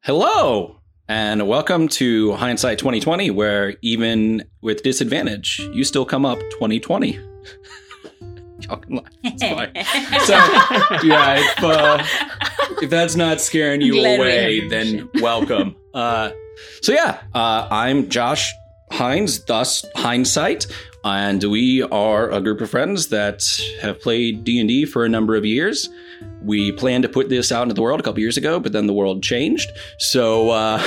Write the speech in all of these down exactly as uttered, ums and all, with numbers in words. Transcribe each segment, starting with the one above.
Hello, and welcome to Hindsight twenty twenty, where even with disadvantage, you still come up twenty twenty. Y'all can laugh. It's fine. So, yeah, if, uh, if that's not scaring you Glad we away, have then permission. welcome. Uh, so, yeah, uh, I'm Josh Hines, thus Hindsight, and we are a group of friends that have played D and D for a number of years. We planned to put this out into the world a couple years ago, but then the world changed. So, uh,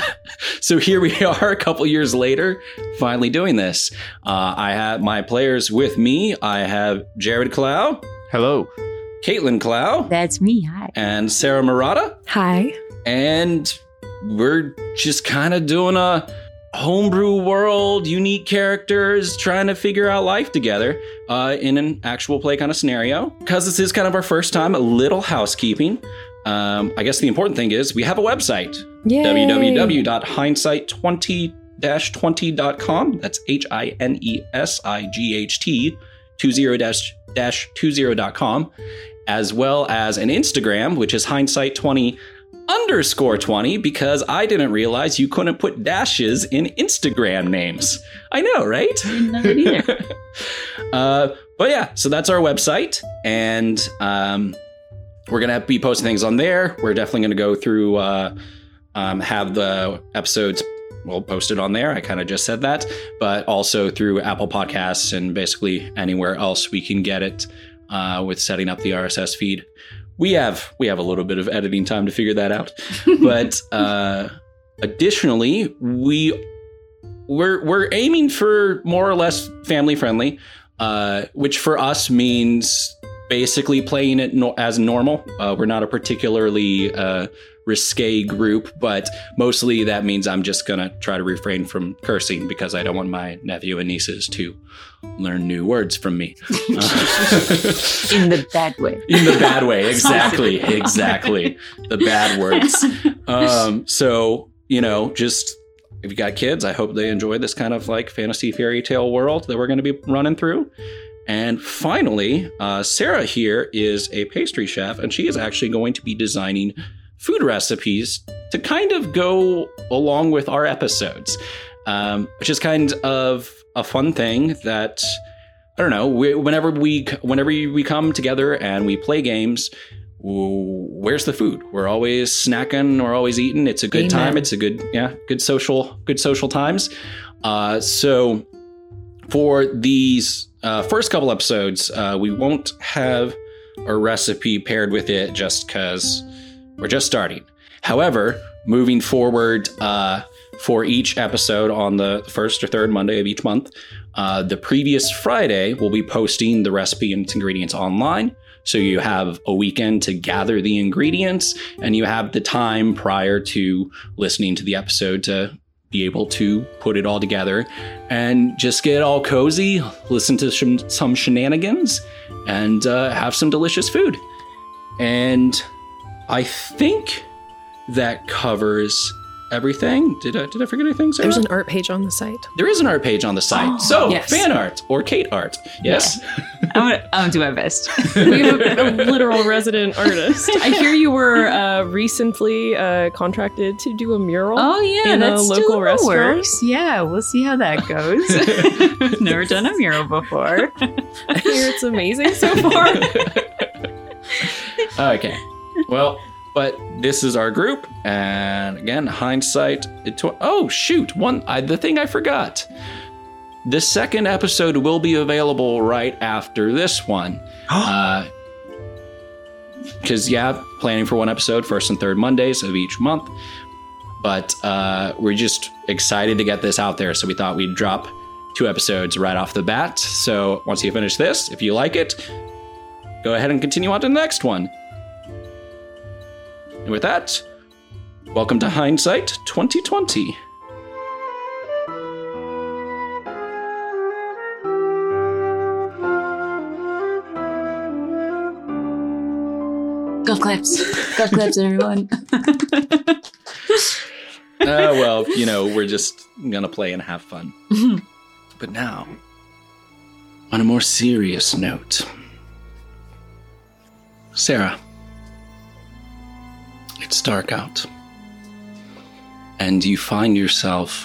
so here we are a couple years later, finally doing this. Uh, I have my players with me. I have Jared Clow. Hello. Caitlin Clow. That's me. Hi. And Sarah Murata. Hi. And we're just kind of doing a homebrew world, unique characters, trying to figure out life together uh, in an actual play kind of scenario. Because this is kind of our first time, a little housekeeping. Um, I guess the important thing is we have a website, Yay. w w w dot hindsight twenty dash twenty dot com. That's H I N E S I G H T twenty dash twenty dot com, as well as an Instagram, which is hindsight twenty underscore twenty, because I didn't realize you couldn't put dashes in Instagram names. I know, right? Didn't know that either. uh, but yeah, so that's our website, and um, we're gonna be posting things on there. We're definitely gonna go through, uh, um, have the episodes well posted on there. I kind of just said that, but also through Apple Podcasts and basically anywhere else we can get it uh, with setting up the R S S feed. We have we have a little bit of editing time to figure that out, but uh, additionally, we we're we're aiming for more or less family friendly, uh, which for us means basically playing it no- as normal. Uh, we're not a particularly uh, risque group, but mostly that means I'm just gonna try to refrain from cursing because I don't want my nephew and nieces to learn new words from me. Uh, In the bad way. In the bad way, exactly, exactly. The bad words. Um, so, you know, just if you got kids, I hope they enjoy this kind of like fantasy fairy tale world that we're going to be running through. And finally, uh, Sarah here is a pastry chef, and she is actually going to be designing food recipes to kind of go along with our episodes, um, which is kind of a fun thing that, I don't know, we, whenever we whenever we come together and we play games, w- where's the food? We're always snacking, we're always eating. It's a good Amen. time. It's a good, yeah, good social, good social times. Uh, so for these uh, first couple episodes, uh, we won't have a recipe paired with it just because we're just starting. However, moving forward, uh, for each episode on the first or third Monday of each month, uh, the previous Friday, we'll be posting the recipe and its ingredients online. So you have a weekend to gather the ingredients, and you have the time prior to listening to the episode to be able to put it all together and just get all cozy, listen to some, some shenanigans, and uh, have some delicious food. And I think that covers everything. Did I did I forget anything, Sarah? There's an art page on the site. There is an art page on the site. Oh, so, yes. fan art or Kate art. Yes? I'm gonna, I'm gonna do my best. We have a, a literal resident artist. I hear you were uh, recently uh, contracted to do a mural. Oh yeah, In a that's local still in the restaurant? works. Yeah, we'll see how that goes. Never done a mural before. I hear it's amazing so far. Okay. Well, but this is our group, and again, hindsight. It tw- oh shoot! One, I, the thing I forgot. The second episode will be available right after this one. uh, Because yeah, planning for one episode, first and third Mondays of each month. But uh, we're just excited to get this out there, so we thought we'd drop two episodes right off the bat. So once you finish this, if you like it, go ahead and continue on to the next one. And with that, welcome to Hindsight twenty twenty. Golf claps. Golf claps, everyone. Uh, well, you know, we're just gonna play and have fun. But now, on a more serious note, Sarah, it's dark out. and you find yourself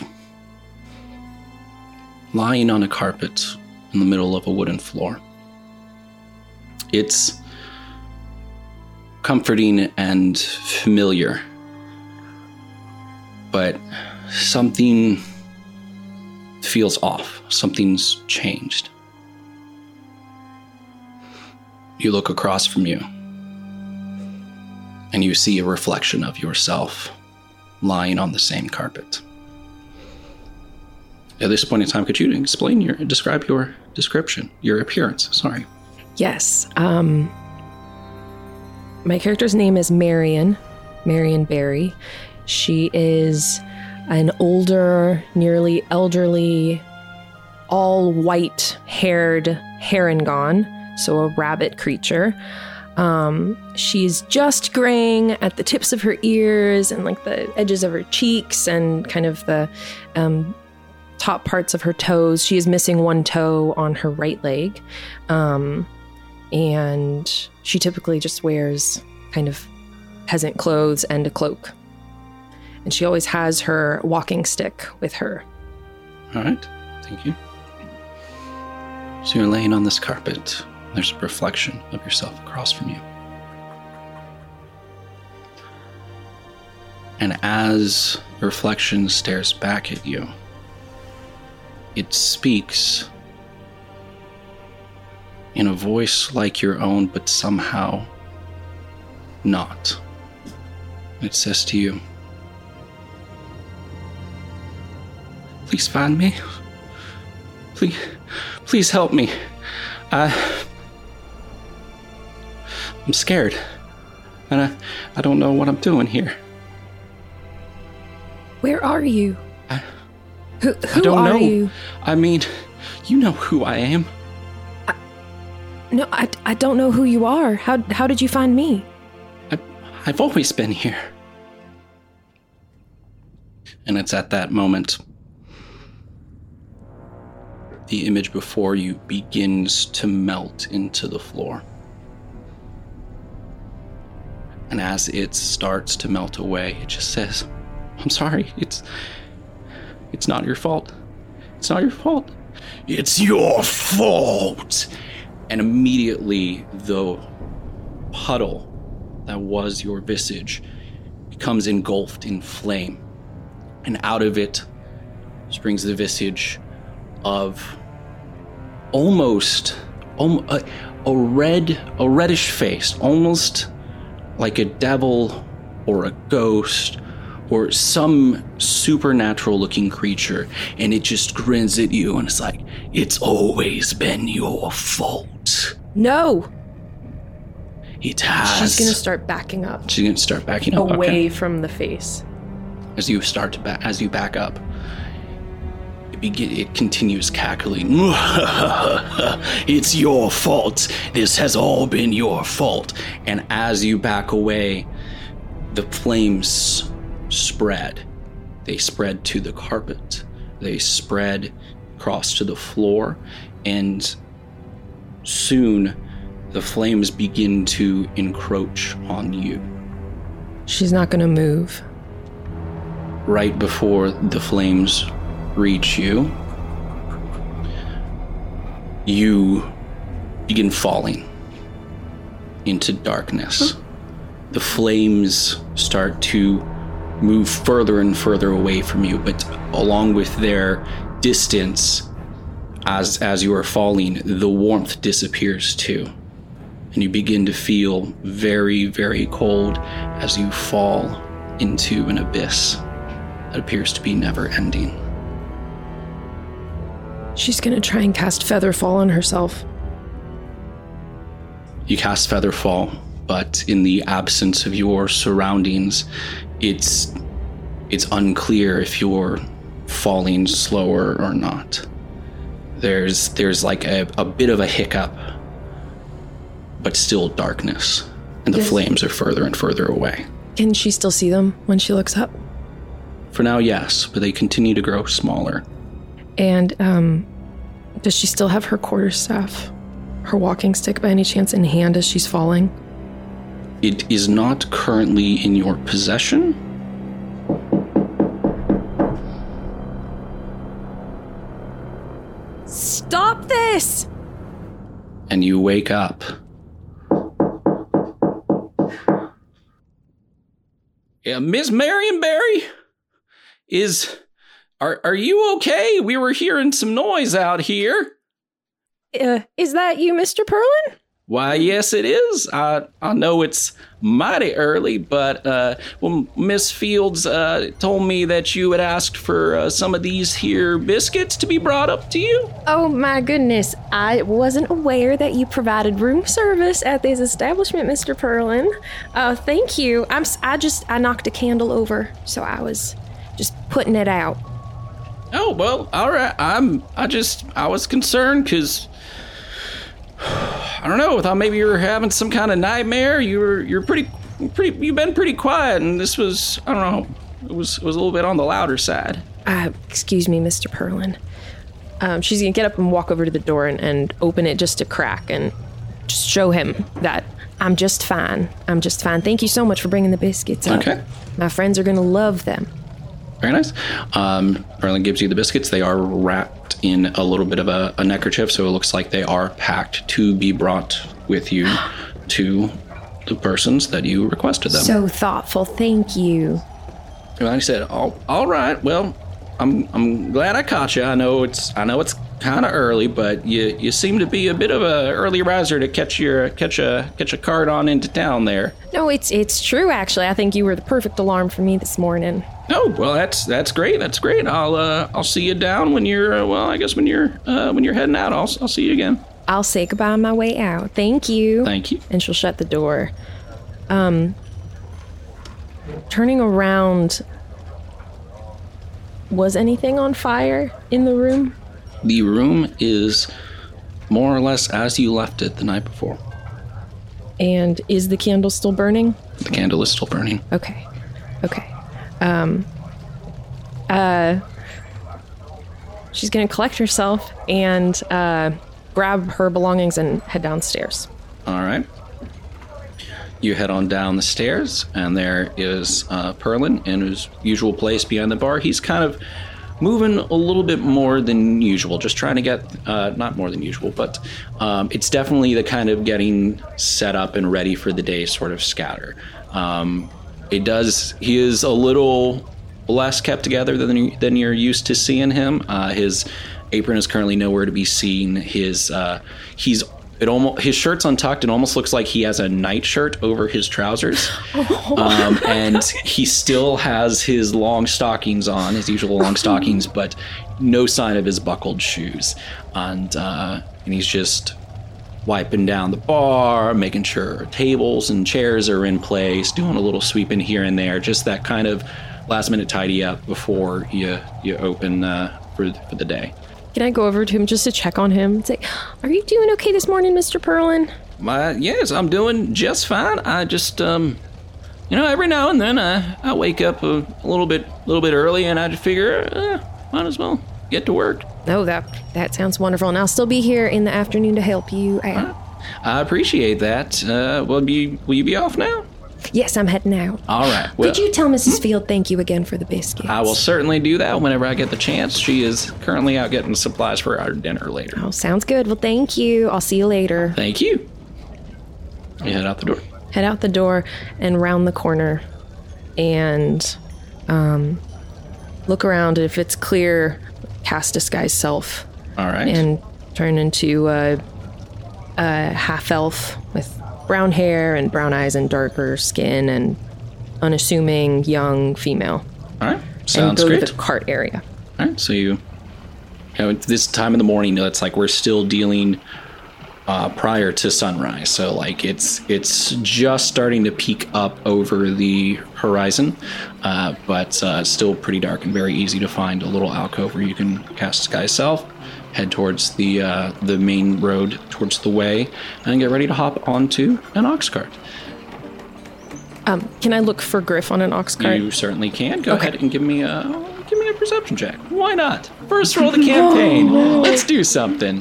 lying on a carpet in the middle of a wooden floor. It's comforting and familiar, but something feels off. Something's changed. You look across from you, and you see a reflection of yourself lying on the same carpet. At this point in time, could you explain your, describe your description, your appearance? Sorry. Yes. Um, my character's name is Marion, Marion Barry. She is an older, nearly elderly, all white-haired Harengon, so a rabbit creature. Um, she's just graying at the tips of her ears and like the edges of her cheeks and kind of the um, top parts of her toes. She is missing one toe on her right leg. Um, and she typically just wears kind of peasant clothes and a cloak. And she always has her walking stick with her. All right. Thank you. So you're laying on this carpet. There's a reflection of yourself across from you. And as the reflection stares back at you, it speaks in a voice like your own, but somehow not. It says to you, "Please find me. Please, please help me. I, I'm scared, and I, I don't know what I'm doing here." Where are you? I, who who I don't are know. you? I mean, you know who I am. I, no, I, I don't know who you are. How how did you find me? I, I've always been here. And it's at that moment the image before you begins to melt into the floor. And as it starts to melt away, it just says, "I'm sorry, it's it's not your fault. It's not your fault. It's your fault." And immediately the puddle that was your visage becomes engulfed in flame. And out of it springs the visage of almost um, a, a red, a reddish face, almost like a devil or a ghost or some supernatural looking creature. And it just grins at you and it's like, "It's always been your fault." No. It has. She's gonna start backing up. She's gonna start backing up. Away Okay. from the face. As you start to back, as you back up, it begin, it continues cackling. "It's your fault. This has all been your fault." And as you back away, the flames spread. They spread to the carpet. They spread across to the floor, and soon the flames begin to encroach on you. She's not gonna move. Right before the flames reach you, you begin falling into darkness. The flames start to move further and further away from you, but along with their distance, as as you are falling, the warmth disappears too. And you begin to feel very, very cold as you fall into an abyss that appears to be never ending. She's gonna try and cast Featherfall on herself. You cast Featherfall, but in the absence of your surroundings, it's it's unclear if you're falling slower or not. There's there's like a, a bit of a hiccup, but still darkness, and the Yes. flames are further and further away. Can she still see them when she looks up? For now, yes, but they continue to grow smaller. And um, does she still have her quarterstaff, her walking stick by any chance in hand as she's falling? It is not currently in your possession, Stop this! And you wake up. Yeah, Miss Marion Barry? Is... Are, are you okay? We were hearing some noise out here. Uh, is that you, Mister Perlin? Why, yes, it is. I I know it's mighty early, but uh, well, Miss Fields uh, told me that you had asked for uh, some of these here biscuits to be brought up to you. Oh, my goodness. I wasn't aware that you provided room service at this establishment, Mister Perlin. Uh, thank you. I'm, s- I just, I knocked a candle over, so I was just putting it out. Oh, well, all right. I'm, I just, I was concerned because... I don't know. I thought maybe you were having some kind of nightmare. You were, you're pretty, pretty. You've been pretty quiet, and this was, I don't know. It was, it was a little bit on the louder side. Uh, excuse me, Mister Perlin. Um, she's gonna get up and walk over to the door and, and open it just a crack and just show him that I'm just fine. I'm just fine. Thank you so much for bringing the biscuits up. Okay. My friends are gonna love them. Very nice. Um, Merlin gives you the biscuits. They are wrapped in a little bit of a, a neckerchief, so it looks like they are packed to be brought with you to the persons that you requested them. So thoughtful. Thank you. Well, I said, all, all right. Well, I'm I'm glad I caught you. I know it's I know it's kind of early, but you you seem to be a bit of a early riser to catch your catch a catch a cart on into town there. No, it's it's true. Actually, I think you were the perfect alarm for me this morning. Oh, well, that's that's great. That's great. I'll uh, I'll see you down when you're uh, well. I guess when you're uh, when you're heading out, I'll I'll see you again. I'll say goodbye on my way out. Thank you. Thank you. And she'll shut the door. Um, turning around, was anything on fire in the room? The room is more or less as you left it the night before. And is the candle still burning? The candle is still burning. Okay. Okay. Um, uh, she's going to collect herself and uh, grab her belongings and head downstairs. All right. You head on down the stairs, and there is uh, Perlin in his usual place behind the bar. He's kind of moving a little bit more than usual, just trying to get, uh, not more than usual, but um, it's definitely the kind of getting set up and ready for the day sort of scatter. Um, it does, he is a little less kept together than, you, than you're used to seeing him. Uh, his apron is currently nowhere to be seen. His, uh, he's It almost his shirt's untucked. It almost looks like he has a nightshirt over his trousers, um, and he still has his long stockings on, his usual long stockings, but no sign of his buckled shoes. And uh, and he's just wiping down the bar, making sure tables and chairs are in place, doing a little sweeping here and there, just that kind of last minute tidy up before you you open uh, for for the day. Can I go over to him just to check on him and say, are you doing okay this morning, Mister Perlin? My, yes, I'm doing just fine. I just, um, you know, every now and then I, I wake up a, a little bit a little bit early, and I just figure, eh, might as well get to work. Oh, that that sounds wonderful. And I'll still be here in the afternoon to help you out. I appreciate that. Uh, will, be, will you be off now? Yes, I'm heading out. All right. Well, Could you tell Missus Field thank you again for the biscuits? I will certainly do that whenever I get the chance. She is currently out getting supplies for our dinner later. Oh, sounds good. Well, thank you. I'll see you later. Thank you. You head out the door. Head out the door and round the corner and um, look around. If it's clear, cast disguise self. All right. And turn into a, a half elf with brown hair and brown eyes and darker skin and unassuming young female. All right. Sounds and go great. to the cart area. All right. So you, you know, this time in the morning, it's like we're still dealing uh, prior to sunrise. So like it's it's just starting to peak up over the horizon, uh, but uh, still pretty dark and very easy to find a little alcove where you can cast disguise self, head towards the uh, the main road towards the way, and get ready to hop onto an ox cart. Um, can I look for Griff on an ox cart? You certainly can. Go Okay. ahead and give me a give me a perception check. Why not? First roll of the campaign. Let's do something.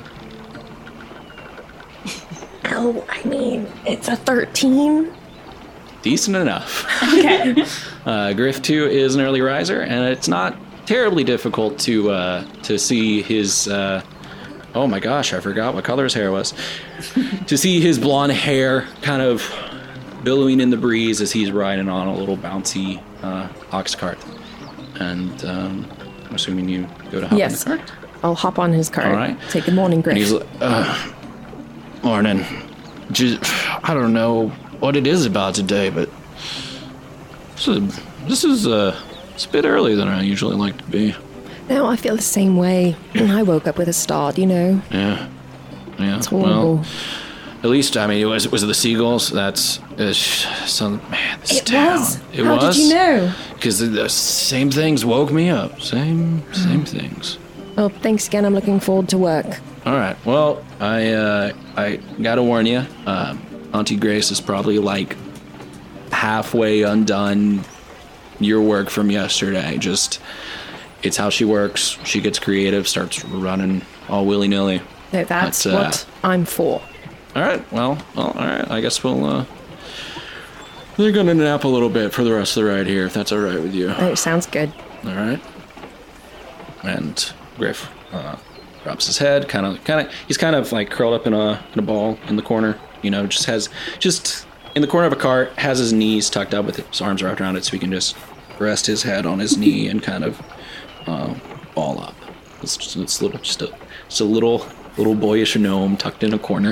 Oh, I mean, it's a thirteen. Decent enough. Okay. Uh, Griff two is an early riser, and it's not terribly difficult to uh, to see his uh, oh my gosh, I forgot what color his hair was. To see his blonde hair kind of billowing in the breeze as he's riding on a little bouncy uh, ox cart. And um, I'm assuming you go to hop Yes. on the cart? I'll hop on his cart. All right. Say good morning, And Griff. he's like, uh, morning. Just, I don't know what it is about today, but this is, this is uh, it's a bit earlier than I usually like to be. No, I feel the same way. I woke up with a start, you know. Yeah. Yeah. It's horrible. Well, at least, I mean, it was, was it the seagulls? That's, uh, some, man, this It town. was. It How was? did you know? Because the, the same things woke me up. Same, same things. Well, thanks again. I'm looking forward to work. All right. Well, I uh, I gotta warn you. Uh, Auntie Grace is probably like halfway undone your work from yesterday. Just, it's how she works. She gets creative, starts running all willy nilly. No, that's That's, uh, what I'm for. All right. Well, well. All right. I guess we'll. Uh, they're gonna nap a little bit for the rest of the ride here, if that's all right with you. Oh, sounds good. All right. And Griff uh, drops his head, kind of, kind of. He's kind of like curled up in a in a ball in the corner. You know, just has just in the corner of a cart, has his knees tucked up with his arms wrapped around it, so he can just rest his head on his knee and kind of uh, ball up. It's just it's little, just a just a little little boyish gnome tucked in a corner.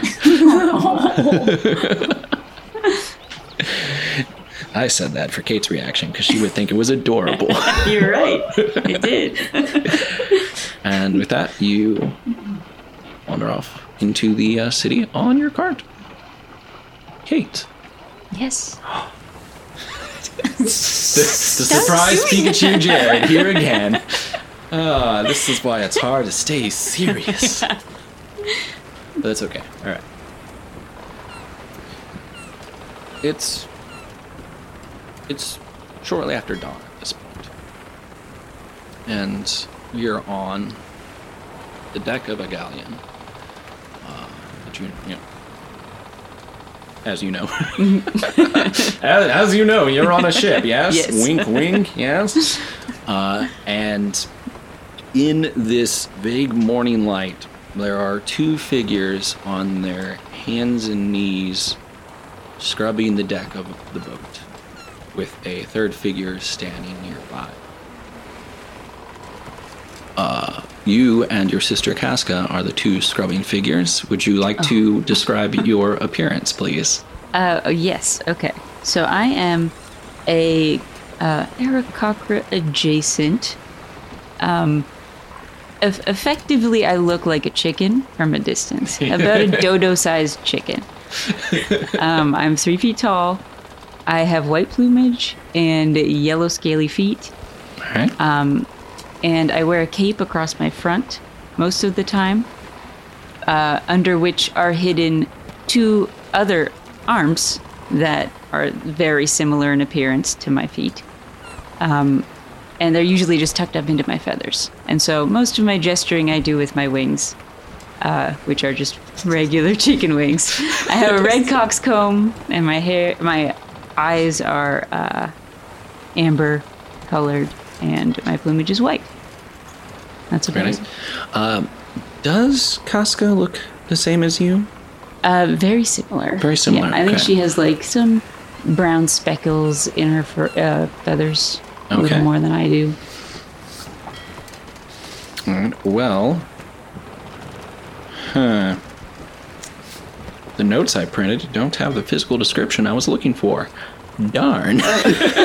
I said that for Kate's reaction because she would think it was adorable. You're right. I did. And with that, you wander off into the uh, city on your cart. Kate. Yes. The, the surprise Pikachu Jared here again. Ah, this is why it's hard to stay serious. But that's okay. All right. It's it's shortly after dawn at this point, and you're on the deck of a galleon. Uh, that you, you know, as you know, as, as you know, you're on a ship. Yes. Yes. Wink, wink. Yes. Uh, and in this vague morning light, there are two figures on their hands and knees scrubbing the deck of the boat, with a third figure standing nearby. Uh, you and your sister Casca are the two scrubbing figures. Would you like to describe your appearance, please? Uh, oh, yes. Okay. So I am a uh, Aarakocra adjacent. Um, eff- effectively, I look like a chicken from a distance, about a dodo-sized chicken. Um, I'm three feet tall. I have white plumage and yellow scaly feet. All right. Um, and I wear a cape across my front most of the time, uh, under which are hidden two other arms that are very similar in appearance to my feet. Um, and they're usually just tucked up into my feathers. And so most of my gesturing I do with my wings, uh, which are just regular chicken wings. I have a red coxcomb, and my hair, my eyes are uh, amber colored, and my plumage is white. That's what Very it nice. is. Um, does Casca look the same as you? Uh, very similar. Very similar, Yeah, I think okay. she has like some brown speckles in her fur, uh, feathers, a Okay. little more than I do. All right. Well, huh. The notes I printed don't have the physical description I was looking for. Darn. All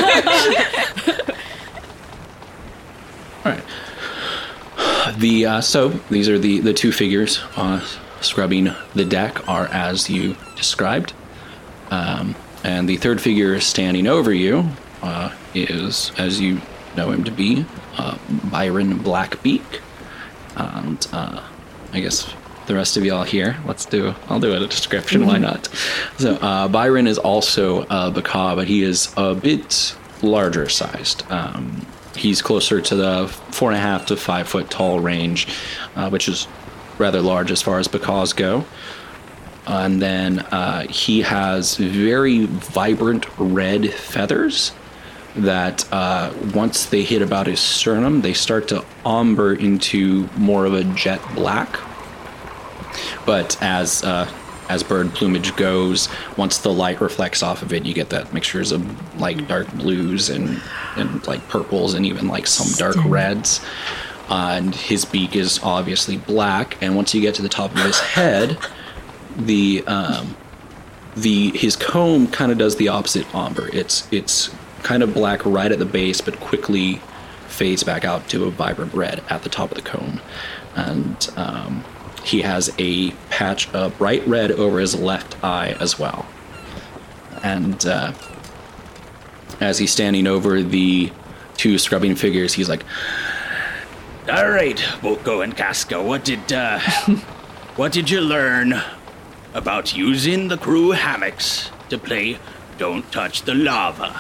right. The uh, so these are the the two figures uh, scrubbing the deck are as you described, um, and the third figure standing over you uh, is, as you know him to be, uh, Byron Blackbeak, and uh, I guess the rest of y'all here. Let's do. I'll do a description. Why not? So uh, Byron is also a Baka, but he is a bit larger sized. Um, he's closer to the four and a half to five foot tall range, uh, which is rather large as far as Bakas go. And then uh, he has very vibrant red feathers that uh, once they hit about his sternum, they start to amber into more of a jet black. But as uh, as bird plumage goes, once the light reflects off of it, you get that mixtures of like dark blues and and like purples and even like some dark reds. Uh, and his beak is obviously black. And once you get to the top of his head, the um, the his comb kind of does the opposite amber. It's it's kind of black right at the base, but quickly fades back out to a vibrant red at the top of the comb. And um, he has a patch of bright red over his left eye as well. And uh, as he's standing over the two scrubbing figures, he's like, "All right, Boko and Casca, what did uh, what did you learn about using the crew hammocks to play Don't Touch the Lava?"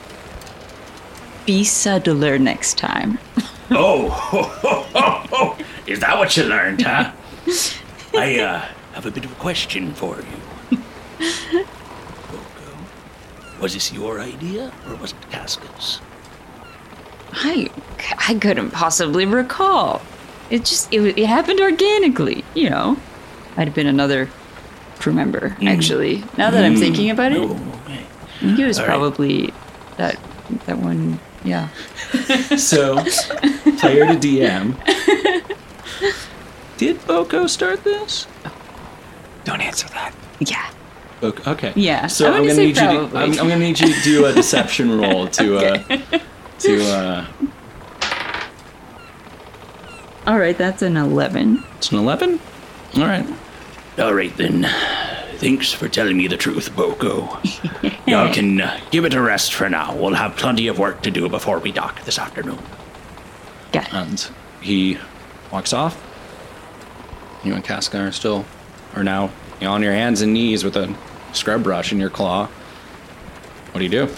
Be subtler next time. Oh, ho, ho, ho, ho. Is that what you learned, huh? I uh, have a bit of a question for you. Boko, was this your idea or was it Casca's? I, I couldn't possibly recall. It just, it, it happened organically, you know. Might have been another crew member, mm. actually. Now that mm. I'm thinking about it, oh, okay. I think it was All probably right. that that one, yeah. So, player to D M. Did Boko start this? Don't answer that. Yeah. Okay. okay. Yeah. So I'm, I'm gonna need probably. you. To, I'm, I'm gonna need you to do a deception roll to. okay. uh To, uh... All right, that's an eleven. It's an eleven? All right. All right, then. Thanks for telling me the truth, Boko. Y'all can uh, give it a rest for now. We'll have plenty of work to do before we dock this afternoon. Got it. And he walks off. You and Casca are still, are now you know, on your hands and knees with a scrub brush in your claw. What do you do?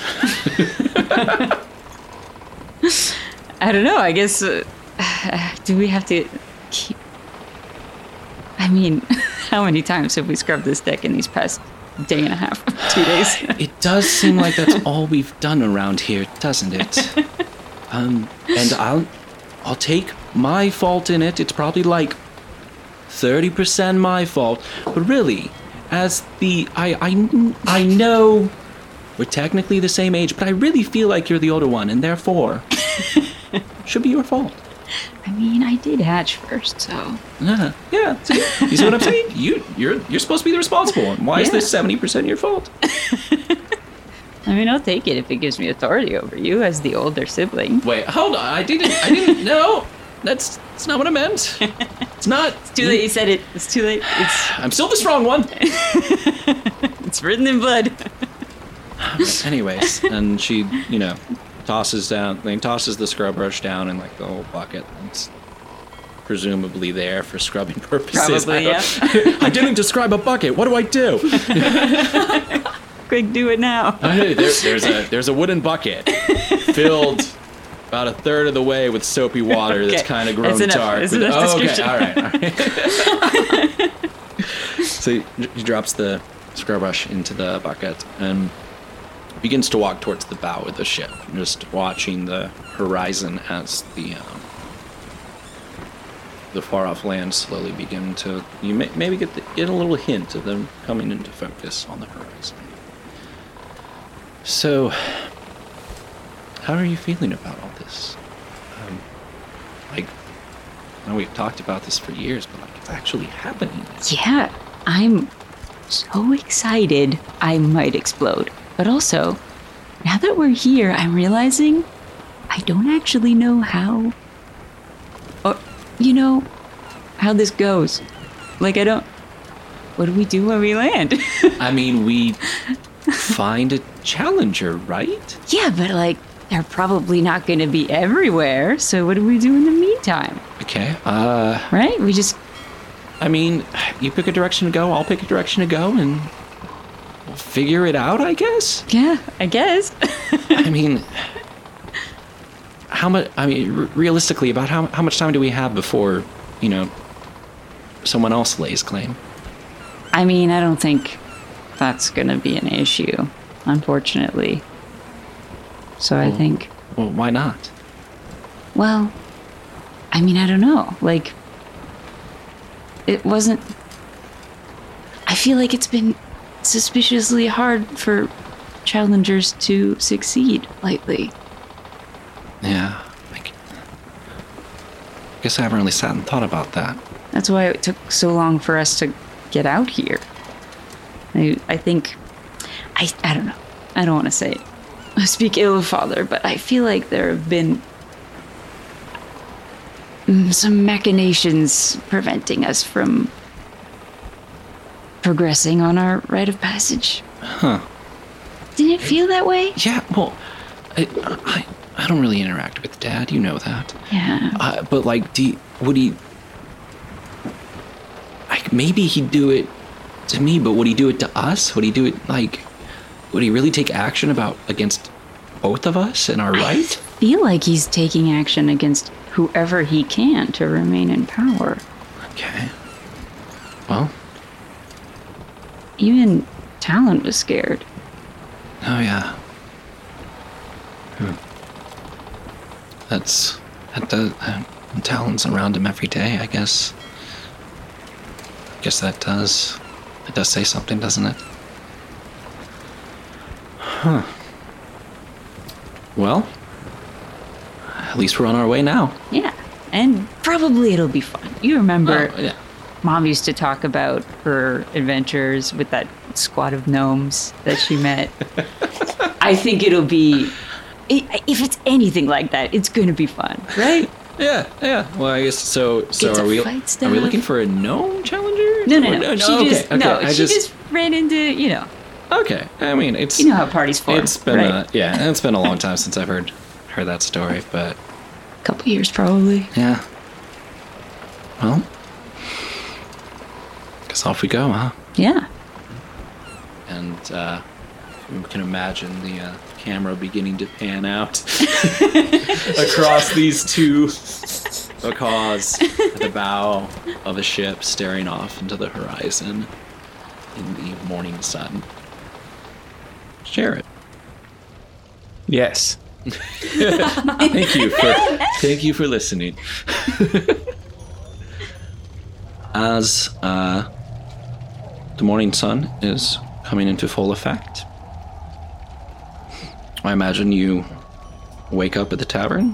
I don't know. I guess, uh, do we have to keep... I mean, how many times have we scrubbed this deck in these past day and a half, two days? It does seem like that's all we've done around here, doesn't it? Um, and I'll, I'll take my fault in it. It's probably like thirty percent my fault. But really, as the... I, I, I know... We're technically the same age, but I really feel like you're the older one, and therefore, should be your fault. I mean, I did hatch first, so. Uh, yeah, see, you see what I'm saying? You, you're you're supposed to be the responsible one. Why yeah. is this seventy percent your fault? I mean, I'll take it if it gives me authority over you as the older sibling. Wait, hold on. I didn't. I didn't. No, that's that's not what I meant. It's not. It's too late. You said it. It's too late. It's. I'm still the strong one. It's written in blood. Anyways, and she, you know, tosses down, like, tosses the scrub brush down in like the whole bucket. It's presumably there for scrubbing purposes. Probably, I yeah. I didn't describe a bucket. What do I do? Quick, do it now. There, there's a there's a wooden bucket filled about a third of the way with soapy water okay. that's kind of grown that's dark. It's with, enough oh, description. Okay, all right, all right. So he, he drops the scrub brush into the bucket and begins to walk towards the bow of the ship, just watching the horizon as the um, the far-off land slowly begin to. You may, maybe get the, get a little hint of them coming into focus on the horizon. So, how are you feeling about all this? Um, like, I know we've talked about this for years, but like, it's actually happening. Yeah, I'm so excited I might explode. But also, now that we're here, I'm realizing I don't actually know how, or, you know, how this goes. Like, I don't, what do we do when we land? I mean, we find a challenger, right? Yeah, but like, they're probably not going to be everywhere, so what do we do in the meantime? Okay, uh... Right? We just... I mean, you pick a direction to go, I'll pick a direction to go, and... figure it out, I guess? Yeah, I guess. I mean, how much, I mean, r- realistically, about how, how much time do we have before, you know, someone else lays claim? I mean, I don't think that's going to be an issue, unfortunately. So well, I think... Well, why not? Well, I mean, I don't know. Like, it wasn't... feel like it's been suspiciously hard for challengers to succeed lately. Yeah. I guess I haven't really sat and thought about that. That's why it took so long for us to get out here. I, I think... I, I don't know. I don't want to say it. I speak ill of Father, but I feel like there have been some machinations preventing us from progressing on our rite of passage. Huh. Didn't it feel that way? Yeah, well, I, I, I don't really interact with Dad, you know that. Yeah. Uh, but, like, do you, would he... Like, maybe he'd do it to me, but would he do it to us? Would he do it, like... Would he really take action about against both of us and our right? I feel like he's taking action against whoever he can to remain in power. Okay. Well. Even Talon was scared. Oh, yeah. Hmm. That's... That does... Uh, Talon's around him every day, I guess. I guess that does... It does say something, doesn't it? Huh. Well, at least we're on our way now. Yeah, and probably it'll be fun. You remember, Oh, yeah. Mom used to talk about her adventures with that squad of gnomes that she met. I think it'll be, if it's anything like that, it's going to be fun, right? Yeah, yeah. Well, I guess so. So Get are to we? fight Are stuff. we looking for a gnome challenger? No, no, Or- no. She okay, just okay. no. I she just, ran into you know. Okay. I mean, it's You know how parties form. it's been right? a, yeah. It's been a long time since I've heard heard that story, but a couple years probably. yeah. Well, guess off we go, huh? Yeah. And uh, you can imagine the uh, camera beginning to pan out across these two macaws at the bow of a ship, staring off into the horizon in the morning sun. Share it. Yes. Thank you for thank you for listening. As uh, the morning sun is coming into full effect, I imagine you wake up at the tavern.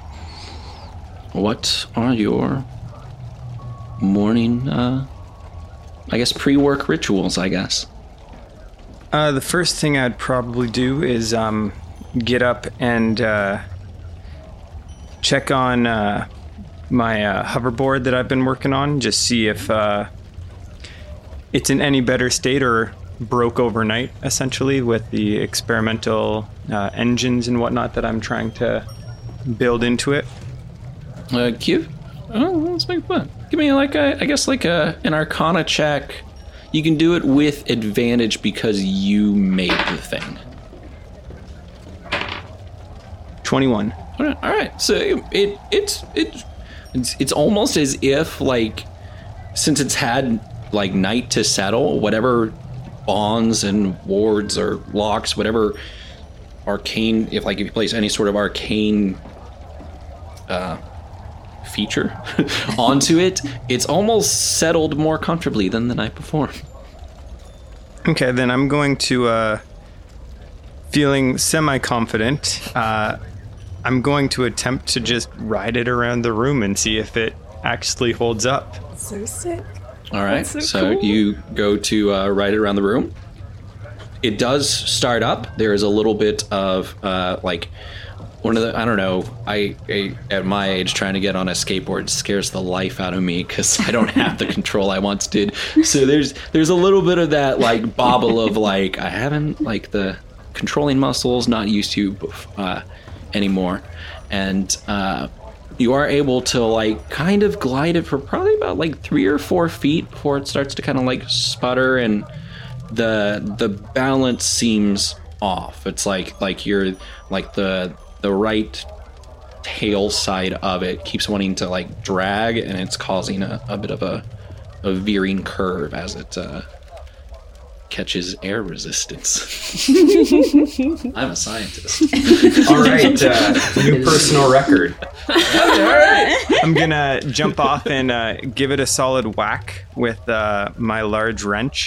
What are your morning, uh, I guess, pre-work rituals, I guess? Uh, the first thing I'd probably do is um, get up and uh, check on uh, my uh, hoverboard that I've been working on, just see if uh, it's in any better state or broke overnight, essentially, with the experimental uh, engines and whatnot that I'm trying to build into it. Uh, give. Oh, let's make fun. Give me like a, I guess like a an Arcana check. You can do it with advantage because you made the thing. twenty-one. All right. All right. So it, it it's it it's it's almost as if like since it's had like night to settle, whatever bonds and wards or locks, whatever arcane, if like if you place any sort of arcane uh feature onto it, it's almost settled more comfortably than the night before. Okay, then I'm going to, uh, feeling semi-confident, uh, I'm going to attempt to just ride it around the room and see if it actually holds up. So sick. All right, That's so so cool. you go to uh, ride it around the room. It does start up. There is a little bit of uh, like one of the, I don't know, I, I at my age trying to get on a skateboard scares the life out of me because I don't have the control I once did. So there's there's a little bit of that like bobble of like I haven't like the controlling muscles not used to uh, anymore, and uh, you are able to like kind of glide it for probably about like three or four feet before it starts to kind of like sputter, and the the balance seems off. It's like like you're like the the right tail side of it keeps wanting to like drag, and it's causing a, a bit of a, a veering curve as it uh, catches air resistance. I'm a scientist. All right, uh, new personal record. All right. I'm gonna jump off and uh, give it a solid whack with uh, my large wrench,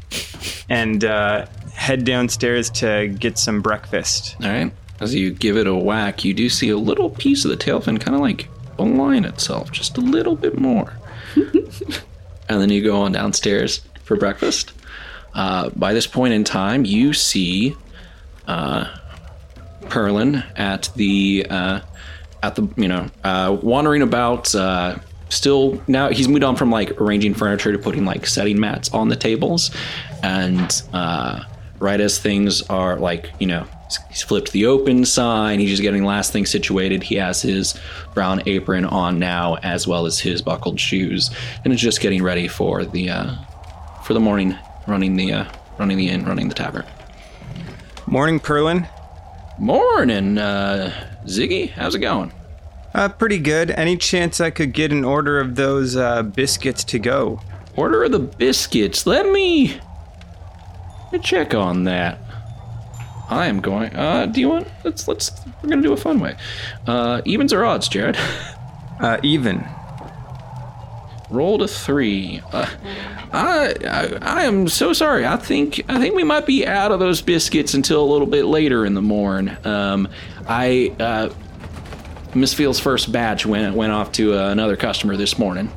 and uh, head downstairs to get some breakfast. All right. As you give it a whack, you do see a little piece of the tail fin kind of like align itself just a little bit more. And then you go on downstairs for breakfast. Uh, by this point in time, you see uh, Perlin at the uh, at the you know uh, wandering about. Uh, still now he's moved on from like arranging furniture to putting like setting mats on the tables, and uh, right as things are like you know he's flipped the open sign. He's just getting last thing situated. He has his brown apron on now, as well as his buckled shoes, and is just getting ready for the uh, for the morning. Running the uh, running the inn, running the tavern. Morning, Perlin. Morning, uh, Ziggy. How's it going? Uh, pretty good. Any chance I could get an order of those uh, biscuits to go? Order of the biscuits. Let me, let me check on that. I am going. Uh, do you want? Let's let's. We're gonna do a fun way. Uh, evens or odds, Jared? Uh, even. Roll to three. Uh, I, I I am so sorry. I think I think we might be out of those biscuits until a little bit later in the morn. Um, I uh, Miss Field's first batch went went off to uh, another customer this morning.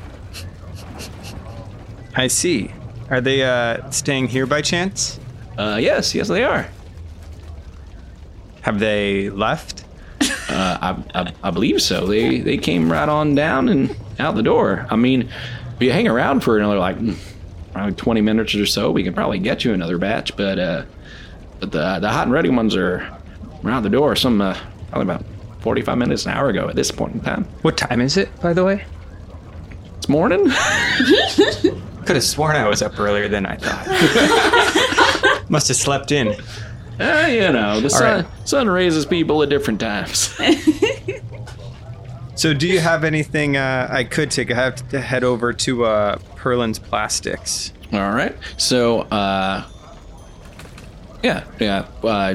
I see. Are they uh, staying here by chance? Uh, yes, yes they are. Have they left? Uh, I, I I believe so. They they came right on down and out the door. I mean, if you hang around for another like probably twenty minutes or so, we can probably get you another batch. But uh, but the the hot and ready ones are around the door. Some uh, probably about forty-five minutes, an hour ago at this point in time. What time is it, by the way? It's morning. Could have sworn I was up earlier than I thought. Must have slept in. Uh, you know, the sun, right. sun raises people at different times. So do you have anything uh, I could take? I have to head over to uh, Perlin's Plastics. All right. So, uh, yeah, yeah. Uh,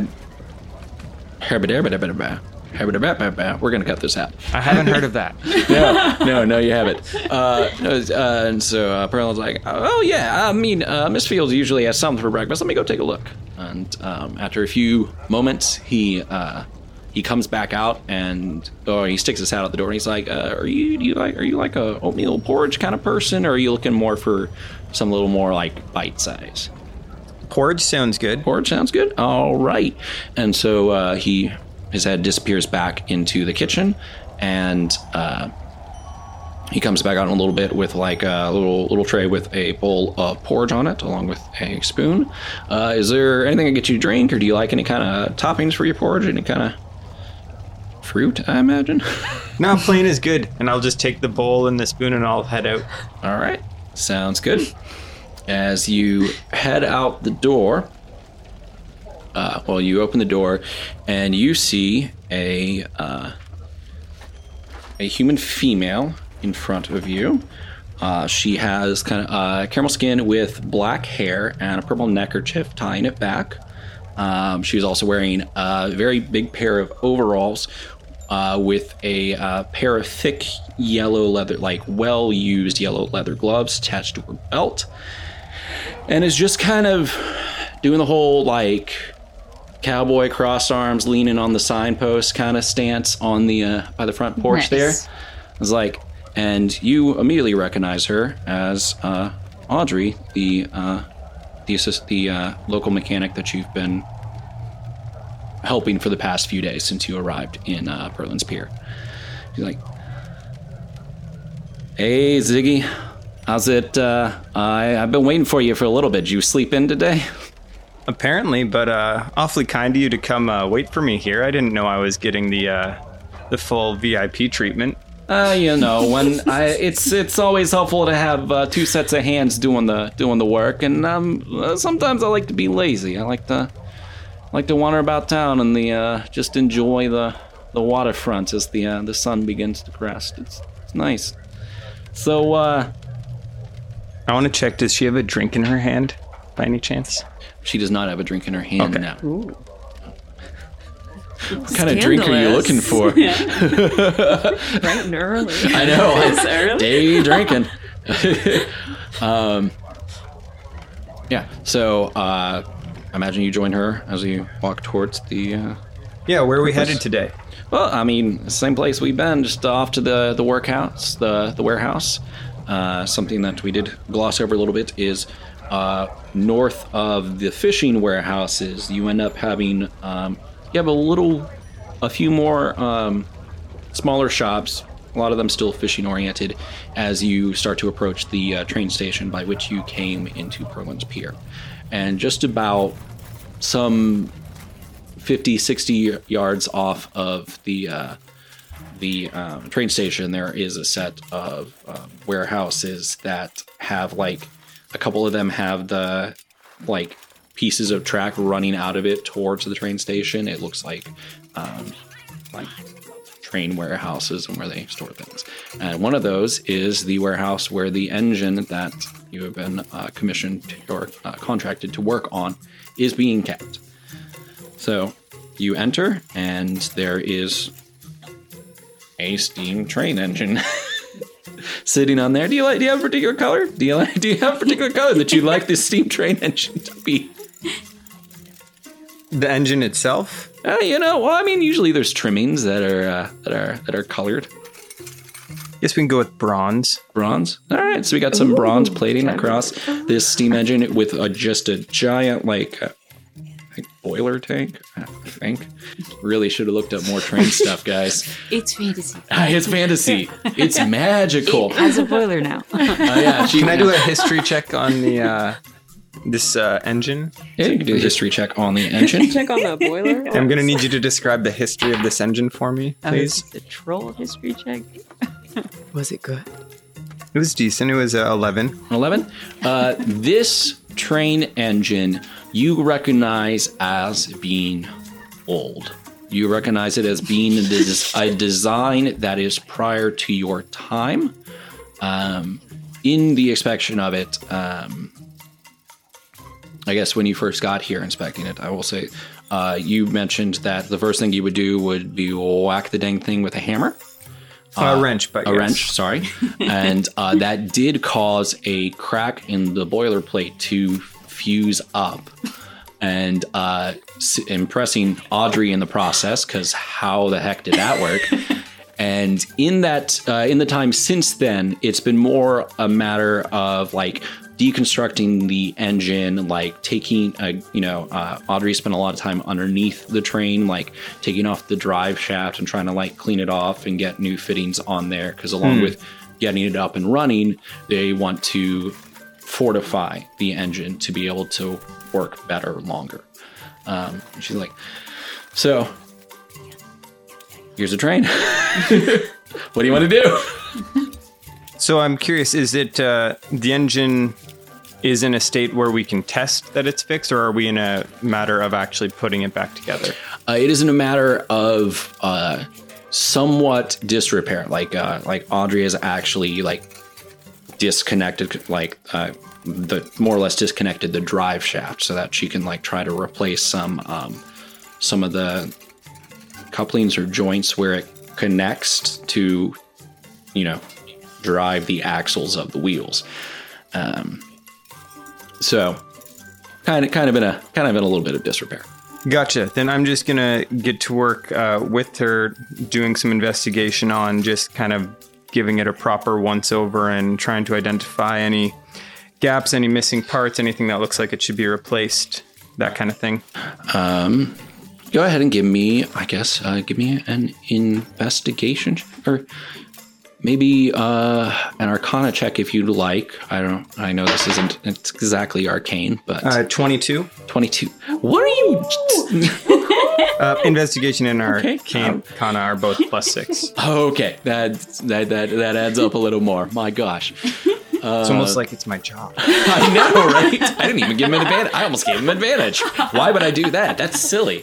we're going to cut this out. I haven't heard of that. no, no, no, you haven't. Uh, uh, and so uh, Perlin's like, oh, yeah, I mean, uh, Miss Fields usually has something for breakfast. Let me go take a look. And um, after a few moments, he uh, he comes back out and or he sticks his head out the door and he's like, uh, "Are you do you like are you like a oatmeal porridge kind of person, or are you looking more for some little more like bite size?" Porridge sounds good. Porridge sounds good. All right. And so uh, he his head disappears back into the kitchen, and uh, he comes back out in a little bit with like a little little tray with a bowl of porridge on it, along with a spoon. Uh, is there anything I can get you to drink, or do you like any kind of toppings for your porridge? Any kind of fruit, I imagine? No, plain is good. And I'll just take the bowl and the spoon and I'll head out. All right. Sounds good. As you head out the door, uh, well, you open the door and you see a uh, a human female in front of you. Uh, she has kind of uh, caramel skin with black hair and a purple neckerchief tying it back. Um, she's also wearing a very big pair of overalls uh, with a uh, pair of thick yellow leather, like well-used yellow leather gloves attached to her belt, and is just kind of doing the whole like cowboy crossed arms, leaning on the signpost kind of stance on the uh, by the front porch. Nice. There. It's like. And you immediately recognize her as uh, Audrey, the uh, the, assist, the uh, local mechanic that you've been helping for the past few days since you arrived in uh, Perlin's Pier. She's like, "Hey, Ziggy, how's it? Uh, I I've been waiting for you for a little bit. Did you sleep in today?" Apparently, but uh, awfully kind of you to come uh, wait for me here. I didn't know I was getting the uh, the full V I P treatment. Uh, you know, when I, it's it's always helpful to have uh, two sets of hands doing the doing the work, and um, uh, sometimes I like to be lazy. I like to like to wander about town and the uh, just enjoy the the waterfront as the uh, the sun begins to crest. It's it's nice. So, uh, I want to check. Does she have a drink in her hand, by any chance? She does not have a drink in her hand okay. now. Ooh. What kind of drink are you looking for? Yeah. Bright and early. I know. It's early. Day drinking. um, Yeah. So uh, I imagine you join her as you walk towards the. Uh, Yeah, where are we headed today? well, I mean, same place we've been, just off to the the workhouse, the the warehouse. Uh, something that we did gloss over a little bit is uh, north of the fishing warehouses. You end up having um, you have a little, a few more um, smaller shops. A lot of them still fishing oriented as you start to approach the uh, train station by which you came into Perlin's Pier. And just about some fifty, sixty yards off of the uh, the um, train station, there is a set of um, warehouses that have like a couple of them have the like pieces of track running out of it towards the train station. It looks like um, like train warehouses and where they store things. And one of those is the warehouse where the engine that you have been uh, commissioned to, or uh, contracted to work on is being kept. So you enter, and there is a steam train engine sitting on there. Do you like? Do you have a particular color? Do you like? Do you have a particular color that you'd like this steam train engine to be? The engine itself? Uh, you know, well, I mean, usually there's trimmings that are uh, that are that are colored. Guess we can go with bronze. Bronze. All right, so we got some Ooh, bronze plating across this steam engine with a, just a giant like. Uh, boiler tank, I think. Really should have looked up more train stuff, guys. It's fantasy. It's fantasy. It's magical. It has a boiler now. uh, yeah, she, can I do a history check on the uh, this uh, engine? Yeah, you can do a history check on the engine. Check on the boiler. I'm going to need you to describe the history of this engine for me, please. Oh, the troll history check. Was it good? It was decent. It was uh, eleven. eleven. Uh, this train engine you recognize as being old. You recognize it as being a, des- a design that is prior to your time. Um, in the inspection of it, um, I guess when you first got here inspecting it, I will say, uh, you mentioned that the first thing you would do would be whack the dang thing with a hammer. Uh, a wrench, but a yes. wrench, sorry. And uh, that did cause a crack in the boiler plate to fuse up, and uh, s- impressing Audrey in the process, because how the heck did that work? And in that, uh, in the time since then, it's been more a matter of like deconstructing the engine, like taking, uh, you know, uh, Audrey spent a lot of time underneath the train, like taking off the drive shaft and trying to like clean it off and get new fittings on there. Because along hmm. with getting it up and running, they want to fortify the engine to be able to work better longer. Um, she's like, so here's a train. What do you want to do? So I'm curious, is it uh, the engine is in a state where we can test that it's fixed, or are we in a matter of actually putting it back together? Uh, it is in a matter of uh, somewhat disrepair. Like uh, like Audrey is actually like disconnected, like uh, the more or less disconnected the drive shaft so that she can like try to replace some um, some of the couplings or joints where it connects to, you know, drive the axles of the wheels. Um, so kind of kind of in a kind of in a little bit of disrepair. Gotcha. Then I'm just gonna get to work uh, with her, doing some investigation on just kind of giving it a proper once over and trying to identify any gaps, any missing parts, anything that looks like it should be replaced, that kind of thing. Um, go ahead and give me, I guess, uh, give me an investigation, or maybe uh, an Arcana check if you'd like. I don't. I know this isn't it's exactly arcane, but uh, twenty-two. twenty-two. What are you? uh, investigation and Okay. Arcane Arcana are both plus six. Okay, that that that that adds up a little more. My gosh. Uh, It's almost like it's my job. I know, right? I didn't even give him an advantage. I almost gave him an advantage. Why would I do that? That's silly.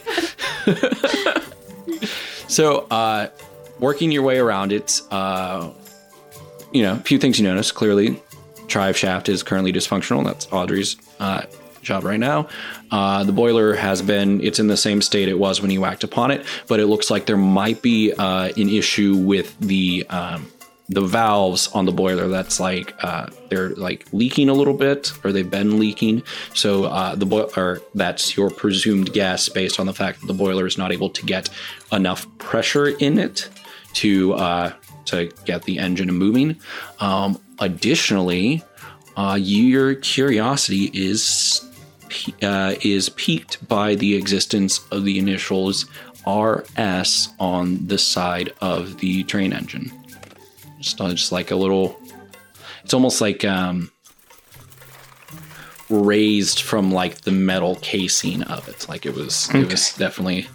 So, uh, working your way around it, uh, you know, a few things you notice. Clearly, drive shaft is currently dysfunctional. That's Audrey's uh, job right now. Uh, the boiler has been, it's in the same state it was when you whacked upon it, but it looks like there might be uh, an issue with the um, the valves on the boiler that's like uh, they're like leaking a little bit, or they've been leaking. So uh, the boiler, or that's your presumed guess based on the fact that the boiler is not able to get enough pressure in it to uh, to get the engine moving. Um, additionally, uh, your curiosity is uh, is piqued by the existence of the initials R S on the side of the train engine. Just, just like a little, it's almost like um, raised from like the metal casing of it. Like it was, okay. It was definitely.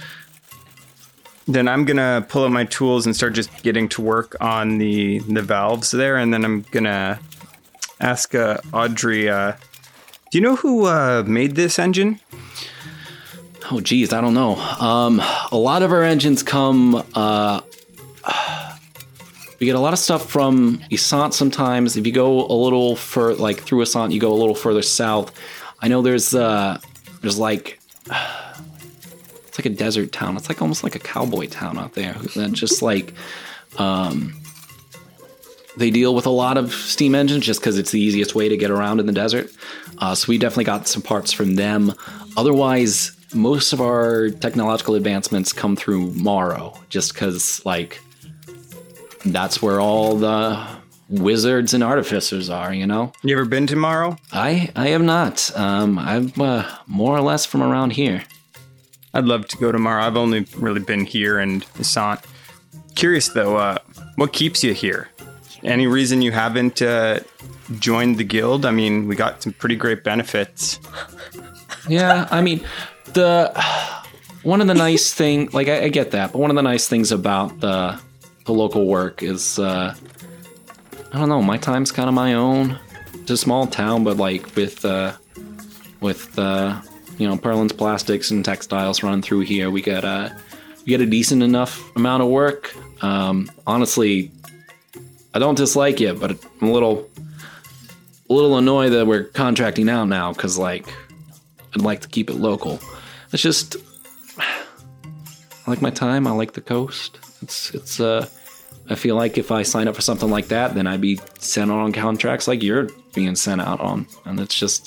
Then I'm gonna pull out my tools and start just getting to work on the the valves there, and then I'm gonna ask uh, Audrey. Uh, do you know who uh, made this engine? Oh, geez, I don't know. Um, a lot of our engines come. Uh, we get a lot of stuff from Essant sometimes. If you go a little fur, like through Essant, you go a little further south. I know there's uh, there's like it's like a desert town. It's like almost like a cowboy town out there. That just like um, they deal with a lot of steam engines just because it's the easiest way to get around in the desert. Uh, so we definitely got some parts from them. Otherwise, most of our technological advancements come through Morrow, just because, like, that's where all the wizards and artificers are, you know? You ever been to Morrow? I, I have not. Um, I'm uh, more or less from around here. I'd love to go to Morrow. I've only really been here and Essant. Curious, though, uh, what keeps you here? Any reason you haven't uh, joined the guild? I mean, we got some pretty great benefits. Yeah, I mean... The one of the nice thing, like I, I get that, but one of the nice things about the the local work is, uh, I don't know, my time's kind of my own. It's a small town, but like with uh, with uh, you know, Perlin's Plastics and Textiles running through here, we got a we get a decent enough amount of work. Um, honestly, I don't dislike it, but I'm a little a little annoyed that we're contracting out now because like I'd like to keep it local. It's just, I like my time. I like the coast. It's, it's, uh, I feel like if I sign up for something like that, then I'd be sent out on contracts like you're being sent out on. And it's just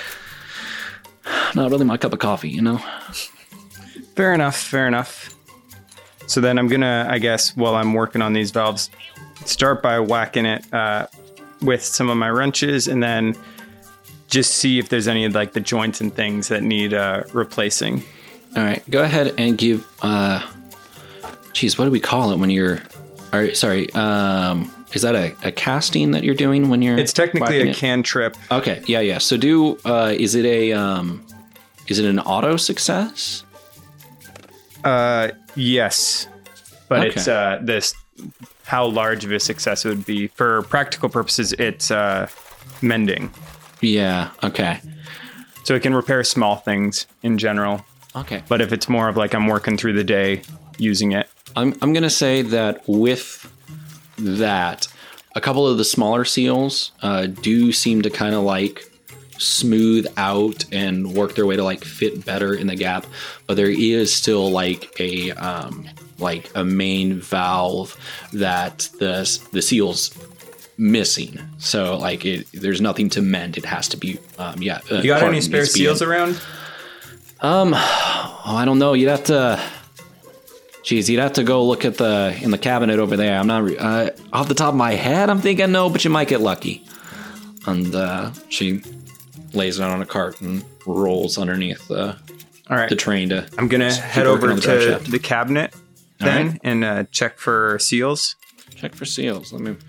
not really my cup of coffee, you know? Fair enough. Fair enough. So then I'm going to, I guess, while I'm working on these valves, start by whacking it, uh, with some of my wrenches, and then just see if there's any of like the joints and things that need uh, replacing. All right, go ahead and give. Uh, geez, what do we call it when you're? Or, sorry, um, is that a, a casting that you're doing when you're? It's technically a it? cantrip. Okay, yeah, yeah. So do. Uh, is it a? Um, is it an auto success? Uh, yes, but Okay. it's uh this. How large of a success it would be for practical purposes? It's uh, mending. Yeah. Okay. So it can repair small things in general. Okay. But if it's more of like I'm working through the day using it. I'm I'm gonna say that with that, a couple of the smaller seals uh, do seem to kind of like smooth out and work their way to like fit better in the gap, but there is still like a um, like a main valve that the the seal's missing. So like it, there's nothing to mend. It has to be um, yeah. Uh, You got part any needs spare to be seals in. around? Um, oh, I don't know. You'd have to. Geez, you'd have to go look at the in the cabinet over there. I'm not re- uh, off the top of my head. I'm thinking no, but you might get lucky. And uh, she lays it on a cart and rolls underneath uh, All right. the train to. I'm gonna keep head working over on the drive to shaft. the cabinet All then right. and uh, check for seals. Check for seals. Let me.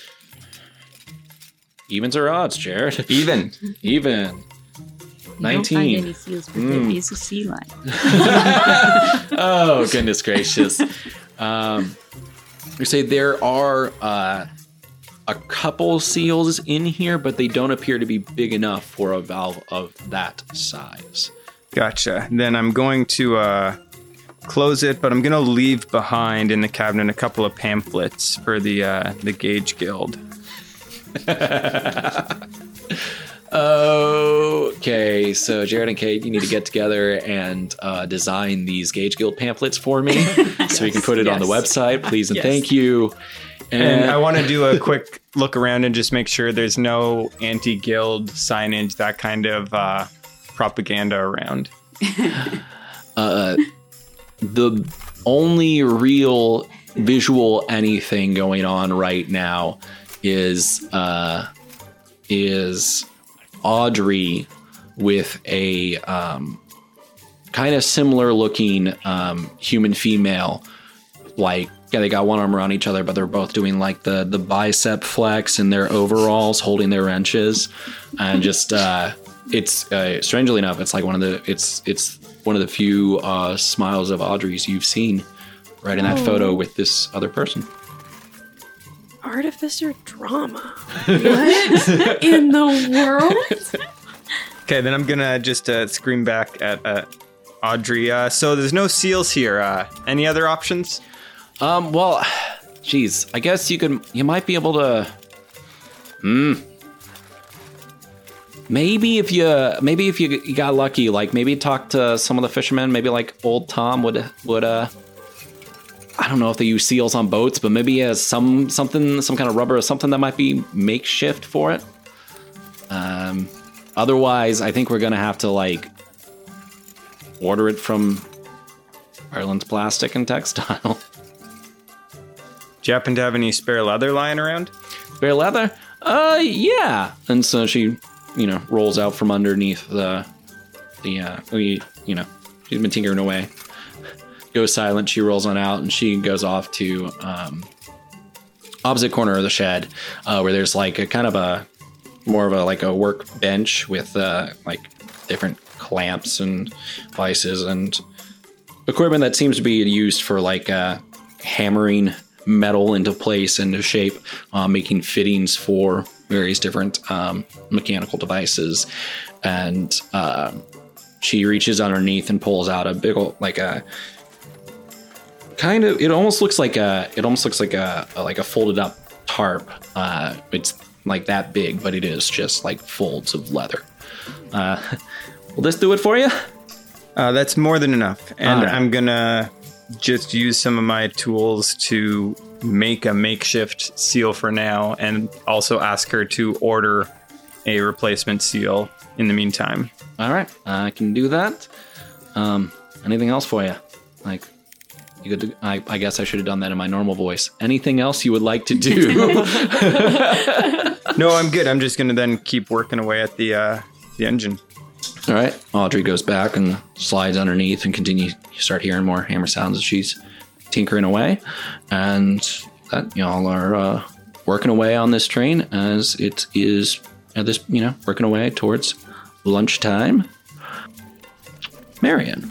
Evens or odds, Jared? Even. Even. You don't find nineteen. any seals, but Mm. there is a sea lion. Oh, goodness gracious. Um, you say there are uh, a couple seals in here, but they don't appear to be big enough for a valve of that size. Gotcha. Then I'm going to uh, close it, but I'm going to leave behind in the cabinet a couple of pamphlets for the uh, the Gauge Guild. Okay, so Jared and Kate, you need to get together and uh, design these Gauge Guild pamphlets for me so we can put it on the yes. website, please and Yes. thank you. And I want to do a quick look around and just make sure there's no anti-guild signage, that kind of uh, propaganda around. uh, the only real visual anything going on right now is uh, is Audrey with a um, kind of similar looking um, human female, like. Yeah, they got one arm around each other, but they're both doing like the, the bicep flex in their overalls, holding their wrenches, and just uh, it's uh, strangely enough, it's like one of the it's it's one of the few uh, smiles of Audrey's you've seen right in that oh. photo with this other person. Artificer drama. What in the world? Okay, then I'm gonna just uh, scream back at uh, Audrey. Uh, so there's no seals here. Uh, any other options? Um, well, geez, I guess you could, you might be able to, hmm. Maybe if you, maybe if you, you got lucky, like maybe talk to some of the fishermen, maybe like old Tom would, would, uh, I don't know if they use seals on boats, but maybe he has some, something, some kind of rubber or something that might be makeshift for it. Um, otherwise, I think we're going to have to like order it from Ireland's Plastic and Textile. Do you happen to have any spare leather lying around? Spare leather? Uh, yeah. And so she, you know, rolls out from underneath the, the, uh, we, you know, she's been tinkering away. Goes silent, she rolls on out, and she goes off to, um, opposite corner of the shed, uh, where there's like a kind of a, more of a, like a workbench with, uh, like different clamps and vices and equipment that seems to be used for like, uh, hammering metal into place, into shape, uh, making fittings for various different um, mechanical devices. And uh, she reaches underneath and pulls out a big old, like a kind of, it almost looks like a, it almost looks like a, a like a folded up tarp. Uh, it's like that big, but it is just like folds of leather. Uh, will this do it for you? Uh, that's more than enough. And right. I'm gonna just use some of my tools to make a makeshift seal for now, and also ask her to order a replacement seal in the meantime. All right, I can do that. Um, anything else for you? Like, you could, I, I guess I should have done that in my normal voice. Anything else you would like to do? No, I'm good. I'm just gonna then keep working away at the uh, the engine. All right. Audrey goes back and slides underneath and continue. You start hearing more hammer sounds as she's tinkering away. And that y'all are uh, working away on this train as it is at this, you know, working away towards lunchtime. Marion.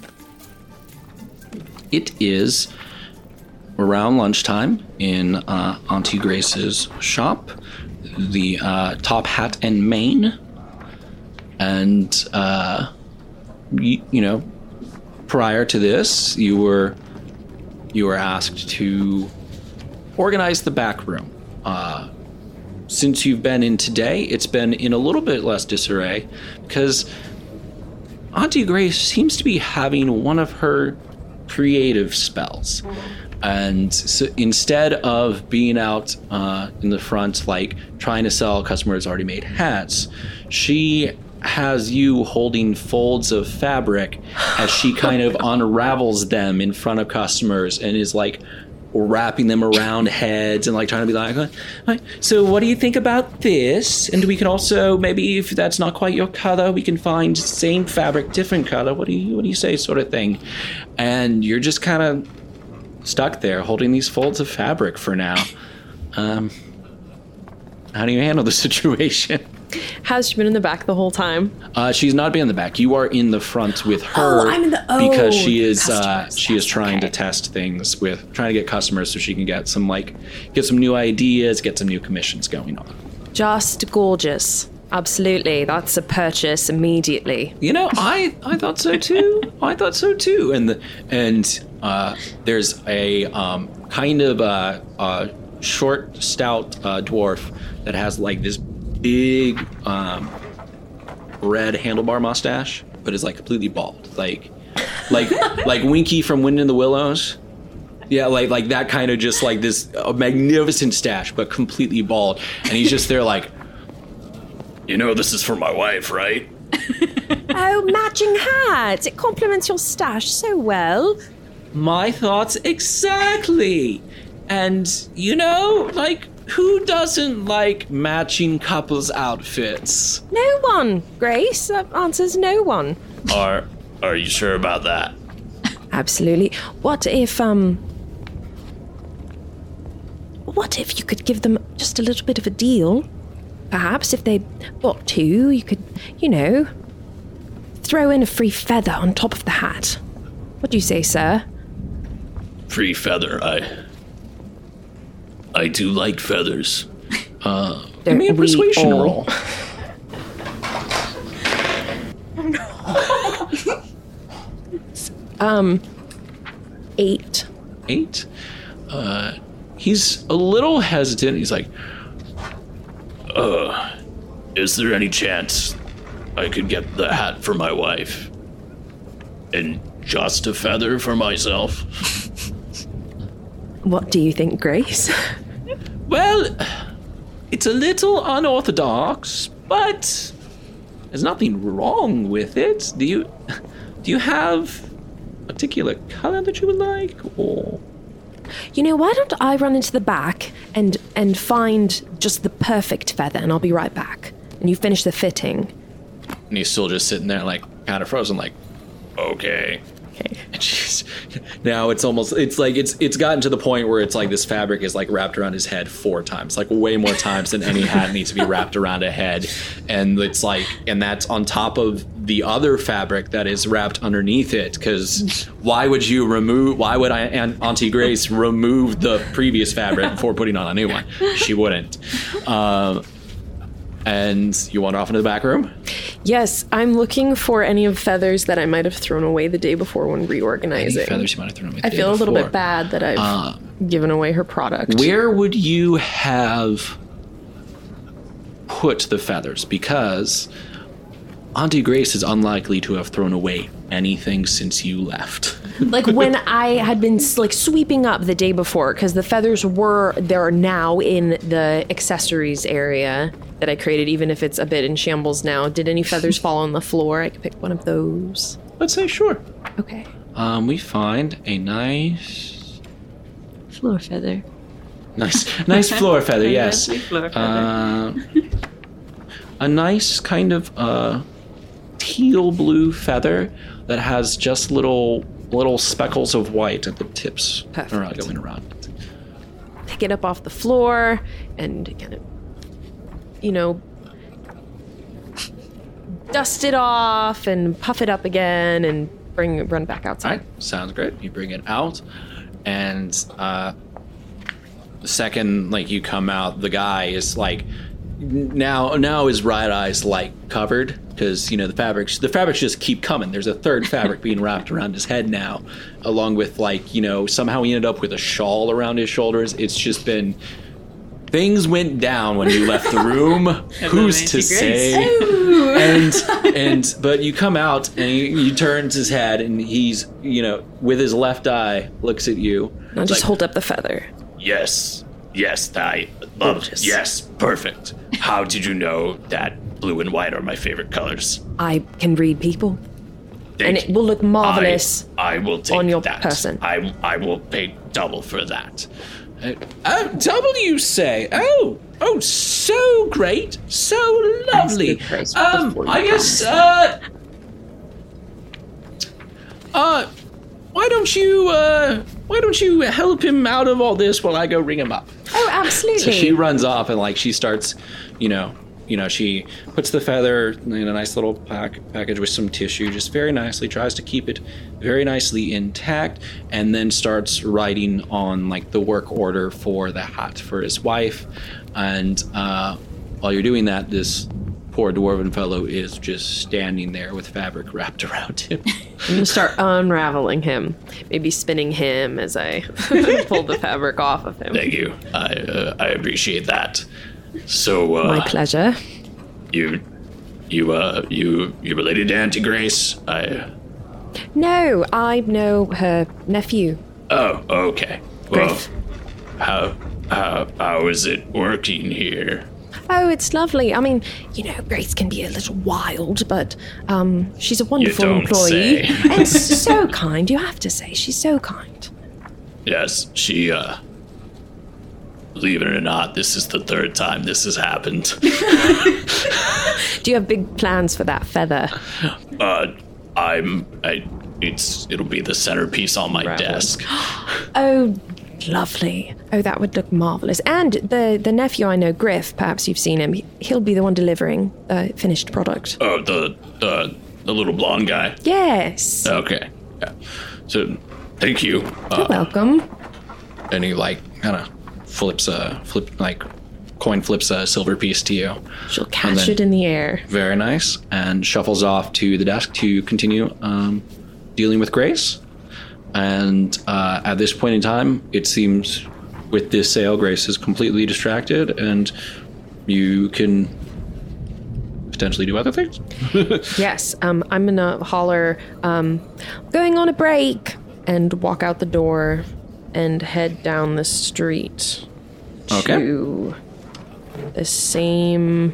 It is around lunchtime in uh, Auntie Grace's shop, the uh, Top Hat and Mane. And, uh, you, you know, prior to this, you were you were asked to organize the back room. Uh, since you've been in today, it's been in a little bit less disarray because Auntie Grace seems to be having one of her creative spells. And so instead of being out uh, in the front, like trying to sell customers already made hats, she has you holding folds of fabric as she kind of unravels them in front of customers and is like wrapping them around heads and like trying to be like, "Hi, so what do you think about this? And we can also, maybe if that's not quite your color, we can find same fabric, different color. What do you, what do you say?" sort of thing. And you're just kind of stuck there holding these folds of fabric for now. Um, how do you handle the situation? Has she been in the back the whole time? Uh, she's not been in the back. You are in the front with her. Oh, I'm in the oh, because she is uh, customers. she is trying okay. to test things with trying to get customers so she can get some like get some new ideas, get some new commissions going on. Just gorgeous. Absolutely. That's a purchase immediately. You know, I, I thought so too. I thought so too. And the, and uh, there's a um, kind of a, a short, stout uh, dwarf that has like this big um, red handlebar mustache, but is like completely bald, like like like Winky from Wind in the Willows. Yeah, like like that kind of just like this uh, magnificent stash, but completely bald. And he's just there like, you know, this is for my wife, right? Oh, matching hat. It complements your stash so well. My thoughts exactly. And, you know, like, who doesn't like matching couples' outfits? No one, Grace. That answers no one. Are are you sure about that? Absolutely. What if, um... What if you could give them just a little bit of a deal? Perhaps if they bought two, you could, you know, throw in a free feather on top of the hat. What do you say, sir? Free feather, I... I do like feathers. Uh, give me a persuasion roll. um, eight. Eight? Uh, he's a little hesitant. He's like, uh, is there any chance I could get the hat for my wife? And just a feather for myself? What do you think, Grace? Well, it's a little unorthodox, but there's nothing wrong with it. Do you do you have a particular color that you would like, or? You know, why don't I run into the back and and find just the perfect feather, and I'll be right back. And you finish the fitting. And he's still just sitting there, like, kind of frozen, like, okay. Okay. And she's, now it's almost, it's like, it's it's gotten to the point where it's like this fabric is like wrapped around his head four times, like way more times than any hat needs to be wrapped around a head. And it's like, and that's on top of the other fabric that is wrapped underneath it. Because why would you remove, why would I, Aunt, Auntie Grace remove the previous fabric before putting on a new one? She wouldn't. Um, and you wander off into the back room? Yes, I'm looking for any of feathers that I might have thrown away the day before when reorganizing. Any feathers you might have thrown away the I day feel a little before. bit bad that I've Uh, given away her product. Where would you have put the feathers? Because Auntie Grace is unlikely to have thrown away anything since you left. Like when I had been like sweeping up the day before, because the feathers were there now in the accessories area that I created, even if it's a bit in shambles now. Did any feathers fall on the floor? I could pick one of those. Let's say sure. Okay. Um, we find a nice, Floor feather. nice, nice floor feather. Yes. Lovely floor feather. Uh, a nice kind of uh, teal blue feather that has just little little speckles of white at the tips. Perfect. Around, going around. Pick it up off the floor and kind of, you know, dust it off and puff it up again and bring it, run back All outside. right, sounds great. You bring it out, and uh, the second like you come out, the guy is like now now his right eye's like covered because you know the fabrics the fabrics just keep coming. There's a third fabric being wrapped around his head now, along with like you know somehow he ended up with a shawl around his shoulders. It's just been. Things went down when you left the room. Who's to say? and and but you come out and he, he turns his head and he's you know with his left eye looks at you. I'll just like, hold up the feather. Yes, yes, I love it. Yes, perfect. How did you know that blue and white are my favorite colors? I can read people. Thank And it you. will look marvelous I, I will take on your that. person. I I will pay double for that. Uh, oh, double you say? Oh, oh, so great, so lovely. the price Um, before you I guess. Uh, uh, why don't you uh, why don't you help him out of all this while I go ring him up? Oh, absolutely. So she runs off and like she starts, you know, you know, she puts the feather in a nice little pack, package with some tissue, just very nicely, tries to keep it very nicely intact, and then starts writing on like the work order for the hat for his wife. And uh, while you're doing that, this poor dwarven fellow is just standing there with fabric wrapped around him. I'm gonna start unraveling him, maybe spinning him as I pull the fabric off of him. Thank you. I uh, I appreciate that. So uh, My pleasure. you you uh you you related to Auntie Grace? I No, I know her nephew. Oh, okay. Well, Griff. how, how, how is it working here? Oh, it's lovely. I mean, you know, Grace can be a little wild, but um, she's a wonderful don't employee. say. And so kind, you have to say. She's so kind. Yes, she, uh... Believe it or not, this is the third time this has happened. Do you have big plans for that feather? uh, I'm... I... It's... It'll be the centerpiece on my desk. Oh, lovely. Oh, that would look marvelous. And the, the nephew I know, Griff, perhaps you've seen him. He, he'll be the one delivering the finished product. Oh, the... the... the little blonde guy? Yes. Okay. Yeah. So, thank you. Uh, You're welcome. and he, like, kind of flips a... Flip, like, coin flips a silver piece to you. She'll catch then- it in the air. Very nice. And shuffles off to the desk to continue um, dealing with Grace. And uh, at this point in time, it seems with this sale, Grace is completely distracted, and you can potentially do other things. Yes, um, I'm gonna holler, um, going on a break, and walk out the door and head down the street Okay. to the same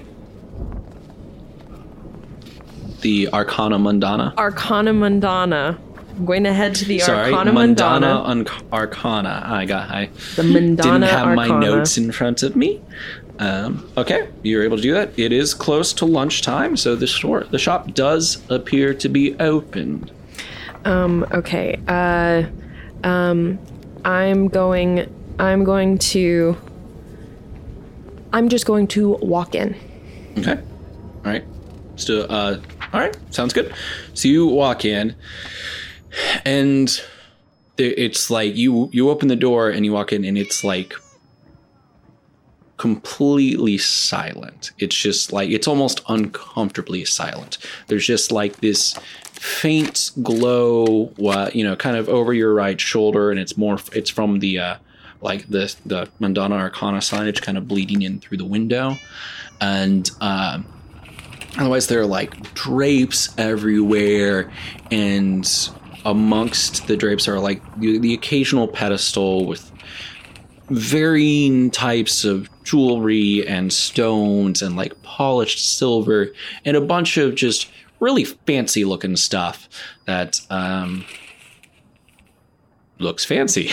The Arcana Mundana. Arcana Mundana. I'm going to head to the Sorry, Arcana Mundana Mundana. Unc- Arcana. I got. I The Mundana didn't have my Arcana. notes in front of me. Um, okay, you're able to do that. It is close to lunchtime, so the store, the shop does appear to be open. Um, okay. Uh, um, I'm going. I'm going to. I'm just going to walk in. Okay. All right. Still, uh, all right. Sounds good. So you walk in, and there- it's like you you open the door and you walk in, and it's like completely silent. It's just like it's almost uncomfortably silent. There's just like this faint glow, uh, you know, kind of over your right shoulder, and it's more. It's from the uh, like the the Mundana Arcana signage, kind of bleeding in through the window, and. Um, Otherwise, there are like drapes everywhere, and amongst the drapes are like the, the occasional pedestal with varying types of jewelry and stones and like polished silver and a bunch of just really fancy looking stuff that um, looks fancy.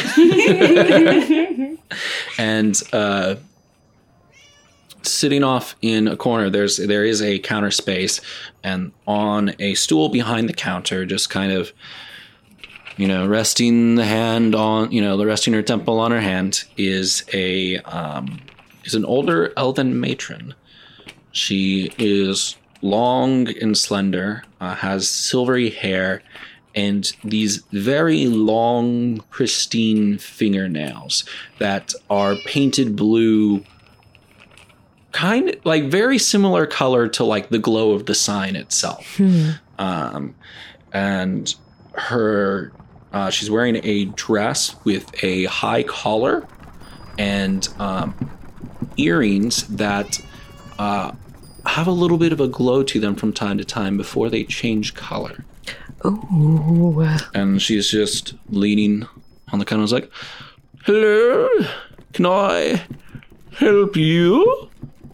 and uh, sitting off in a corner, there's there is a counter space, and on a stool behind the counter, just kind of, you know, resting the hand on, you know, the resting her temple on her hand, is a um, is an older elven matron. She is long and slender, uh, has silvery hair, and these very long, pristine fingernails that are painted blue. Kind of like very similar color to like the glow of the sign itself. Hmm. Um, and her, uh, she's wearing a dress with a high collar and um, earrings that uh, have a little bit of a glow to them from time to time before they change color. Ooh. And she's just leaning on the counter. Like, hello, can I help you?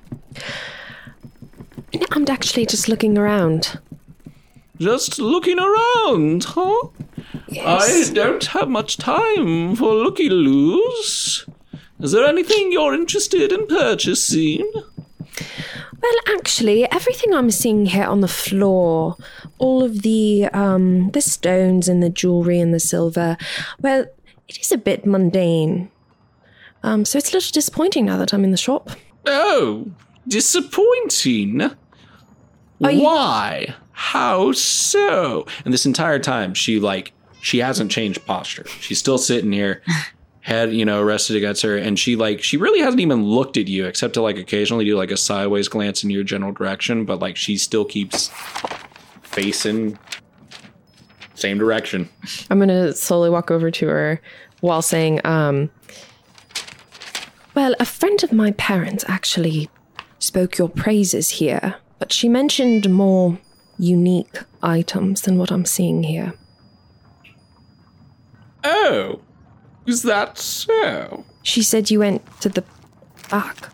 I'm actually just looking around. Just looking around, huh? Yes. I don't have much time for looky-loos. Is there anything you're interested in purchasing? Well, actually, everything I'm seeing here on the floor, all of the um, the stones and the jewelry and the silver, well, it is a bit mundane. Um, so it's a little disappointing now that I'm in the shop. Oh, disappointing. Are you- Why? How so? And this entire time, she like she hasn't changed posture. She's still sitting here, head you know rested against her, and she like she really hasn't even looked at you except to like occasionally do like a sideways glance in your general direction. But like she still keeps facing same direction. I'm going to slowly walk over to her while saying, um, well, a friend of my parents actually spoke your praises here, but she mentioned more unique items than what I'm seeing here. Oh, Is that so? She said you went to the back.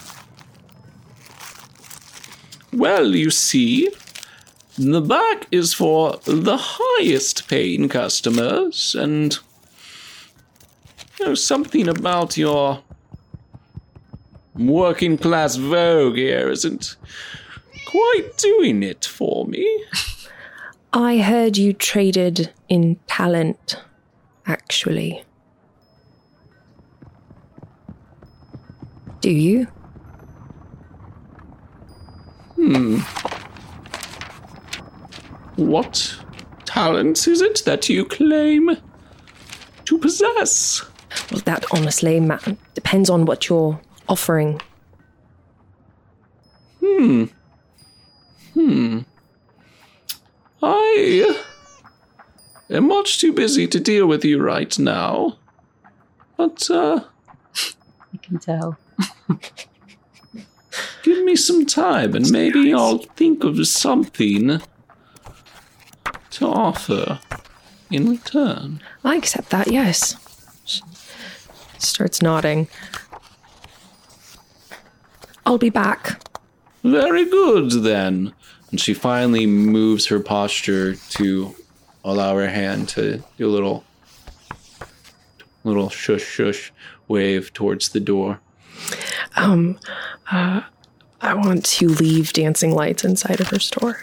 Well, you see, the back is for the highest paying customers, and there's something about your working class vogue here isn't quite doing it for me. I heard you traded in talent, actually. Do you? Hmm. What talent is it that you claim to possess? Well, that honestly ma- depends on what you're offering. Hmm. Hmm. I am much too busy to deal with you right now. But, uh... I can tell. give me some time and maybe I'll think of something to offer in return. I accept that, yes. She starts nodding. I'll be back. Very good, then. And she finally moves her posture to allow her hand to do a little, little shush shush wave towards the door. Um, uh, I want to leave dancing lights inside of her store.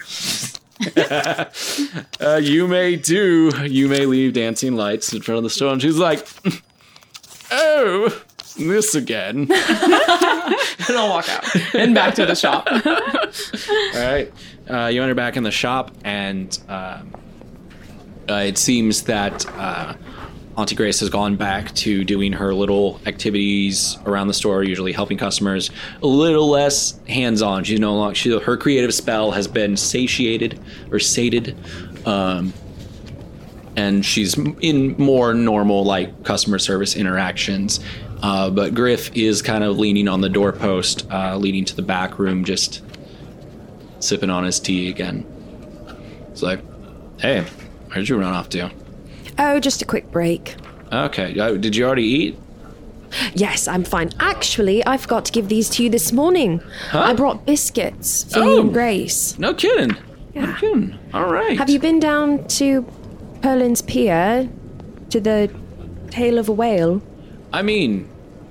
uh, you may do. You may leave dancing lights in front of the store. And she's like, oh, this again. And I'll walk out and back to the shop. All right. Uh, you enter back in the shop, and um, uh, it seems that uh, Auntie Grace has gone back to doing her little activities around the store, usually helping customers. A little less hands-on. She's no longer. She, her creative spell has been satiated or sated, um, and she's in more normal, like, customer service interactions. Uh, but Griff is kind of leaning on the doorpost, uh, leading to the back room, just sipping on his tea again. It's like, hey, where'd you run off to? Oh, just a quick break. Okay, uh, did you already eat? Yes, I'm fine. Actually, I forgot to give these to you this morning. Huh? I brought biscuits for Oh. you and Grace. No kidding. Yeah. No kidding. All right. Have you been down to Perlin's Pier to the Tail of a Whale? I mean,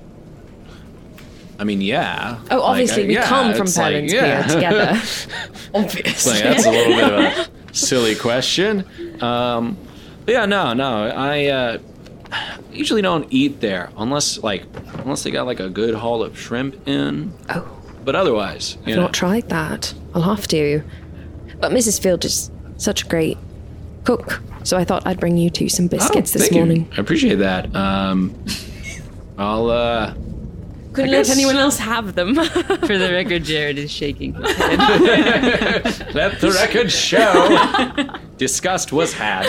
I mean, yeah. Oh, obviously, Like, uh, we yeah, come from it's like, Perlin's yeah. Pier together. It's Obviously. like, that's a little bit of a silly question. Um, but yeah, no, no. I uh, usually don't eat there unless, like, unless they got like a good haul of shrimp in. Oh, But otherwise, you I've know. not tried that. I'll have to. But Missus Field is such a great cook, so I thought I'd bring you two some biscuits Oh, this thank you. morning. I appreciate that. Um, I'll uh. Couldn't I let guess- anyone else have them. For the record, Jared is shaking his head. Let the record show. Disgust was had.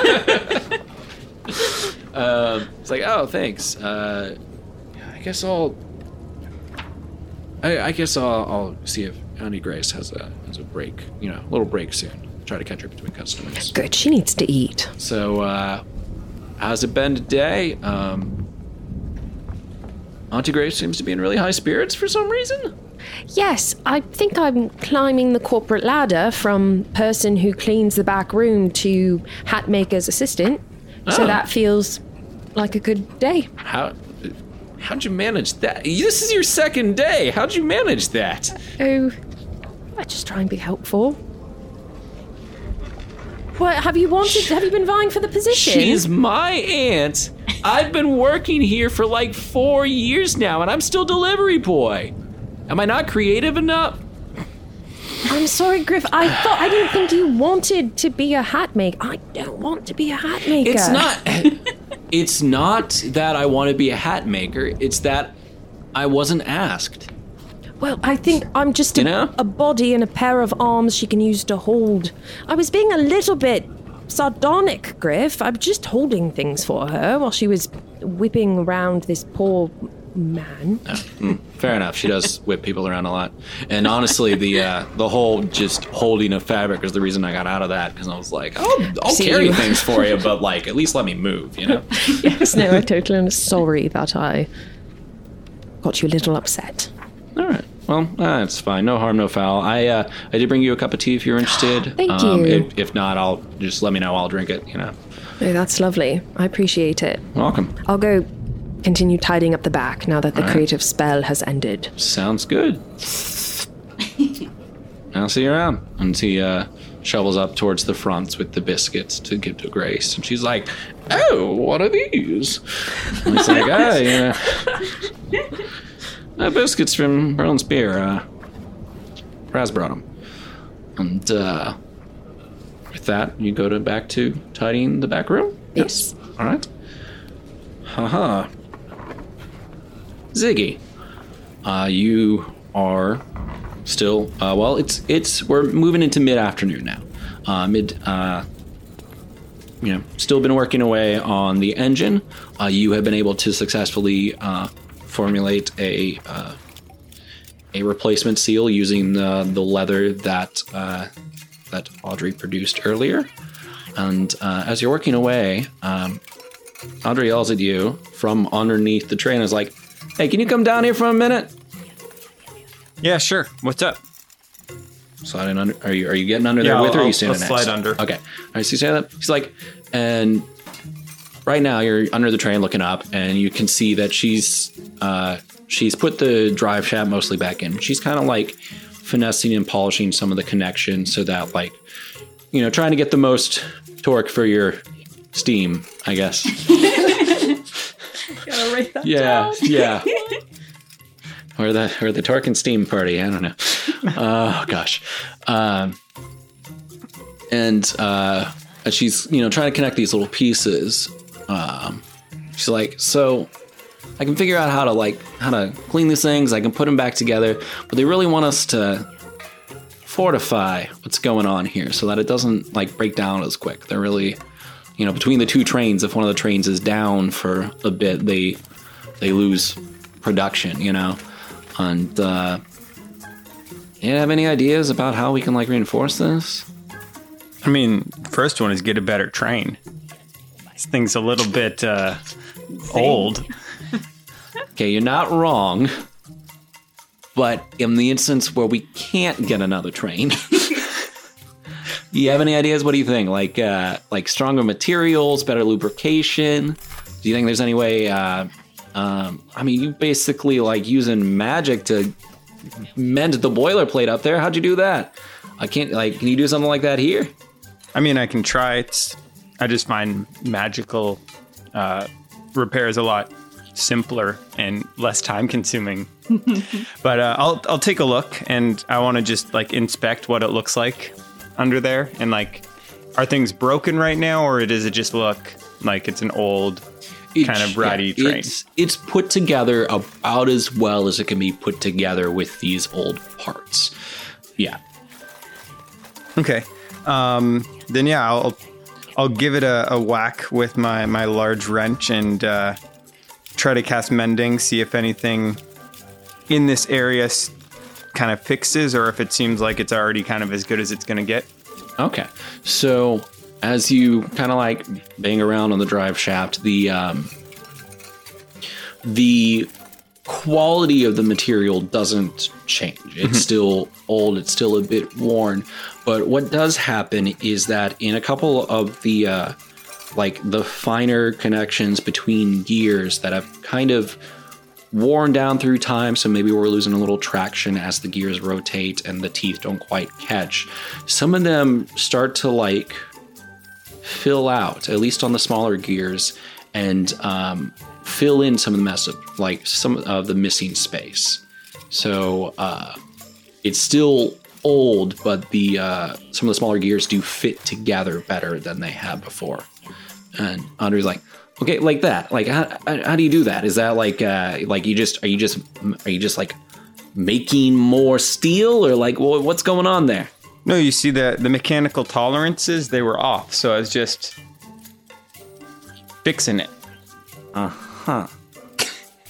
uh, it's like, oh, thanks. Uh, I guess I'll. I, I guess I'll, I'll see if Auntie Grace has a has a break. You know, a little break soon. Try to catch her between customers. Good, she needs to eat. So, uh, how's it been today? Um, Auntie Grace seems to be in really high spirits for some reason. Yes, I think I'm climbing the corporate ladder from person who cleans the back room to hat maker's assistant. So Oh. that feels like a good day. How how'd you manage that? This is your second day. How'd you manage that? Oh, I just try and be helpful. What, have you wanted, have you been vying for the position? She's my aunt. I've been working here for like four years now, and I'm still delivery boy. Am I not creative enough? I'm sorry, Griff. I thought, I didn't think you wanted to be a hat maker. I don't want to be a hat maker. It's not. It's not that I want to be a hat maker. It's that I wasn't asked. Well, I think I'm just a, You know? a body and a pair of arms she can use to hold. I was being a little bit sardonic, Griff. I'm just holding things for her while she was whipping around this poor man. Yeah, mm, fair enough. She does whip people around a lot. And honestly, the uh, the whole just holding of fabric is the reason I got out of that, because I was like, I'll, I'll See carry you. things for you, but like at least let me move, you know? Yes, no, I totally am sorry that I got you a little upset. All right. Well, uh, it's fine. No harm, no foul. I uh, I did bring you a cup of tea if you're interested. Thank um, you. If, if not, I'll just let me know. I'll drink it, you know? No, that's lovely. I appreciate it. Welcome. I'll go continue tidying up the back now that the All right. creative spell has ended. Sounds good. I'll see you around. And he uh, shovels up towards the front with the biscuits to give to Grace. And she's like, oh, what are these? And he's like, ah, yeah. Uh, biscuits from Merlin's Beer. Uh, Raz brought them. And uh, with that, you go to back to tidying the back room? Yes. All right. Haha. Ziggy, uh, you are still, uh, well, it's, it's, we're moving into mid-afternoon now. Uh, mid, uh, you know, still been working away on the engine. Uh, you have been able to successfully uh, formulate a uh, a replacement seal using the, the leather that uh, that Audrey produced earlier. And uh, as you're working away, um, Audrey yells at you from underneath the train. Is like, "Hey, can you come down here for a minute?" Yeah, sure. What's up? Sliding under. Are you are you getting under Yeah, there with I'll- her? Or are you I'll- standing I'll next? slide under. Okay. All right. So you say that. She's like, and right now you're under the train looking up, and you can see that she's uh, she's put the drive shaft mostly back in. She's kind of like finessing and polishing some of the connections so that, like, you know, trying to get the most torque for your steam, I guess. Gotta write that Yeah, down. yeah. Or the or the torque and steam party. I don't know. Oh gosh. Um, and uh, as she's you know trying to connect these little pieces. Um, she's like, so I can figure out how to like how to clean these things. I can put them back together, but they really want us to fortify what's going on here so that it doesn't like break down as quick. They're really, you know, between the two trains, if one of the trains is down for a bit, they they lose production, you know. And uh, you have any ideas about how we can like reinforce this? I mean, first one is get a better train. This thing's a little bit uh, old. Okay, you're not wrong. But in the instance where we can't get another train, you have any ideas? What do you think? Like, uh, like stronger materials, better lubrication? Do you think there's any way? Uh, um, I mean, you basically like using magic to mend the boilerplate up there. How'd you do that? I can't. Like, can you do something like that here? I mean, I can try. It's, I just find magical uh, repairs a lot simpler and less time consuming. But uh, I'll I'll take a look, and I want to just like inspect what it looks like under there, and like, are things broken right now, or does it just look like it's an old kind of ratty yeah, train? It's, it's put together about as well as it can be put together with these old parts. Yeah. Okay. Um, then yeah, I'll I'll give it a, a whack with my, my large wrench and uh, try to cast mending, see if anything in this area s- kind of fixes, or if it seems like it's already kind of as good as it's going to get. Okay. So as you kind of like bang around on the drive shaft, the um, the quality of the material doesn't change. It's still old. It's still a bit worn. But what does happen is that in a couple of the uh, like the finer connections between gears that have kind of worn down through time, so maybe we're losing a little traction as the gears rotate and the teeth don't quite catch. Some of them start to like fill out, at least on the smaller gears, and um, fill in some of the mess of like some of the missing space. So uh, it's still old, but the uh, some of the smaller gears do fit together better than they have before. And Andre's like, okay, like that. Like, how, how do you do that? Is that like, uh, like you just, are you just, are you just like making more steel, or like, well, what's going on there? No, you see the the mechanical tolerances, they were off, so I was just fixing it. Uh huh.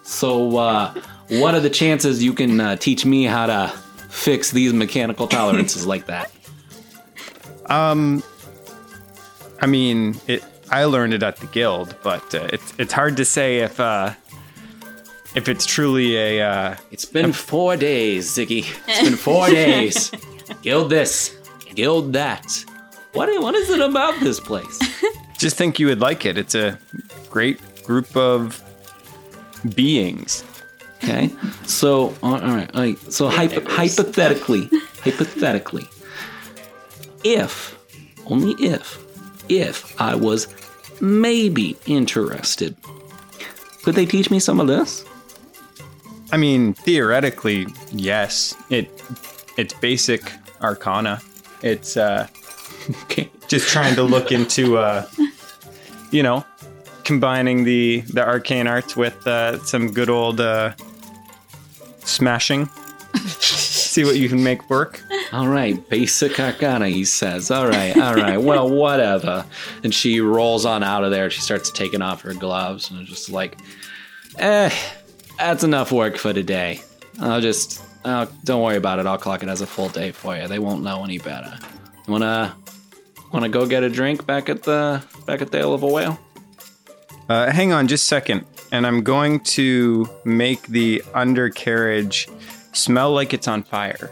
So, uh, what are the chances you can uh, teach me how to fix these mechanical tolerances like that? Um, I mean, it. I learned it at the guild, but uh, it's it's hard to say if uh, if it's truly a. Uh, it's been four days, Ziggy. It's been four days. Guild this, guild that. What what is it about this place? Just think you would like it. It's a great group of beings. Okay, so all right, all right. So hypo- hypothetically, hypothetically, if only if if I was maybe interested, could they teach me some of this? I mean, theoretically, yes. It it's basic arcana. It's uh, okay. Just trying to look into uh, you know, combining the the arcane arts with uh, some good old uh, smashing. See what you can make work. All right, basic arcana, he says. All right, all right. Well, whatever. And she rolls on out of there. She starts taking off her gloves and just like, eh, that's enough work for today. I'll just, uh, don't worry about it. I'll clock it as a full day for you. They won't know any better. Wanna, wanna go get a drink back at the back at the Ale of a Whale? Uh, hang on, just a second. And I'm going to make the undercarriage smell like it's on fire.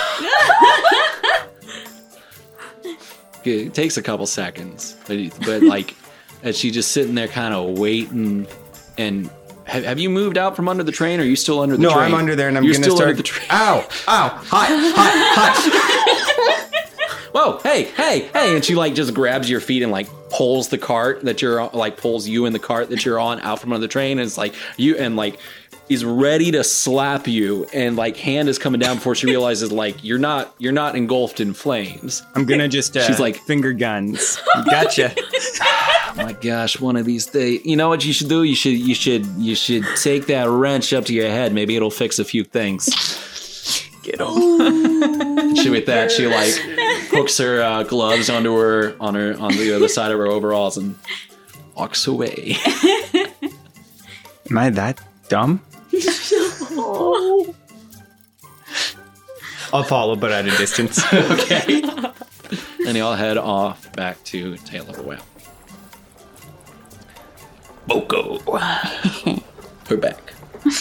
It takes a couple seconds, but, but like, as she just sitting there kind of waiting, and have, have you moved out from under the train, or are you still under the no, train? No, I'm under there, and I'm You're gonna still start. Under the train. Ow! Ow! Hi! Hi! Hi! Whoa! Hey! Hey! Hey! And she like just grabs your feet and like pulls the cart that you're on, like pulls you in the cart that you're on out from under the train, and it's like you and like. Is ready to slap you, and like hand is coming down before she realizes like you're not you're not engulfed in flames. I'm gonna just uh, she's like finger guns. Gotcha. Oh my gosh, one of these days. You know what you should do? You should you should you should take that wrench up to your head. Maybe it'll fix a few things. Get him. She with that she like hooks her uh, gloves onto her on her on the other side of her overalls and walks away. Am I that dumb? I'll follow, but at a distance. Okay. And y'all head off back to Tail of a Whale. Boko. We're back.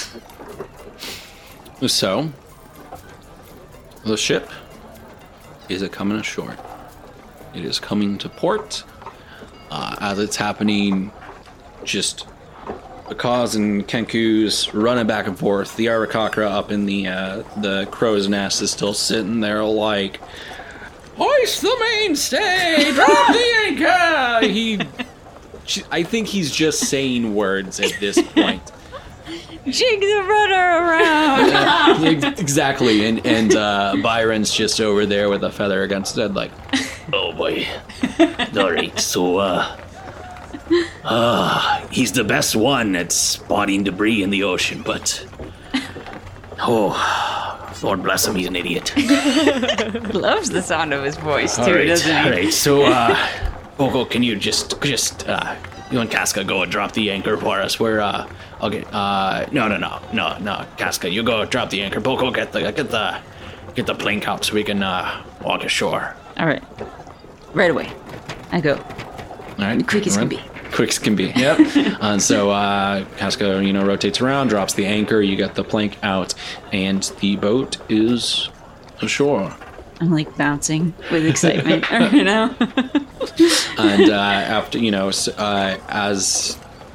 So, the ship is it coming ashore. It is coming to port. Uh, as it's happening, just Akaz and Kenku's running back and forth. The Arakakra up in the uh, the crow's nest is still sitting there like, hoist the mainstay, drop the anchor. He, she, I think he's just saying words at this point. Jig the rudder around. uh, exactly, and and uh, Byron's just over there with a feather against his head, like, oh boy. All right, so uh. Uh, he's the best one at spotting debris in the ocean, but... Oh, Lord bless him, he's an idiot. Loves the sound of his voice, too, all right, doesn't he? All right, so, uh... Boko, can you just, just, uh... You and Casca go and drop the anchor for us. We're, uh... Okay, uh... No, no, no, no, no. Casca, you go drop the anchor. Boko, get the, get the... Get the plank out so we can, uh... walk ashore. All right. Right away. I go. All right. Quick as all can right. be. Quick as can be. Yep. And so uh, Casca, you know, rotates around, drops the anchor. You get the plank out, and the boat is ashore. I'm like bouncing with excitement, you know. And uh, after you know, uh, as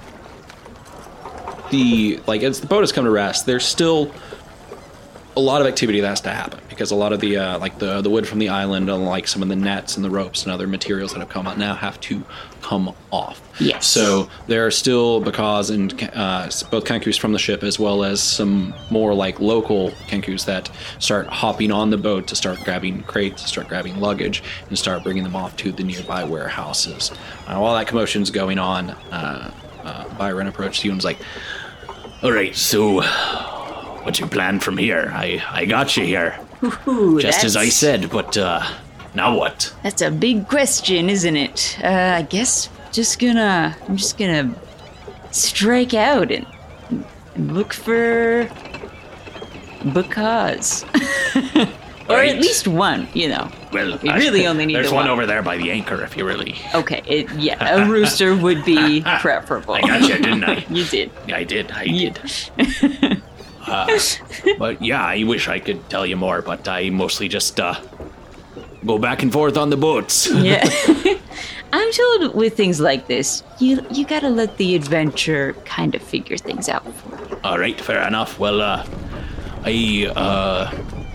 the like as the boat has come to rest, there's still a lot of activity that has to happen because a lot of the uh, like the the wood from the island, and like some of the nets and the ropes and other materials that have come out now have to come off. Yes. So there are still Bakaz and uh, both Kenkus from the ship, as well as some more like local Kenkus that start hopping on the boat to start grabbing crates, to start grabbing luggage, and start bringing them off to the nearby warehouses. Uh, while that commotion's going on, uh, uh, Byron approached you and was like, "All right, so what's your plan from here? I I got you here, Ooh, just as I that's- said, but uh, now what?" That's a big question, isn't it? Uh, I guess just gonna, I'm just gonna strike out and and look for because. Or Right. at least one, you know. Well, We really only need there's the one one. over there by the anchor if you really. Okay, it, yeah, a rooster would be preferable. I got you, didn't I? You did. I did. I did. uh, but yeah, I wish I could tell you more, but I mostly just uh, go back and forth on the boats. Yeah. I'm told with things like this, you you gotta let the adventure kind of figure things out for you. All right, fair enough. Well, uh, I uh,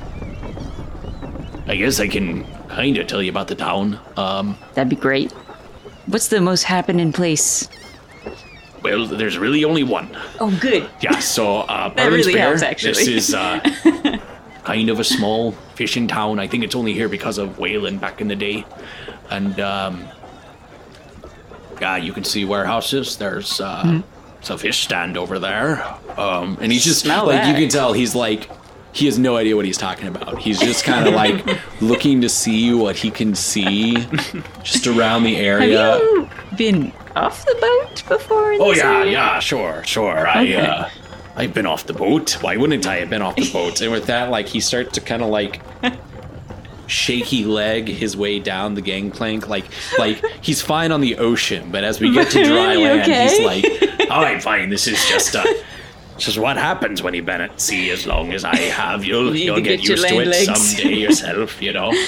I guess I can kind of tell you about the town. Um, That'd be great. What's the most happening place? well, there's really only one. Oh, good. Yeah, so uh, That really Barlenspear, helps, actually. This is uh, kind of a small fishing town. I think it's only here because of whaling back in the day, and um, yeah, you can see warehouses. There's uh, Mm-hmm. there's a fish stand over there, um, And he's just Smell like, you that. can tell he's like, he has no idea what he's talking about. He's just kind of like looking to see what he can see just around the area. Have you been off the boat before? in Oh this yeah, area? yeah, sure, sure. I Okay. uh, I've been off the boat. Why wouldn't I have been off the boat? And with that, like, he starts to kind of like shaky leg his way down the gangplank. Like, like he's fine on the ocean, but as we get to dry You land, okay? he's like, All right, fine. This is just uh, just what happens when you've been at sea as long as I have. You'll Need you'll to get, get your used to land it legs. someday yourself, you know.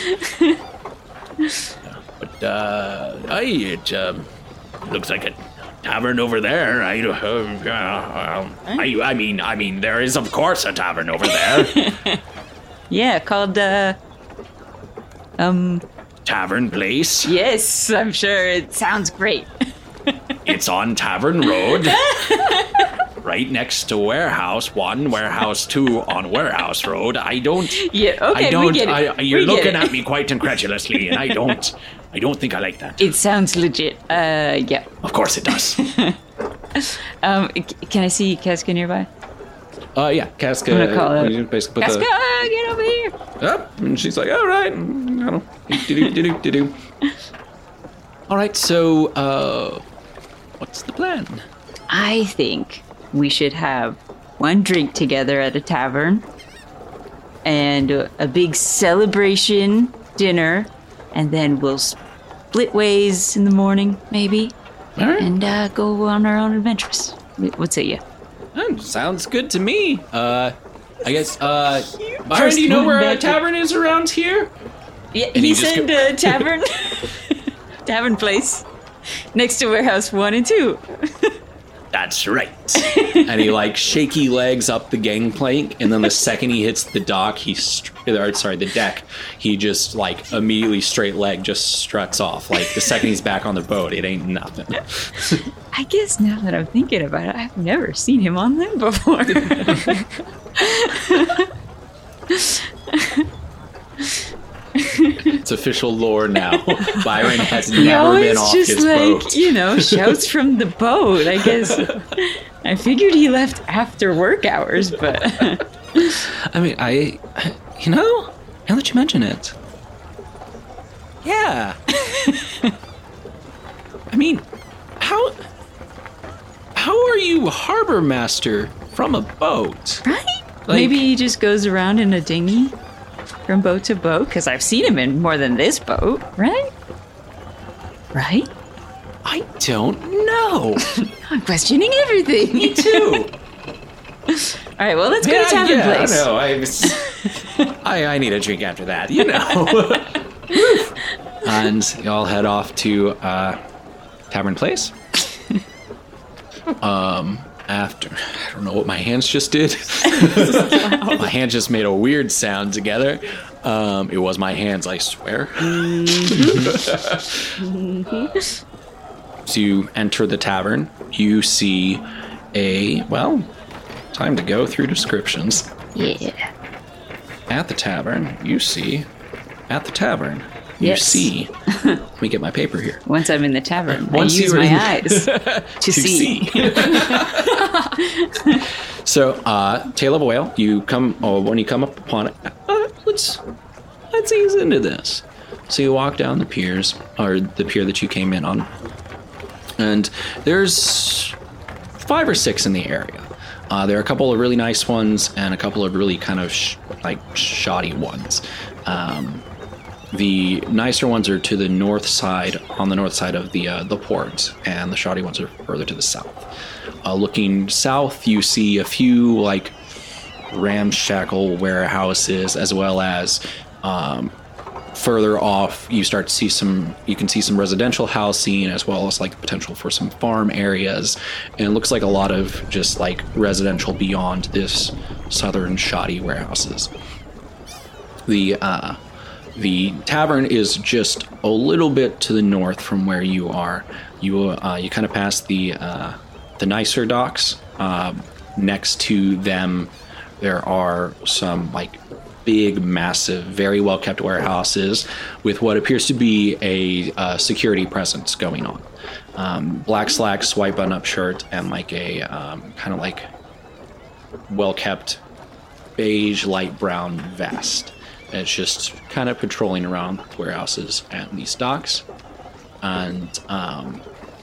But uh, I it um, looks like a tavern over there. I don't. Uh, uh, I I mean I mean there is of course a tavern over there. Yeah, called, uh... Um, Tavern Place. yes, I'm sure it sounds great. It's on Tavern Road. Right next to Warehouse One, Warehouse Two on Warehouse Road. I don't. Yeah, okay, I don't. we get it. I, you're We get looking it. at me quite incredulously, and I don't. I don't think I like that. It sounds legit. Uh, yeah. Of course it does. Um, c- can I see Casca nearby? uh, yeah, Casca. I'm gonna call out. you basically put Casca, the, get over here! up, and she's like, all right. And, I don't know. Do-do, do-do, do-do. All right, so, uh, what's the plan? I think we should have one drink together at a tavern and a, a big celebration dinner, and then we'll split ways in the morning, maybe, All right. and uh, go on our own adventures. Wh- What say you? Hmm, sounds good to me. Uh, I guess, uh, Byron, First do you know one where a back to- tavern is around here? Yeah, And he you just said go- uh, tavern, tavern place next to warehouse one and two. That's right. And he like shaky legs up the gangplank, and then the second he hits the dock, he str- or, sorry the deck, he just like immediately straight leg just struts off. Like the second he's back on the boat, it ain't nothing. I guess now that I'm thinking about it, I've never seen him on them before. It's official lore now. Byron has He never always been off just his like, boat. you know, shouts from the boat. I guess I figured he left after work hours, but I mean, I, you know, now that you mention it, yeah. I mean, how, how are you harbor master from a boat? right? Like- Maybe he just goes around in a dinghy from boat to boat, because I've seen him in more than this boat, right? Right? I don't know. I'm questioning everything. Me too. All right, well, let's go to Tavern yeah, Place. I know. I, was, I I need a drink after that, you know. And y'all head off to uh, Tavern Place. Um, after I don't know what my hands just did. My hands just made a weird sound together. Um, it was my hands, I swear. So you enter the tavern. You see a well. Time to go through descriptions. Yeah. At the tavern, you see. At the tavern, you Yes. see. Let me get my paper here. Once I'm in the tavern, Once I use you're my in- eyes to, To see. So, uh, Tail of a Whale, you come, oh, when you come up upon it, uh, let's, let's ease into this. So you walk down the piers, or the pier that you came in on, and there's five or six in the area. Uh, there are a couple of really nice ones and a couple of really kind of sh- like shoddy ones. Um, the nicer ones are to the north side, on the north side of the uh, the port, and the shoddy ones are further to the south. Uh, looking south, you see a few like ramshackle warehouses, as well as um, further off, you start to see some. You can see some residential housing, as well as like the potential for some farm areas, and it looks like a lot of just like residential beyond this southern shoddy warehouses. The uh, the tavern is just a little bit to the north from where you are. You uh, you kind of pass the uh, the nicer docks. Uh, next to them, there are some like big, massive, very well kept warehouses with what appears to be a uh, security presence going on. Um, black slacks, white button-up shirt, and like a um, kind of like well kept beige, light brown vest. And it's just kind of patrolling around the warehouses and these docks. And um,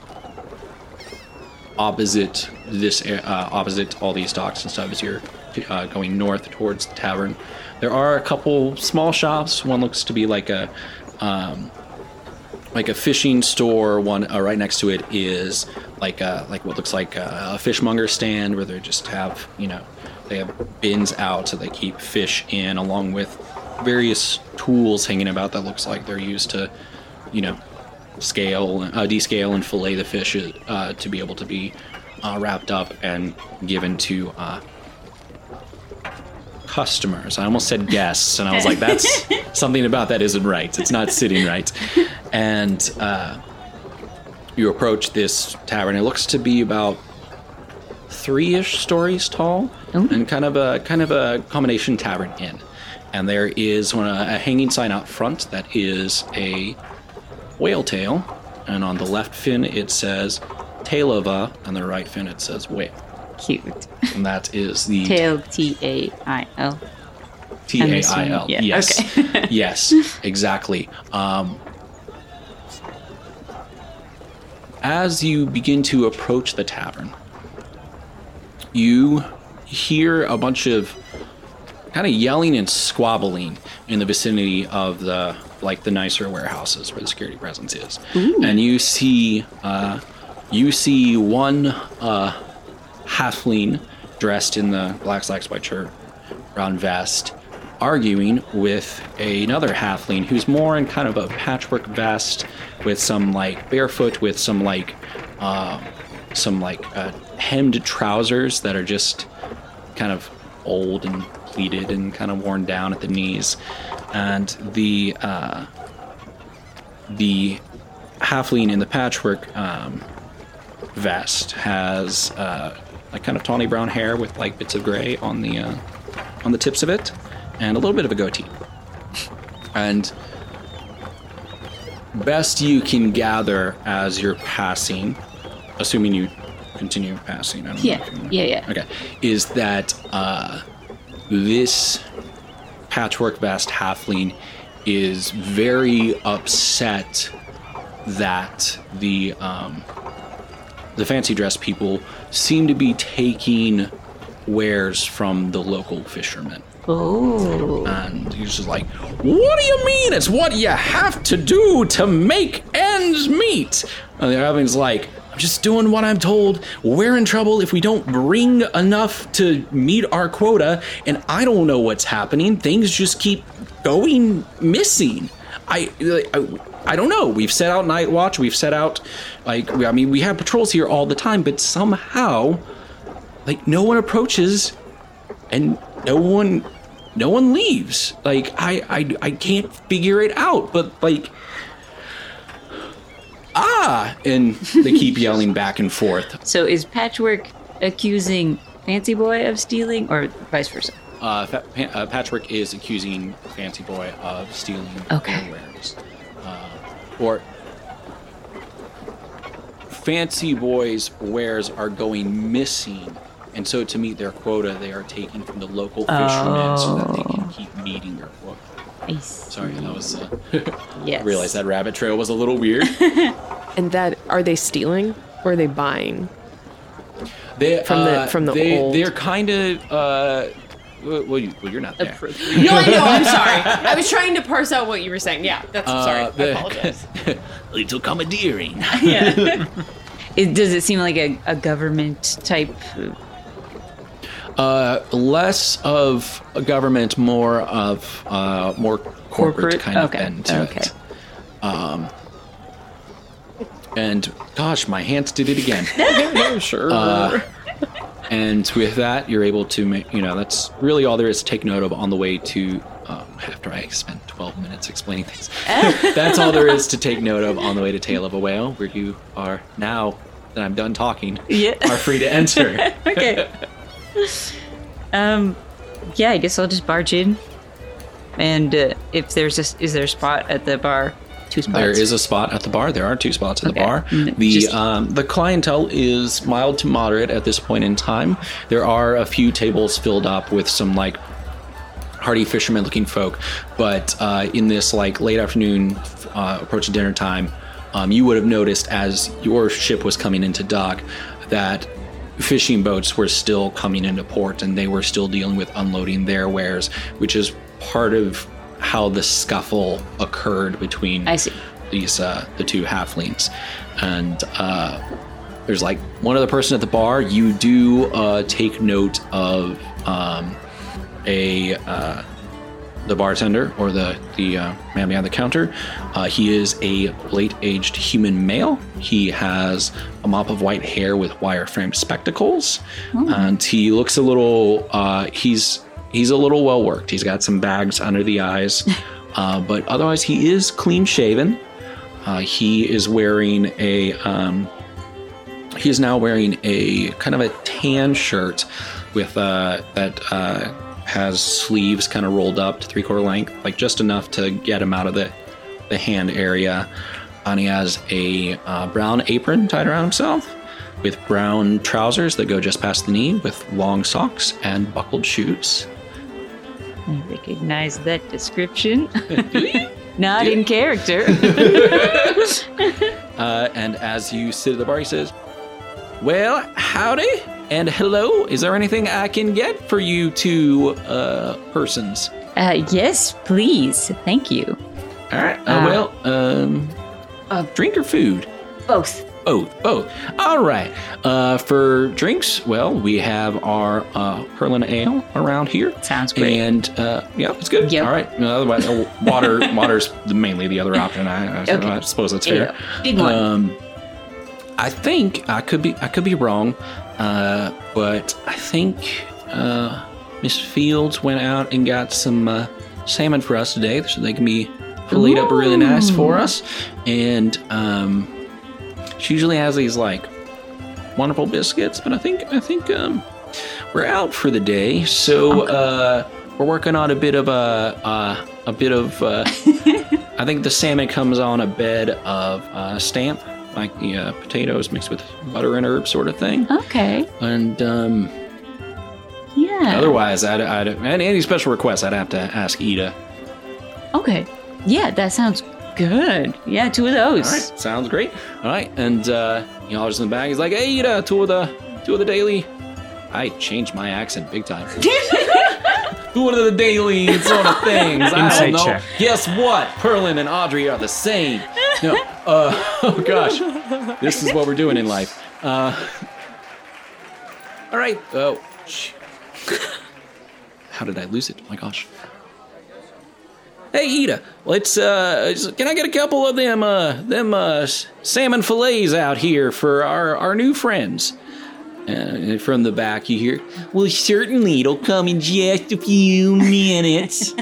opposite this, uh, opposite all these docks and stuff, as you're uh, going north towards the tavern, there are a couple small shops. One looks to be like a, um, like a fishing store. One uh, right next to it is like a, like what looks like a, a fishmonger stand, where they just have, you know, they have bins out so they keep fish in, along with various tools hanging about that looks like they're used to, you know, scale, uh, descale and fillet the fish uh, to be able to be uh, wrapped up and given to uh, customers. I almost said guests, and I was like, that's something about that isn't right. It's not sitting right. And uh, you approach this tavern. It looks to be about three-ish stories tall, Ooh. and kind of a kind of a combination tavern inn. And there is one, a hanging sign out front that is a whale tail, and on the left fin it says tail of a, and the right fin it says whale. Cute. And that is the tail, T A I L. T A I L. Yeah, yes, okay. Yes, exactly. Um, as you begin to approach the tavern, you hear a bunch of kind of yelling and squabbling in the vicinity of the like the nicer warehouses where the security presence is. Ooh. And you see uh, you see one uh, halfling dressed in the black slacks, white shirt, brown vest, arguing with another halfling who's more in kind of a patchwork vest with some like barefoot with some like uh, some like uh, hemmed trousers that are just kind of old and pleated and kind of worn down at the knees, and the uh, the halfling in the patchwork um, vest has uh, like kind of tawny brown hair with like bits of gray on the uh, on the tips of it, and a little bit of a goatee. And best you can gather as you're passing, assuming you continue passing, I don't yeah, know if you yeah, yeah. Okay, is that uh, this patchwork vest halfling is very upset that the um, the fancy dress people seem to be taking wares from the local fishermen. Oh. And he's just like, what do you mean? It's what you have to do to make ends meet. And the halfling's like, I'm just doing what I'm told. We're in trouble if we don't bring enough to meet our quota, and I don't know what's happening. Things just keep going missing. I, I, I don't know. We've set out night watch. We've set out, like, I mean, we have patrols here all the time, but somehow, like, no one approaches, and no one, no one leaves. Like, I, I, I can't figure it out. But like. Ah! And they keep yelling back and forth. So is Patchwork accusing Fancy Boy of stealing, or vice versa? Uh, fa- pa- uh, Patchwork is accusing Fancy Boy of stealing okay. their wares. Uh, or Fancy Boy's wares are going missing, and so to meet their quota, they are taking from the local fishermen oh. so that they can keep meeting their quota. Nice. Sorry, that was. Uh, yes. I realized that rabbit trail was a little weird. And that, are they stealing or are they buying? They, From the- uh, from the they, old- They're kind of. Uh, well, well, you, well, you're not there. No, I know. I'm sorry. I was trying to parse out what you were saying. Yeah, that's Uh, sorry. I the- apologize. Little commandeering. Yeah. It, does it seem like a, a government type? Uh, less of a government, more of uh, more corporate, Corporate? kind of Okay, bend to okay. it. Um, and gosh, my hands did it again. Sure. Uh, and with that, you're able to make, you know, that's really all there is to take note of on the way to, um, after I spent twelve minutes explaining things. That's all there is to take note of on the way to Tale of a Whale, where you are now that I'm done talking, Yeah. are free to enter. Okay. Um, yeah, I guess I'll just barge in. And uh, if there's a, is there a spot at the bar? Two spots. There is a spot at the bar. There are two spots at Okay. the bar. Mm, The just- um, the clientele is mild to moderate at this point in time. There are a few tables filled up with some like hardy fisherman looking folk, but uh, in this like late afternoon uh, approaching dinner time, um, you would have noticed as your ship was coming into dock that fishing boats were still coming into port and they were still dealing with unloading their wares, which is part of how the scuffle occurred between I see. these uh, the two halflings. And uh, there's like one other person at the bar. You do uh, take note of um, a uh, the bartender or the the uh, man behind the counter. Uh, he is a late-aged human male. He has a mop of white hair with wire-framed spectacles, and he looks a little. Uh, he's he's a little well worked. He's got some bags under the eyes, uh, but otherwise he is clean-shaven. Uh, he is wearing a. Um, he is now wearing a kind of a tan shirt with uh, that. Uh, has sleeves kind of rolled up to three-quarter length, like just enough to get him out of the, the hand area. And he has a uh, brown apron tied around himself with brown trousers that go just past the knee with long socks and buckled shoes. I recognize that description. Not in character. Uh, and as you sit at the bar, he says, "Well, howdy and hello. Is there anything I can get for you two uh, persons?" Uh, yes, please. Thank you. All right. Uh, Uh, well, um, uh, drink or food? Both. Both, both. All right. Uh, for drinks, well, we have our uh, Perlin Ale around here. Sounds great. And uh, yeah, it's good. Yep. All right. Uh, otherwise, uh, water, water's the, mainly the other option. I, I, Okay. I suppose that's fair. Yeah. Big one. Um, I think I could be I could be wrong, uh, but I think uh, Miss Fields went out and got some uh, salmon for us today, so they can be filleted up really nice for us. And um, she usually has these like wonderful biscuits, but I think I think um, we're out for the day, so uh, we're working on a bit of a uh, a bit of. Uh, I think the salmon comes on a bed of uh, stamp. Like the uh, potatoes mixed with butter and herbs sort of thing. Okay. And um, Yeah. otherwise, I'd, I'd, and any special requests, I'd have to ask Ida. Okay. Yeah, that sounds good. Yeah, two of those. All right, sounds great. All right, and uh, he hollers in the bag. He's like, "Hey, Ida, two of the, two of the daily." I changed my accent big time. Two of the daily sort of things. I don't Insight know. check. Guess what? Perlin and Audrey are the same. No. Uh, oh gosh, this is what we're doing in life. Uh, all right. Oh, sh- how did I lose it? Oh my gosh. Hey, Ida, let's. Uh, can I get a couple of them, uh, them uh, salmon fillets out here for our our new friends? Uh, from the back, you hear, "Well, certainly, it'll come in just a few minutes."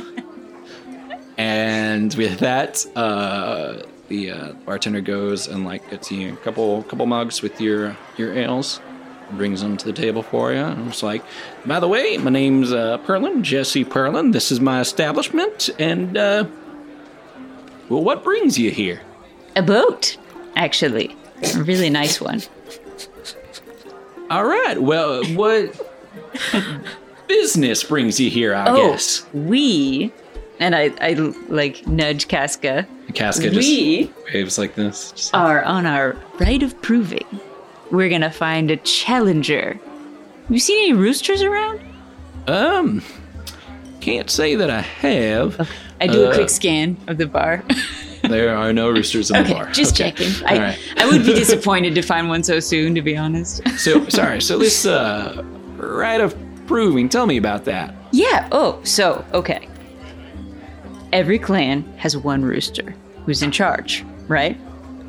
And with that, uh, the uh, bartender goes and like gets you a couple couple mugs with your your ales, brings them to the table for you. And it's like, "By the way, my name's uh, Perlin, Jesse Perlin. This is my establishment, and uh, well, what brings you here?" A boat, actually. A really nice one. All right. Well, what business brings you here? I oh, guess. we, and I, I like nudge Casca. Casca we just waves like this. Just- are on our right of proving we're gonna find a challenger. Have you seen any roosters around? Um, can't say that I have. Okay. I do Uh, a quick scan of the bar. There are no roosters in the Okay, bar. just Okay. checking. All I, right. I would be disappointed to find one so soon, to be honest. So, sorry. So this uh, rite of proving. Tell me about that. Yeah. Oh, so, okay. Every clan has one rooster who's in charge, right?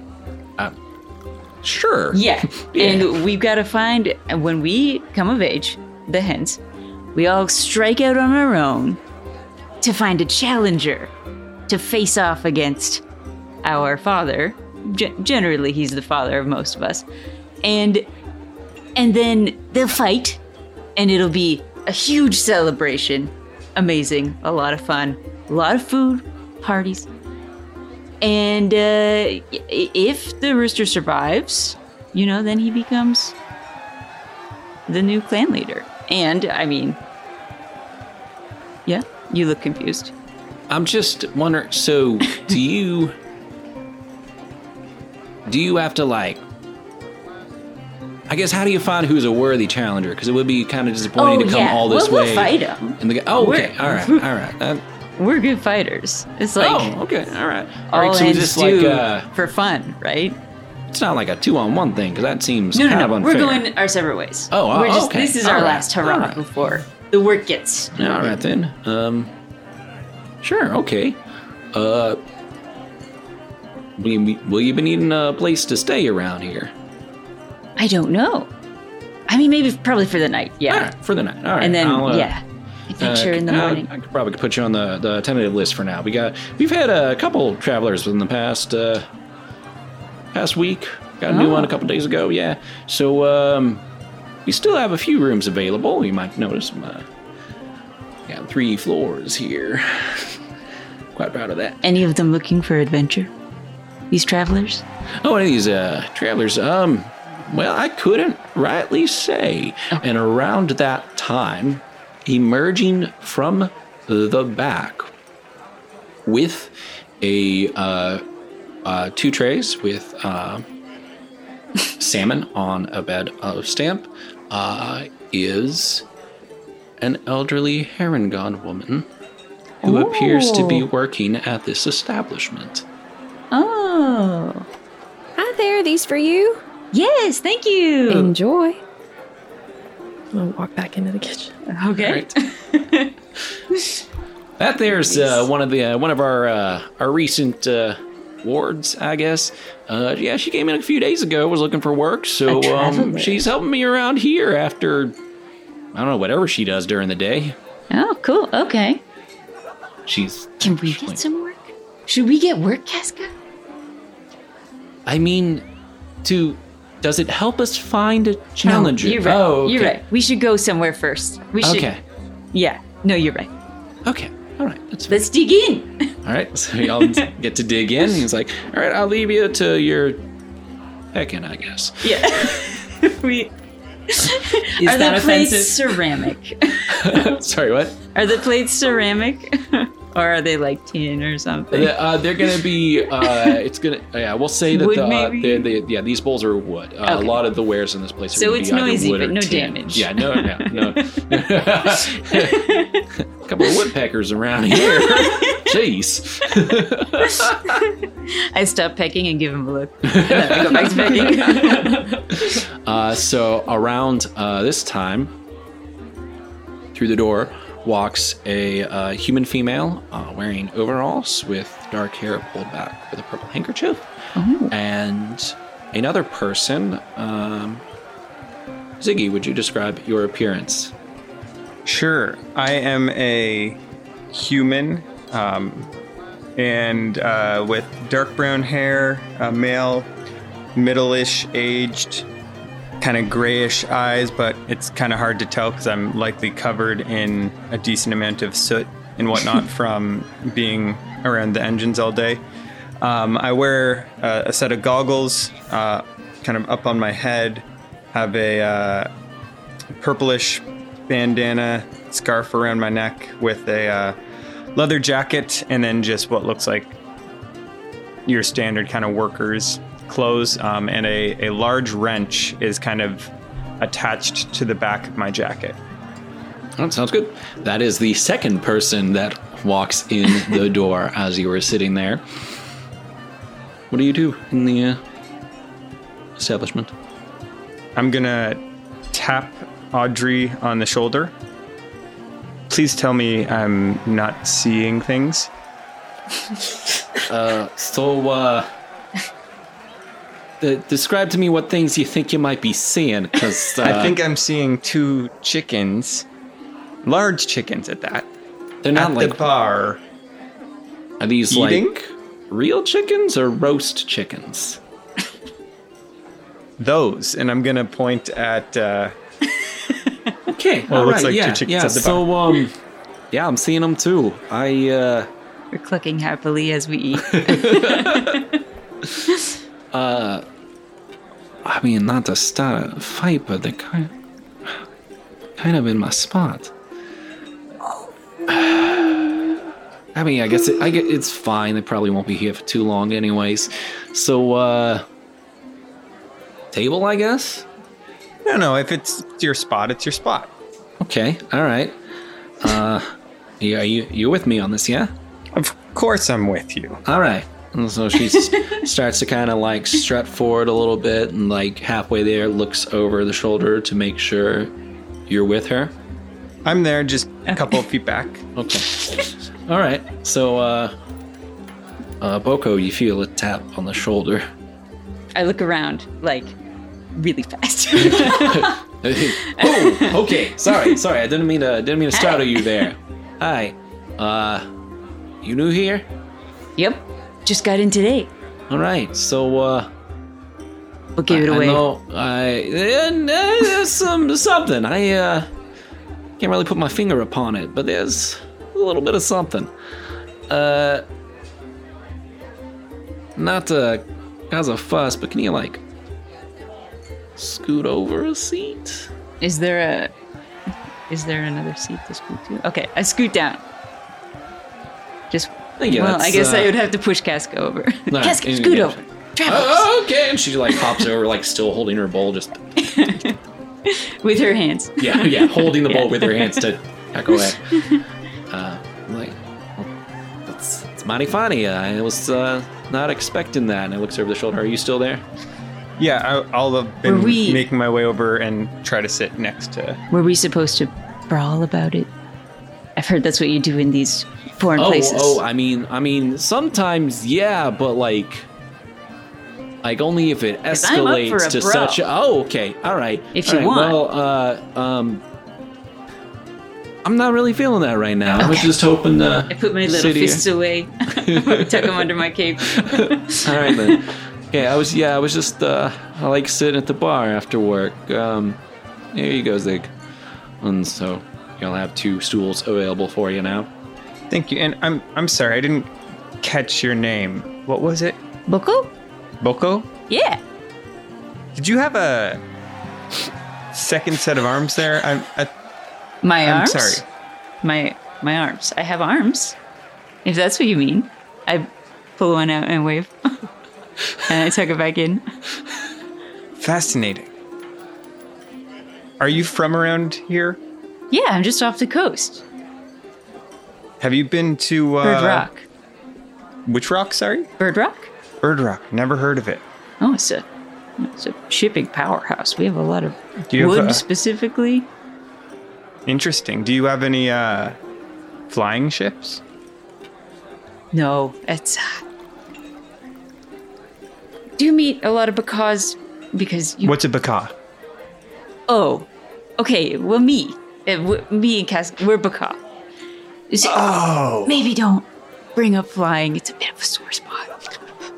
Sure. Yeah. Yeah. And we've got to find, when we come of age, the hens, we all strike out on our own to find a challenger to face off against our father. G- generally, he's the father of most of us. And and then they'll fight, and it'll be a huge celebration. Amazing. A lot of fun. A lot of food, parties. And uh, i- if the rooster survives, you know, then he becomes the new clan leader. And, I mean, yeah, you look confused. I'm just wondering. So, do you do you have to like? I guess how do you find who's a worthy challenger? Because it would be kind of disappointing Oh, to come yeah. all this Well, way. we'll fight 'em. And the, oh, okay, We're- all right, all right. That, We're good fighters. It's like oh, okay, all right. All all right. So hens just do like uh, for fun, right? it's not like a two-on-one thing because that seems No, no, kind no. of unfair. We're going our separate ways. Oh, oh, We're just, okay. This is All our right. last hurrah All right. before the work gets. All right then. Um, sure. Okay. Uh, will you, will you be needing a place to stay around here? I don't know. I mean, maybe probably for the night. Yeah. All right, for the night. All right. And then, I'll, uh, yeah, adventure uh, in the uh, morning. I could probably put you on the, the tentative list for now. We got we've had a couple travelers within the past uh, past week. Got a new Oh. one a couple days ago. Yeah. So um, we still have a few rooms available. You might notice. Uh, got three floors here. Quite proud of that. Any of them looking for adventure? These travelers? Oh, one of these uh, travelers. Um, well, I couldn't rightly say. And around that time, emerging from the back with a uh, uh, two trays with uh, salmon on a bed of stamp uh, is an elderly Harengon woman who appears to be working at this establishment. Oh. Hi there, these for you. Yes, thank you. Enjoy. I'll walk back into the kitchen. Okay. Right. That there's uh, one of the uh, one of our uh, our recent uh, wards, I guess. Uh, yeah, she came in a few days ago. Was looking for work, so A um, traveler. she's helping me around here after I don't know whatever she does during the day. Oh, cool. Okay. She's. Can we get some work? Should we get work, Casca? I mean, to does it help us find a challenger? No, you're right. Oh, okay. You're right. We should go somewhere first. We should. Okay. Yeah. No, you're right. Okay. All right. That's fine. Let's dig in. All right. So y'all get to dig in. He's like, all right, I'll leave you to your pecking, I guess. Yeah. we. Is Are that the plates offensive? ceramic? Sorry, what? Are the plates ceramic? Or are they like tin or something? The- uh, they're gonna be. Uh, it's gonna. Yeah, we'll say that Wood, the, uh, maybe? they're- they- yeah, these bowls are wood. Uh, A Okay. lot of the wares in this place are So gonna it's be either noisy, wood but or no tin. damage. Yeah, no, no, no. A couple of woodpeckers around here. Jeez. I stop pecking and give him a look. And then I go back to pecking. Uh, so around uh, this time, through the door walks a uh, human female uh, wearing overalls with dark hair pulled back with a purple handkerchief, and another person. Um, Ziggy, would you describe your appearance? Sure. I am a human, um, and uh, with dark brown hair, a male, middle-ish aged, kind of grayish eyes, but it's kind of hard to tell because I'm likely covered in a decent amount of soot and whatnot from being around the engines all day. Um, I wear uh, a set of goggles, uh, kind of up on my head, have a uh, purplish bandana scarf around my neck with a uh, leather jacket, and then just what looks like your standard kind of workers clothes, um, and a, a large wrench is kind of attached to the back of my jacket. That sounds good. That is the second person that walks in the door as you were sitting there. What do you do in the uh, establishment? I'm gonna tap Audrey on the shoulder. Please tell me I'm not seeing things. Uh, so, uh, the, describe to me what things you think you might be seeing, because uh, I think I'm seeing two chickens, large chickens at that. they're not at like the bar. Are these eating? like real chickens or roast chickens? Those, and I'm gonna point at. Uh, Okay, Well, it all looks right, like two yeah, chickens yeah. at the So, um, yeah, I'm seeing them too. I, uh, We're clucking happily as we eat. I mean, not to start a fight, but they're kind, kind of in my spot. I mean, I guess it, I get it's fine. They probably won't be here for too long, anyways. So, uh, table, I guess. no, no. If it's your spot, it's your spot. Okay, all right. Uh, yeah, you you with me on this? Yeah. Of course, I'm with you. All right. And so she s- starts to kind of like strut forward a little bit, and like halfway there, looks over the shoulder to make sure you're with her. I'm there, just a couple of feet back. Okay. All right. So, uh, uh, Boko, you feel a tap on the shoulder. I look around, like, really fast. Oh, okay. Sorry, sorry. I didn't mean to. Didn't mean to startle you there. Hi. Uh, you new here? Yep. Just got in today. All right. So, uh, We'll give it I, away. I know. I uh, there's some something. I uh can't really put my finger upon it, but there's a little bit of something. Uh, not to cause a fuss, but can you like scoot over a seat? Is there a... Is there another seat to scoot to? Okay, I scoot down. Just... Yeah, well, I that's, guess uh, I would have to push Casca over. No, Casca, you- scoot yeah. over. Travelers. Oh, okay. And she like hops over, like still holding her bowl, just With her hands. yeah, yeah, holding the bowl Yeah. with her hands to heck away. Uh, I'm like, well, that's it's mighty funny. I was uh, not expecting that. And I looks over the shoulder. Are you still there? Yeah, I, I'll have been Were we- making my way over and try to sit next to. Were we supposed to brawl about it? I've heard that's what you do in these foreign Oh, places. oh, I mean, I mean, sometimes, yeah, but like, like only if it I'm up for escalates a to brawl. such. A, oh, okay, all right. If all you right, want. Well, uh, um, I'm not really feeling that right now. I was just hoping to. I put my little sit here. fists away, tuck them under my cape. All right then. Okay, I was yeah, I was just uh, I like sitting at the bar after work. Um, here you go, Zig. And so you'll have two stools available for you now. Thank you, and I'm I'm sorry, I didn't catch your name. What was it? Boko? Boko? Yeah. Did you have a second set of arms there? I'm I, My I'm arms? sorry. My my arms. I have arms. If that's what you mean. I pull one out and wave. And I tuck it back in. Fascinating. Are you from around here? Yeah, I'm just off the coast. Have you been to uh, Bird Rock. Which rock? Sorry, Bird Rock? Bird Rock. Never heard of it. Oh, it's a it's a shipping powerhouse. We have a lot of Do you have, wood uh, specifically. Interesting. Do you have any uh, flying ships? No, it's. Uh, do you meet a lot of Bacas? Because you. What's a baka? Oh, okay. Well, me, uh, w- me and Cass, we're Baca. So Oh, maybe don't bring up flying. It's a bit of a sore spot,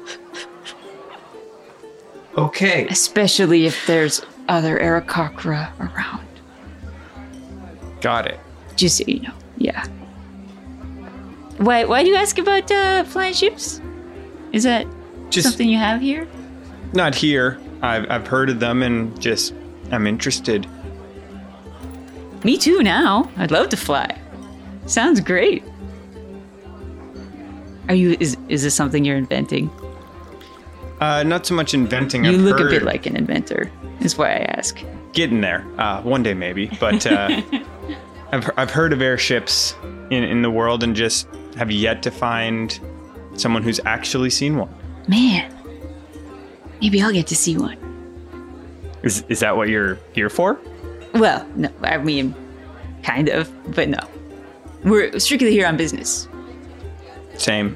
okay. especially if there's other Arakocra around. Got it. Just so you know, yeah. Why? Why do you ask about uh, flying ships? Is that Just something you have here? not here. I've I've heard of them and just I'm interested. Me too. Now I'd love to fly. Sounds great. Are you? Is is this something you're inventing? Uh, not so much inventing. You I've look heard, a bit like an inventor, is why I ask. Getting there. Uh, one day maybe. But uh, I've, I've heard of airships in, in the world and just have yet to find someone who's actually seen one. Man, maybe I'll get to see one. Is, is that what you're here for? Well, no, I mean, kind of, but no. We're strictly here on business. Same.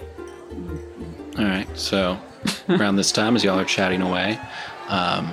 All right, so around this time, as y'all are chatting away, um,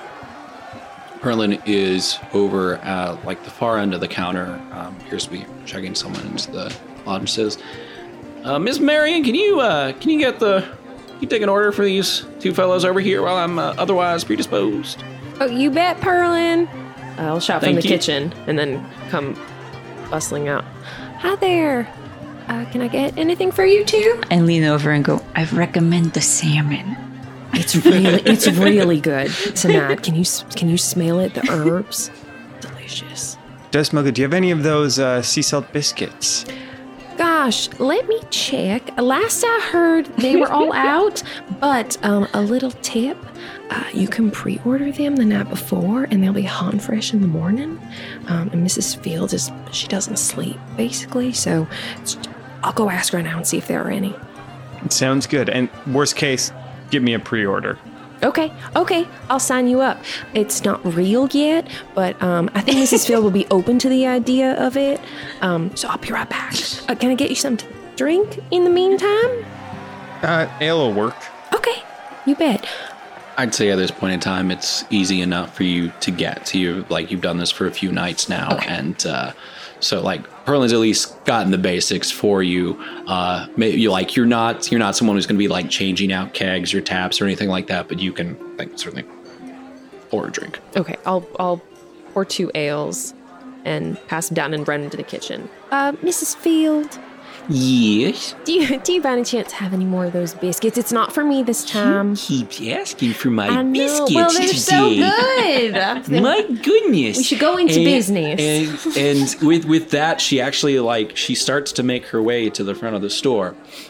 Perlin is over at like the far end of the counter. Um, appears to be checking someone into the lodge and says, uh, "Miss Marion, can you uh, can you get the can you take an order for these two fellows over here while I'm uh, otherwise predisposed?" Oh, you bet, Perlin. I'll shout Thank from the you. kitchen and then come bustling out. Hi there. Uh, can I get anything for you too? I lean over and go, I recommend the salmon. It's really, it's really good. Samad, can you can you smell it? The herbs, delicious. Desmoga, do you have any of those uh, sea salt biscuits? Gosh, let me check. Last I heard, they were all out. But um, a little tip: uh, you can pre-order them the night before, and they'll be hot and fresh in the morning. Um, and Missus Fields is she doesn't sleep basically, so it's, I'll go ask her now and see if there are any. Sounds good. And worst case, give me a pre-order. Okay, okay, I'll sign you up. It's not real yet, but um, I think Missus Field will be open to the idea of it. Um, so I'll be right back. Uh, can I get you something to drink in the meantime? Uh, ale will work. Okay, you bet. I'd say at this point in time, it's easy enough for you to get. So you like you've done this for a few nights now, Okay. and uh, so like Perlin's at least gotten the basics for you. Uh, maybe you like you're not you're not someone who's going to be like changing out kegs or taps or anything like that, but you can like certainly pour a drink. Okay, I'll I'll pour two ales and pass them down and run into the kitchen. Uh, Missus Field, Yes, do you do you by any chance have any more of those biscuits? It's not for me this time. keeps asking for my I know. Well, they're so good. I think My goodness. we should go into And- business. And, and with with that, she actually like she starts to make her way to the front of the store.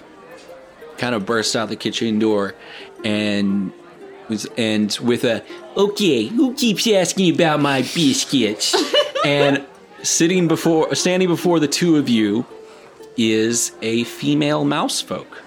Kind of bursts out the kitchen door, and was and with a okay, who keeps asking about my biscuits? And sitting before, standing before the two of you, is a female mouse folk.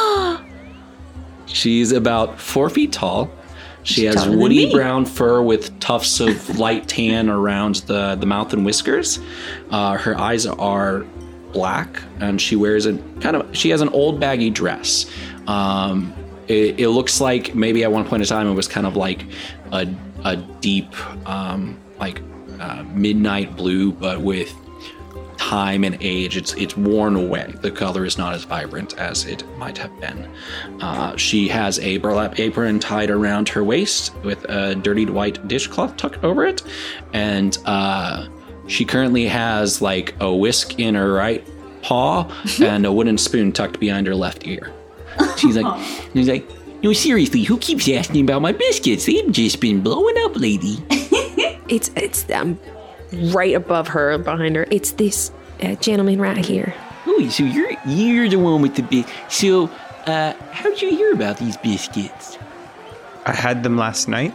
She's about four feet tall. She has taller than woody me. brown fur with tufts of light tan around the, the mouth and whiskers. Uh, her eyes are black, and she wears a kind of, she has an old baggy dress. Um, it, it looks like maybe at one point in time it was kind of like a, a deep, um, like uh, midnight blue, but with time and age, it's it's worn away. The color is not as vibrant as it might have been. Uh, she has a burlap apron tied around her waist with a dirtied white dishcloth tucked over it, and uh, she currently has like a whisk in her right paw and a wooden spoon tucked behind her left ear. She's like, she's like, no, seriously, who keeps asking about my biscuits? They've just been blowing up lately. It's it's um right above her, behind her. It's this uh, gentleman right here. Oh, so you're you're the one with the bis. So, uh, how'd you hear about these biscuits? I had them last night.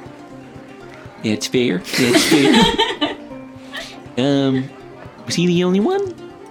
That's fair. That's fair. um, was he the only one?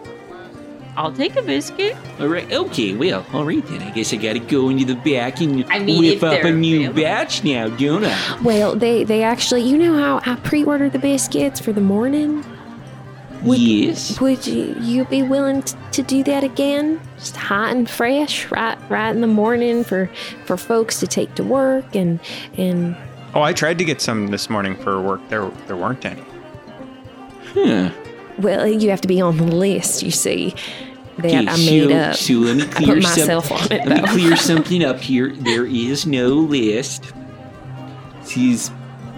I'll take a biscuit. All right. Okay. Well, all right then. I guess I gotta go into the back and I mean, whip if up a they're new available. batch now, don't I? Well, they they actually, you know how I pre-ordered the biscuits for the morning? Would, Yes. Would you, you be willing t- to do that again? Just hot and fresh, right right in the morning for for folks to take to work and and Oh, I tried to get some this morning for work. There, there weren't any. Huh. well, you have to be on the list. You see, that Okay, I made so, up. so let me I clear put some- myself on it Let me though. clear something up here. There is no list. She's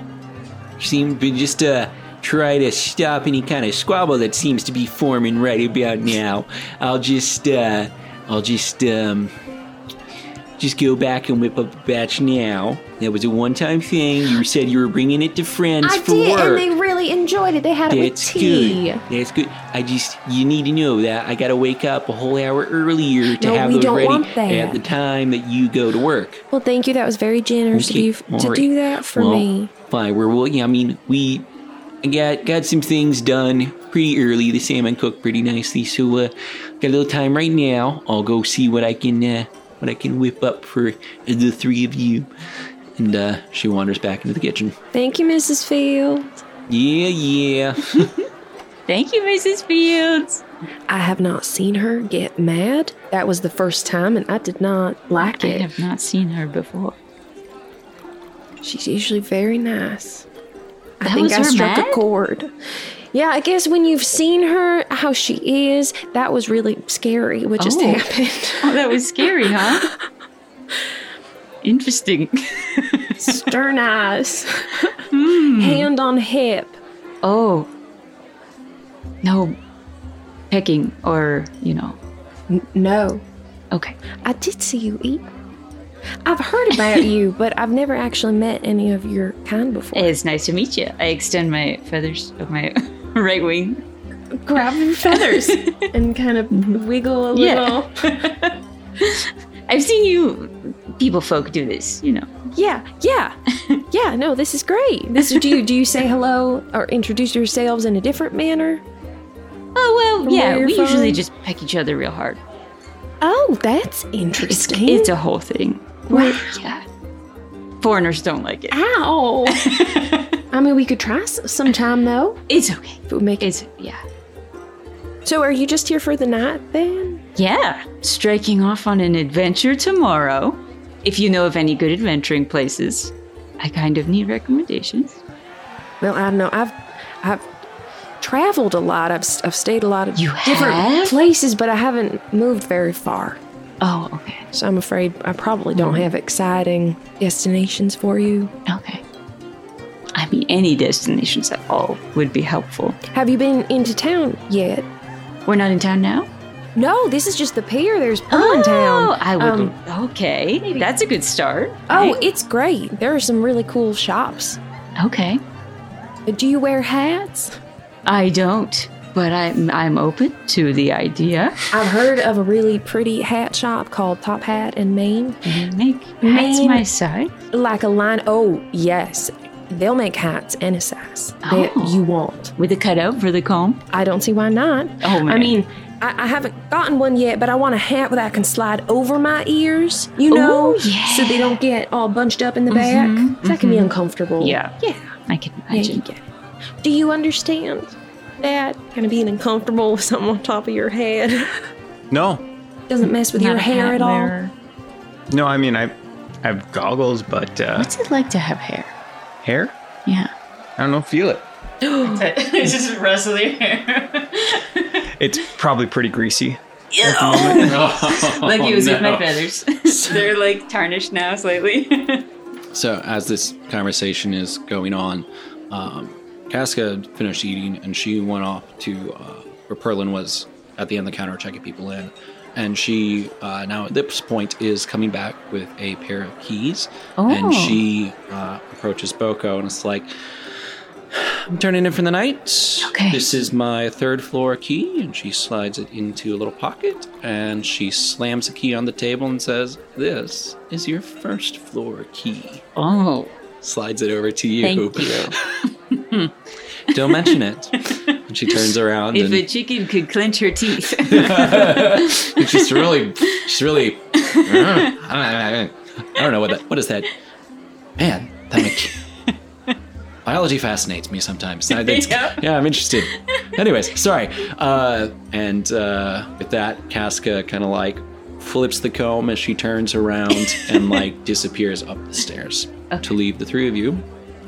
seemed to just uh try to stop any kind of squabble that seems to be forming right about now. I'll just uh I'll just um just go back and whip up a batch now. That was a one-time thing. You said you were bringing it to friends I for did, work. and they really enjoyed it. They had it with That's tea. good. That's good. I just, you need to know that I got to wake up a whole hour earlier to No, have we those don't ready want that. at the time that you go to work. Well, thank you. That was very generous Okay, of you f- to all right. do that for Well, me. Fine. We're, well, yeah, I mean, we got got some things done pretty early. The salmon cooked pretty nicely, so uh, got a little time right now. I'll go see what I can uh, what I can whip up for the three of you. And uh, she wanders back into the kitchen. Thank you, Missus Field. Yeah, yeah. Thank you, Missus Fields. I have not seen her get mad. That was the first time, and I did not like I it. have not seen her before. She's usually very nice. I That think was I her struck mad? a chord. Yeah, I guess when you've seen her, how she is, that was really scary, what just Oh. happened. Oh, that was scary, huh? Interesting. Stern eyes. Hmm. Hand on hip. Oh. No pecking or, you know. N- no. Okay. I did see you eat. I've heard about you, but I've never actually met any of your kind before. It's nice to meet you. I extend my feathers of my right wing. Grab your feathers and kind of wiggle a little. Yeah. I've seen you people folk do this, you know. Yeah, yeah, yeah. No, this is great. This do you do you say hello or introduce yourselves in a different manner? Oh, well, From yeah, where we you're usually from? just peck each other real hard. Oh, that's It's, interesting. it's a whole thing. Wow. Yeah. Foreigners don't like it. Ow. I mean, we could try s- sometime though. It's okay. If it would make it. It's, yeah. So, are you just here for the night then? Yeah. Striking off on an adventure tomorrow. If you know of any good adventuring places, I kind of need recommendations. Well, I don't know. I've I've traveled a lot. I've s- I've stayed a lot of You different have? places, but I haven't moved very far. Oh, okay. So I'm afraid I probably don't have exciting destinations for you. Okay. I mean, any destinations at all would be helpful. Have you been into town yet? We're not in town now? No, this is just the pier. There's Pearl in town. I would. Um, okay. That's a good start. Oh, Right? it's great. There are some really cool shops. Okay. Uh, Do you wear hats? I don't, but I'm, I'm open to the idea. I've heard of a really pretty hat shop called Top Hat in Maine. And make hats Maine- my size. Like a line. Oh, yes. They'll make hats any size that Oh. you want. With a cutout for the comb. I don't see why not. Oh, man. I mean, I, I haven't gotten one yet, but I want a hat that I can slide over my ears, you know, Ooh, yeah. so they don't get all bunched up in the back. That can be uncomfortable. Yeah. Yeah. I can Yeah, you imagine. get it. Do you understand that? Kind of being uncomfortable with something on top of your head. No, Doesn't mess with Not your a hair hat at all. wearer. no. I mean, I, I have goggles, but uh, What's it like to have hair? hair. Yeah. I don't know. Feel it. It's just rustling hair. It's probably pretty greasy. Like he was with no. my feathers. They're like tarnished now slightly. So as this conversation is going on, um, Casca finished eating and she went off to uh, where Perlin was at the end of the counter checking people in. And she uh, now at this point is coming back with a pair of keys. Oh. And she uh, approaches Boko and it's like, I'm turning in for the night. Okay. This is my third floor key. And she slides it into a little pocket and she slams the key on the table and says, this is your first floor key. Oh, Slides it over to you. thank you. Don't mention it. And she turns around If and a chicken could clench her teeth. she's really, she's really, I don't know what that, what is that? Man, that make, biology fascinates me sometimes. I, it's- Yeah. yeah, I'm interested. Anyways, sorry. Uh, and uh, with that, Casca kind of like flips the comb as she turns around and like disappears up the stairs to leave the three of you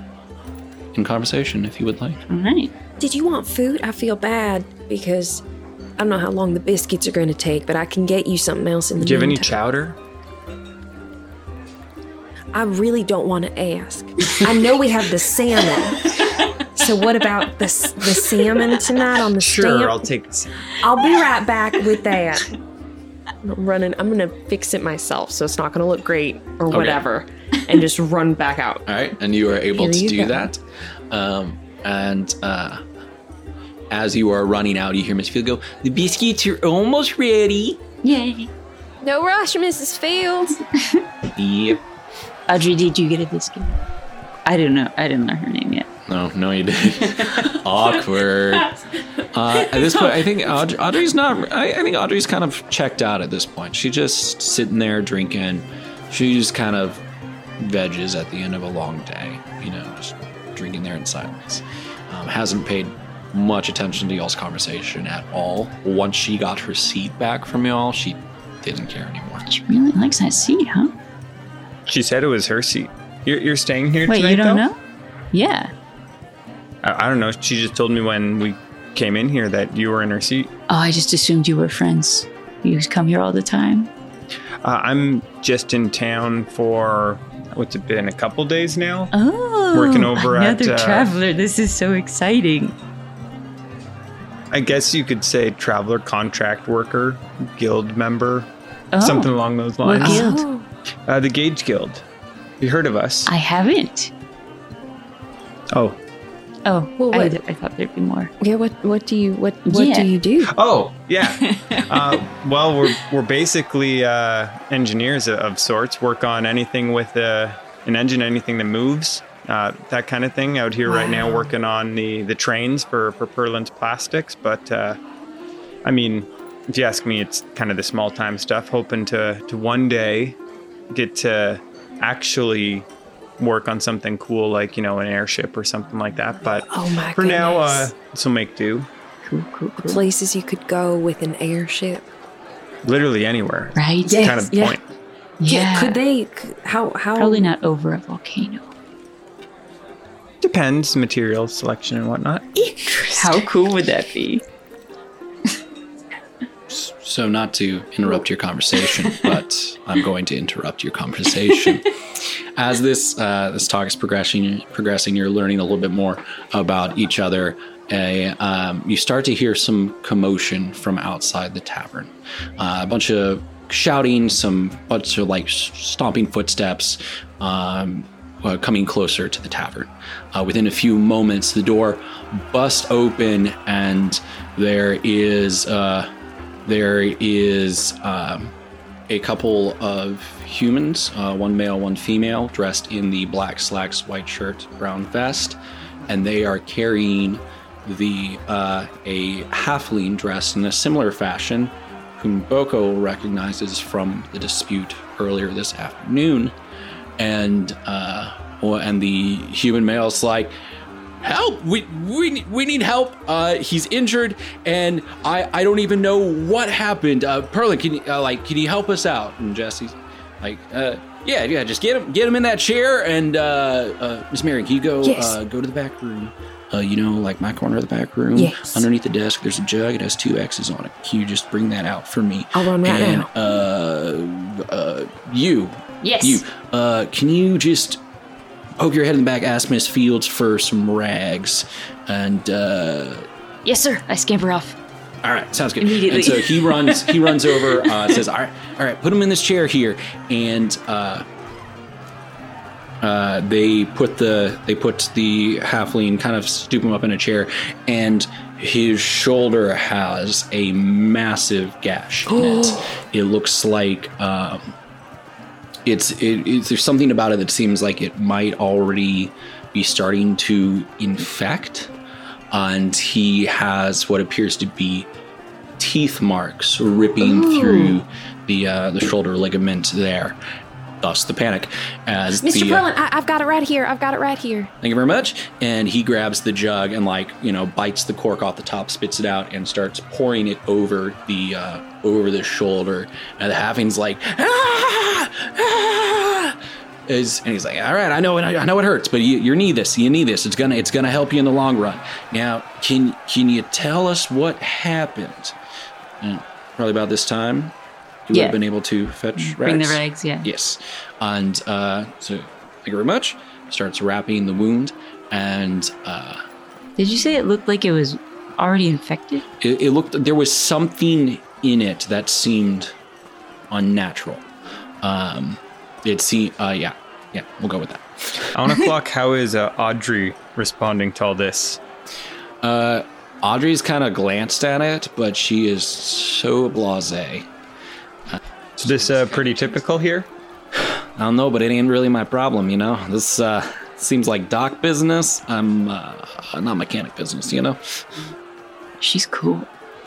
in conversation, if you would like. All right. Did you want food? I feel bad because I don't know how long the biscuits are going to take, but I can get you something else in the Do you have any meantime. chowder? I really don't want to ask. I know we have the salmon. So what about the s- the salmon tonight on the Sure, stamp? I'll take this. I'll be right back with that. I'm running. I'm gonna fix it myself, so it's not gonna look great or whatever, and just run back out. All right, and you are able Here to you do go. that. Um, and uh, as you are running out, you hear Miss Field go, "The biscuits are almost ready." Yay. No rush, Missus Fields. Yep. Audrey, did you get a biscuit? I don't know. I didn't learn her name yet. No, no, you didn't. Awkward. Uh, at this point, I think Audrey, Audrey's not. I, I think Audrey's kind of checked out at this point. She's just sitting there drinking. She's kind of veggies at the end of a long day. You know, just drinking there in silence. Um, hasn't paid much attention to y'all's conversation at all. Once she got her seat back from y'all, she didn't care anymore. She really likes that seat, huh? She said it was her seat. You're, you're staying here Wait, tonight, you don't though? know? Yeah. I, I don't know. She just told me when we came in here that you were in her seat. Oh, I just assumed you were friends. You come here all the time. Uh, I'm just in town for, what's it been, a couple days now? Oh, Working over at, another uh, traveler. This is so exciting. I guess you could say traveler contract worker, guild member, Oh, something along those what lines. guild? Uh, the Gauge Guild. You heard of us? I haven't. Oh. Oh, Well, I, what- I thought there'd be more. Yeah, what what do you what what Yeah. do you do? Oh, yeah. uh, well, we're we're basically uh, engineers of, of sorts. Work on anything with uh, an engine, anything that moves, uh, that kind of thing. Out here right now, working on the, the trains for for Perlin's Plastics. But uh, I mean, if you ask me, it's kind of the small time stuff. Hoping to to one day get to actually work on something cool, like, you know, an airship or something like that. But Oh my for now, uh, goodness. this will make do. Cool, cool, cool. Places you could go with an airship. Literally anywhere. Right? Yeah. Kind of the Yeah. point. Yeah. Could they? c- How how? Probably not over a volcano. Depends, material selection and whatnot. How cool would that be? So not to interrupt your conversation, but I'm going to interrupt your conversation. As this uh, this talk is progressing, progressing, you're learning a little bit more about each other. A, um, you start to hear some commotion from outside the tavern. Uh, a bunch of shouting, some bunch of like stomping footsteps um, uh, coming closer to the tavern. Uh, within a few moments, the door busts open, and there is. Uh, There is um, a couple of humans, uh, one male, one female, dressed in the black slacks, white shirt, brown vest, and they are carrying the uh, a halfling dressed in a similar fashion, whom Boko recognizes from the dispute earlier this afternoon, and uh, well, and the human male is like, help! We we we need help. Uh, he's injured, and I, I don't even know what happened. Uh, Perlin, can you uh, like can you help us out? And Jesse's like, uh, yeah, yeah, just get him get him in that chair. And uh, uh, Miss Marion, can you go Yes. uh, go to the back room? Uh, you know, like my corner of the back room. Yes. Underneath the desk, there's a jug. It has two X's on it. Can you just bring that out for me? I'll run right and, now. Uh, uh, you. Yes. You. Uh, can you just poke your head in the back, ask Miss Fields for some rags, and uh, Yes, sir. I scamper off. all right, sounds good. Immediately. And so he runs, he runs over, uh, says, "All right, all right, put him in this chair here," and uh, uh, they put the they put the halfling, kind of stoop him up in a chair, and his shoulder has a massive gash in it. It looks like. Um, It's, it, it's there's something about it that seems like it might already be starting to infect, and he has what appears to be teeth marks ripping Ooh. through the uh, the shoulder ligament there. Thus the panic. As Mister the, uh, Perlin, I, I've got it right here. I've got it right here. Thank you very much. And he grabs the jug and, like, you know, bites the cork off the top, spits it out, and starts pouring it over the uh, over the shoulder. And the halfling's like, ah, ah. Is, and he's like, all right, I know, I know it hurts, but you, you need this. You need this. It's gonna, it's gonna help you in the long run. Now, can can you tell us what happened? And probably about this time, you would Yeah. have been able to fetch Bring the rags. rags, yeah. Yes. And uh, so, thank you very much. Starts wrapping the wound, and uh, Did you say it looked like it was already infected? it, it looked, there was something in it that seemed unnatural. Um, it see, uh, yeah, yeah, we'll go with that. On a clock, how is uh, Audrey responding to all this? Uh, Audrey's kind of glanced at it, but she is so blasé. Is this uh, pretty typical here? I don't know, but it ain't really my problem, you know? This uh, seems like dock business. I'm uh, not mechanic business, you know? She's cool.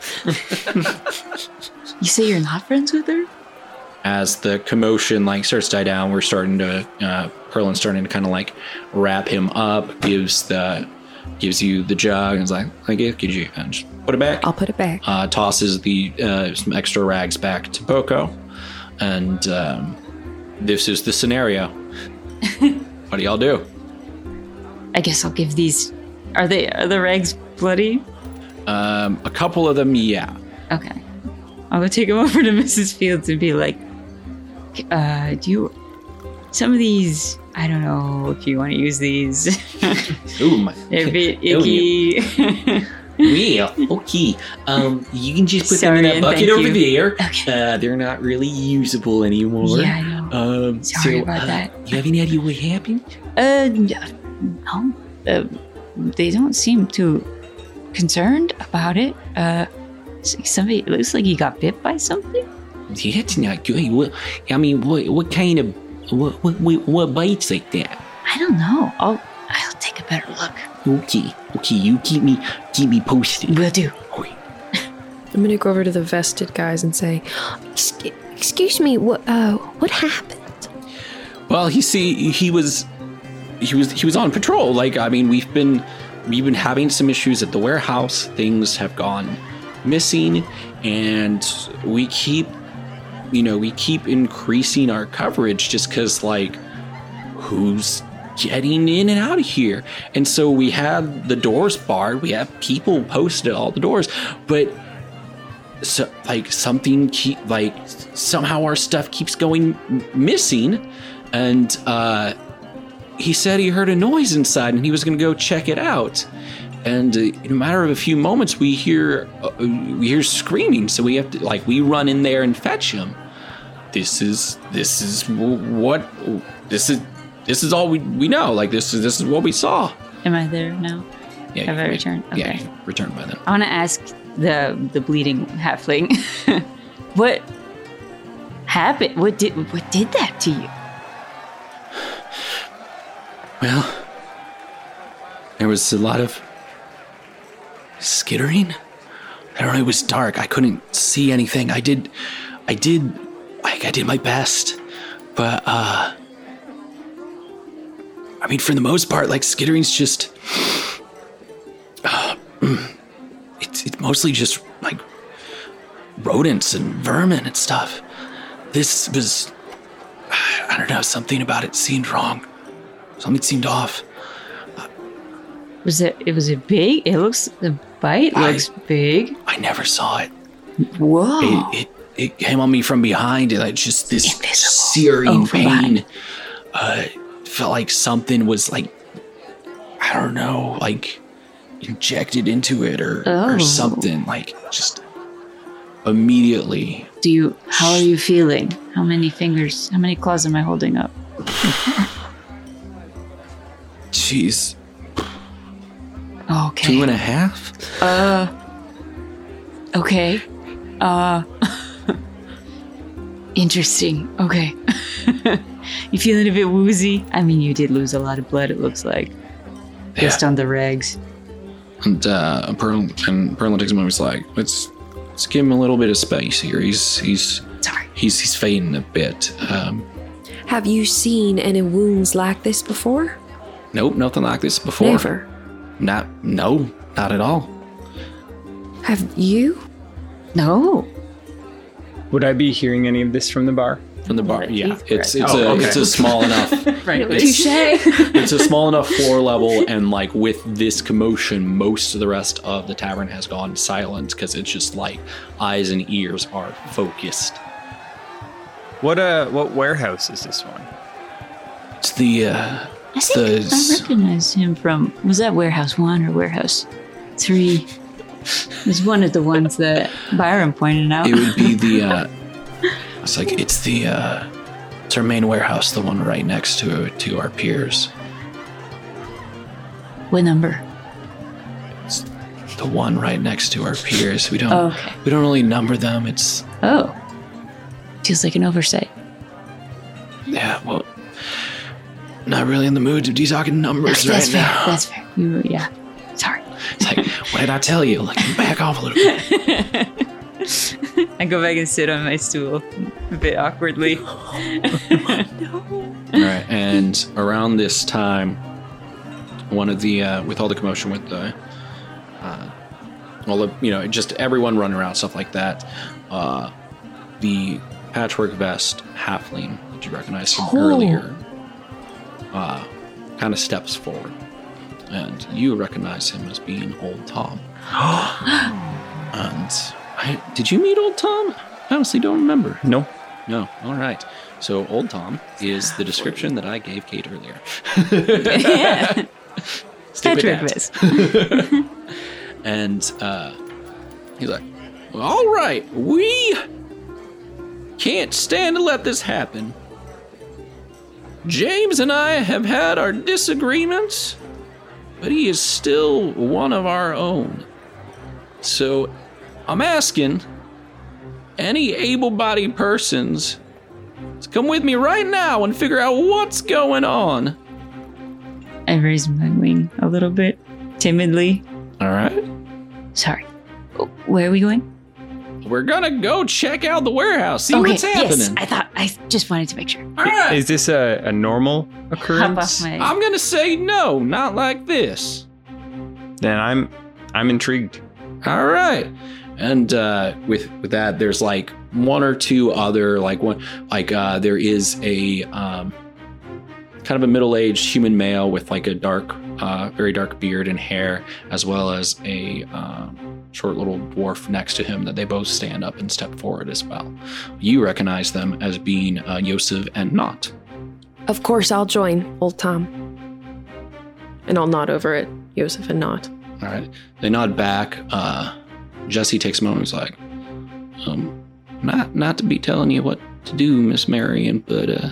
You say you're not friends with her? As the commotion like starts to die down, we're starting to, uh, Perlin's starting to kind of like wrap him up, gives the, gives you the jug, and is like, I give you, and just put it back. I'll put it back. Uh, tosses the uh, some extra rags back to Boko, and um, this is the scenario. What do y'all do? I guess I'll give these. Are they are the rags bloody? Um, a couple of them, yeah. Okay. I'll go take them over to Missus Fields and be like, uh, do you. Some of these. I don't know if you want to use these. Ooh, my. They're a bit icky. Well, okay. Um, you can just put Sorry, them in and that bucket thank over you. there. Okay. Uh, they're not really usable anymore. Yeah, I know. Um, Sorry so, about uh, that. You have any idea what happened? Uh, no. Uh, they don't seem too concerned about it. Uh, somebody, it looks like he got bit by something. That's not good. What, I mean, what what kind of what what what, what bites like that? I don't know. I'll I'll take a better look. Okay, okay. You keep me keep me posted. Will do. Okay. I'm gonna go over to the vested guys and say, "Exc- "Excuse me, what uh, what happened?" Well, he see he was he was he was on patrol. Like, I mean, we've been we've been having some issues at the warehouse. Things have gone missing, and we keep you know we keep increasing our coverage just because, like, who's getting in and out of here? And so we had the doors barred. We have people posted at all the doors, but so like something keep like somehow our stuff keeps going m- missing. And uh, he said he heard a noise inside, and he was going to go check it out. And uh, in a matter of a few moments, we hear uh, we hear screaming. So we have to like we run in there and fetch him. This is this is what this is. This is all we we know. Like this is this is what we saw. Am I there now? Yeah, Have I you- returned? Yeah, Okay. you've returned by then. I want to ask the the bleeding halfling, what happened? What did what did that to you? Well, there was a lot of skittering. I don't know. It was dark. I couldn't see anything. I did, I did, like I did my best, but uh, I mean, for the most part, like skittering's just, uh, it's it's mostly just like rodents and vermin and stuff. This was, I don't know, something about it seemed wrong. Something seemed off. Was it? It was it big? It looks the bite I- looks big. I never saw it. Whoa! It, it it came on me from behind, and like just this Invisible. searing Oh, from pain. behind. Uh, felt like something was like, I don't know, like injected into it or Oh. or something. Like just immediately. Do you? How are you feeling? How many fingers? How many claws am I holding up? Jeez, Okay. two and a half. Uh. Okay. Uh. Interesting. Okay. You feeling a bit woozy? I mean, you did lose a lot of blood. It looks like, just Yeah. on the rags. And uh, Pearl and Pearl takes a moment. It's like let's let's give him a little bit of space here. He's he's Sorry. he's he's fading a bit. Um, Have you seen any wounds like this before? nope, nothing like this before. Never. Not no, not at all. Have you? No. Would I be hearing any of this from the bar? From the bar, yeah. It's it's Oh, a okay. it's a small enough Right. it's, Touche. it's a small enough floor level, and like with this commotion, most of the rest of the tavern has gone silent because it's just like eyes and ears are focused. What uh, what warehouse is this one? It's the uh, I it's think the I s- recognize him from. Was that warehouse one or warehouse three? It was one of the ones that Byron pointed out. it would be the uh, It's like it's the uh, it's our main warehouse, the one right next to to our piers. What number? It's the one right next to our piers. We don't Oh, okay. we don't really number them. It's Oh. Feels like an oversight. yeah, well, not really in the mood to be talking numbers That's right fair. now. That's fair. You, yeah. Sorry. It's like, what did I tell you? Like, back off a little bit. I go back and sit on my stool a bit awkwardly. All right, and around this time, one of the uh, with all the commotion with the, uh, all the you know just everyone running around stuff like that, uh, the patchwork vest halfling that you recognized from Oh. earlier, uh, kind of steps forward, and you recognize him as being Old Tom. And I, did you meet Old Tom? I honestly don't remember. No. No. All right. So Old Tom is the description that I gave Kate earlier. Yeah. Stick with Patrick that. Vest. And uh, he's like, well, all right, we can't stand to let this happen. James and I have had our disagreements, but he is still one of our own. So I'm asking any able-bodied persons to come with me right now and figure out what's going on. I raise my wing a little bit, timidly. All right. Sorry. Where are we going? We're gonna go check out the warehouse, see okay, what's happening. Yes, I thought, I just wanted to make sure. All right. Is this a, a normal Hop occurrence? off my... I'm gonna say no, not like this. Then I'm I'm intrigued. All right. And uh, with with that, there's like one or two other like one like uh, there is a um, kind of a middle-aged human male with like a dark, uh, very dark beard and hair, as well as a uh, short little dwarf next to him. That they both stand up and step forward as well. You recognize them as being uh, Yosef and Not. Of course, I'll join, Old Tom. And I'll nod over at Yosef and Not. All right. They nod back. Uh, Jesse takes a moment. He's like, um, not not to be telling you what to do, Miss Marion, but uh,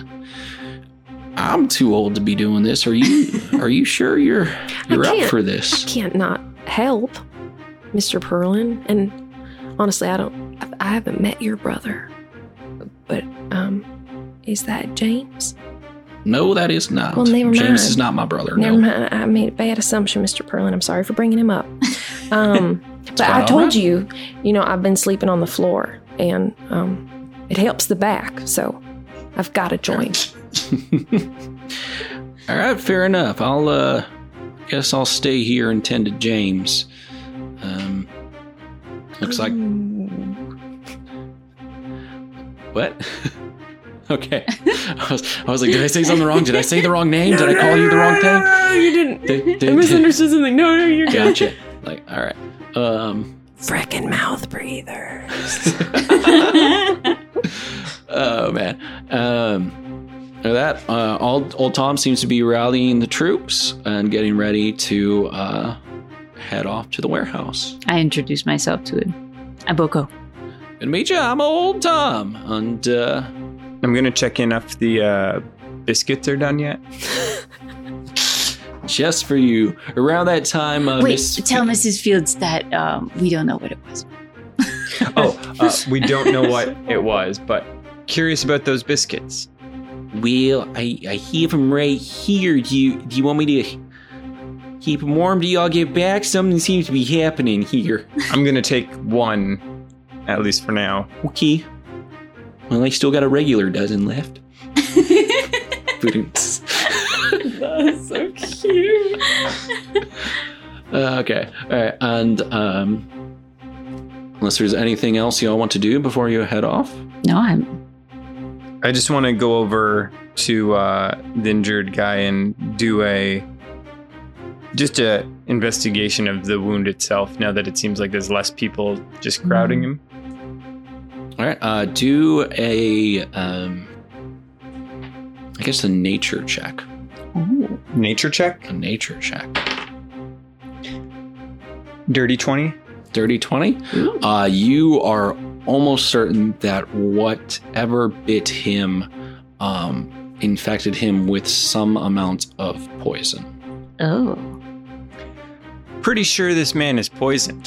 I'm too old to be doing this. Are you? Are you sure you're you're up can't- for this? I can't not help, Mister Perlin. And honestly, I don't. I- I haven't met your brother, but um, is that James? No, that is not. Well, never James mind. is not my brother. Never no. mind. I made a bad assumption, Mister Perlin. I'm sorry for bringing him up. Um, but quite I all told right. you, you know, I've been sleeping on the floor, and um, it helps the back. So I've got to join. All right, fair enough. I'll uh, guess I'll stay here and tend to James. Um, looks like what? Okay. I was, I was like, did I say something wrong? Did I say the wrong name? Did I call you the wrong thing? No, you didn't. Did- did- I misunderstood something. No, no, you're good. Gotcha. Like, all right. Um, Frickin' mouth breathers. oh man. Um, that uh, old old Tom seems to be rallying the troops and getting ready to uh, head off to the warehouse. I introduced myself to him. I'm Boko. Good to meet you. I'm old Tom, and uh, I'm gonna check in if the uh, biscuits are done yet. just for you. Around that time, uh, Wait, Miss tell Missus Fields that um, we don't know what it was. Oh, uh, we don't know what it was, but curious about those biscuits. Well, I, I have them right here. Do you do you want me to keep them warm till y'all get back? Something seems to be happening here. I'm gonna take one, at least for now. Okay. Well, I still got a regular dozen left. That's so cute. Uh, okay. All right. And um, unless there's anything else y'all want to do before you head off. No, I'm. I just want to go over to uh, the injured guy and do a just a investigation of the wound itself. Now that it seems like there's less people just crowding him. All right. Uh, do a, um, I guess a nature check. Ooh. Nature check, A nature check. dirty twenty. Dirty twenty. Uh, you are almost certain that whatever bit him um, infected him with some amount of poison. Oh. Pretty sure this man is poisoned.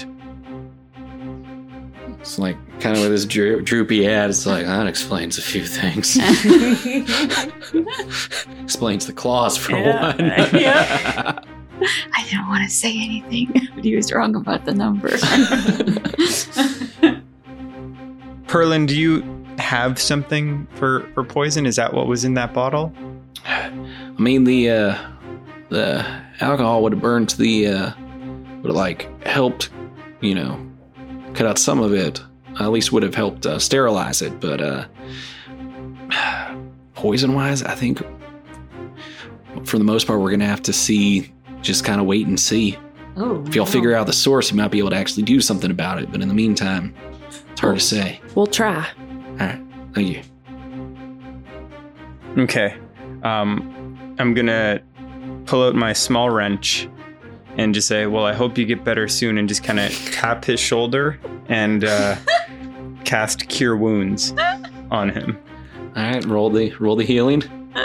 It's like kind of with his dro- droopy head. It's like that explains a few things. Explains the claws for Yeah. one. Yeah. I didn't want to say anything, but he was wrong about the number. Perlin, do you have something for, for poison? Is that what was in that bottle? I mean, the uh, the alcohol would have burned the uh, would have like helped, you know, cut out some of it. At least would have helped uh, sterilize it. But uh, poison wise, I think for the most part, we're gonna have to see. Just kind of wait and see. Oh, if y'all no. figure out the source, you might be able to actually do something about it. But in the meantime, it's hard to say. We'll try. All right, thank you. Okay. Um, I'm gonna pull out my small wrench and just say, well, I hope you get better soon, and just kind of tap his shoulder and uh, cast Cure Wounds on him. All right, roll the roll the healing.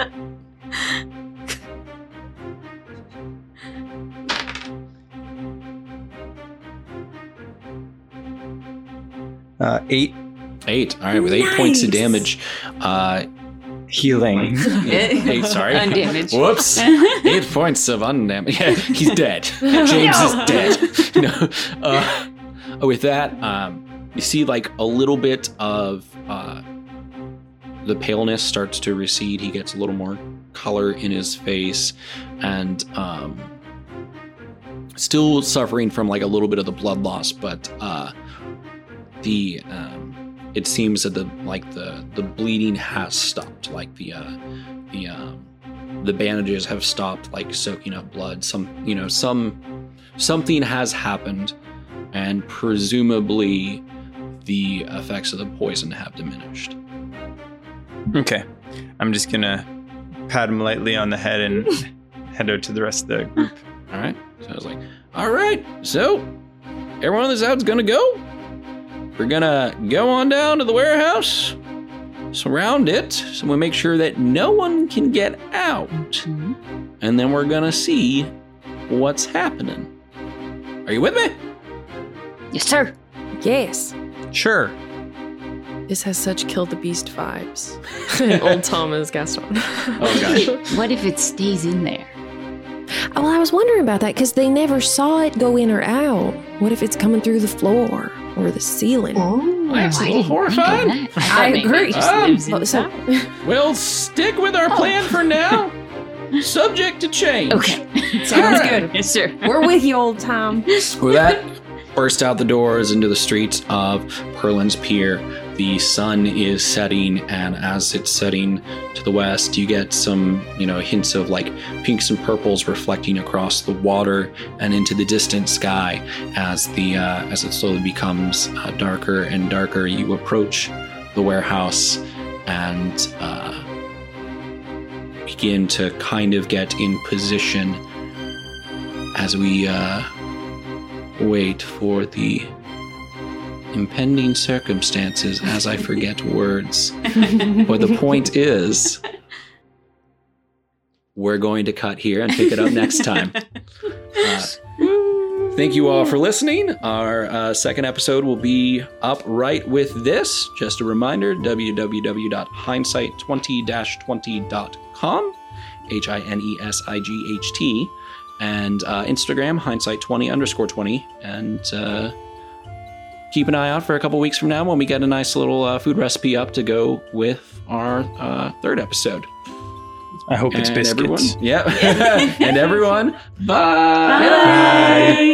Uh, eight. Eight. All right, with eight Nice. points of damage. Uh, Healing. eight, sorry. Undamaged. Whoops. Eight points of undamaged. Yeah, he's dead. James is dead. No. Uh, with that, um, you see like a little bit of uh, the paleness starts to recede. He gets a little more color in his face, and um, still suffering from like a little bit of the blood loss, but uh, the um, it seems that the like the the bleeding has stopped. Like the uh, the um, the bandages have stopped like soaking up blood. Some you know some something has happened, and presumably the effects of the poison have diminished. Okay. I'm just gonna pat him lightly on the head and head out to the rest of the group. All right. So I was like, all right. So everyone on this out's gonna go. We're gonna go on down to the warehouse, surround it, so we make sure that no one can get out, Mhm. and then we're gonna see what's happening. Are you with me? Yes, sir. Yes. Sure. This has such Kill the Beast vibes. Old Tom as Gaston. Oh gosh. What if it stays in there? Oh, well, I was wondering about that because they never saw it go in or out. What if it's coming through the floor or the ceiling? Oh, That's a little horrifying. I agree. Um, Oh, so- We'll stick with our plan for now, subject to change. Okay. Sounds good. Yes, sir. We're with you, old Tom. With that, burst out the doors into the streets of Perlin's Pier. The sun is setting, and as it's setting to the west, you get some, you know, hints of like pinks and purples reflecting across the water and into the distant sky. As the uh, as it slowly becomes uh, darker and darker, you approach the warehouse and uh, begin to kind of get in position as we uh, wait for the impending circumstances as I forget words. But the point is, we're going to cut here and pick it up next time. Uh, thank you all for listening. Our uh, second episode will be up right with this. Just a reminder, w w w dot hindsight twenty dash twenty dot com, H I N E S I G H T, and uh, Instagram, hindsight twenty underscore twenty, and uh, keep an eye out for a couple weeks from now when we get a nice little uh, food recipe up to go with our uh, third episode. I hope it's And biscuits. everyone, yeah, and everyone, bye. Bye.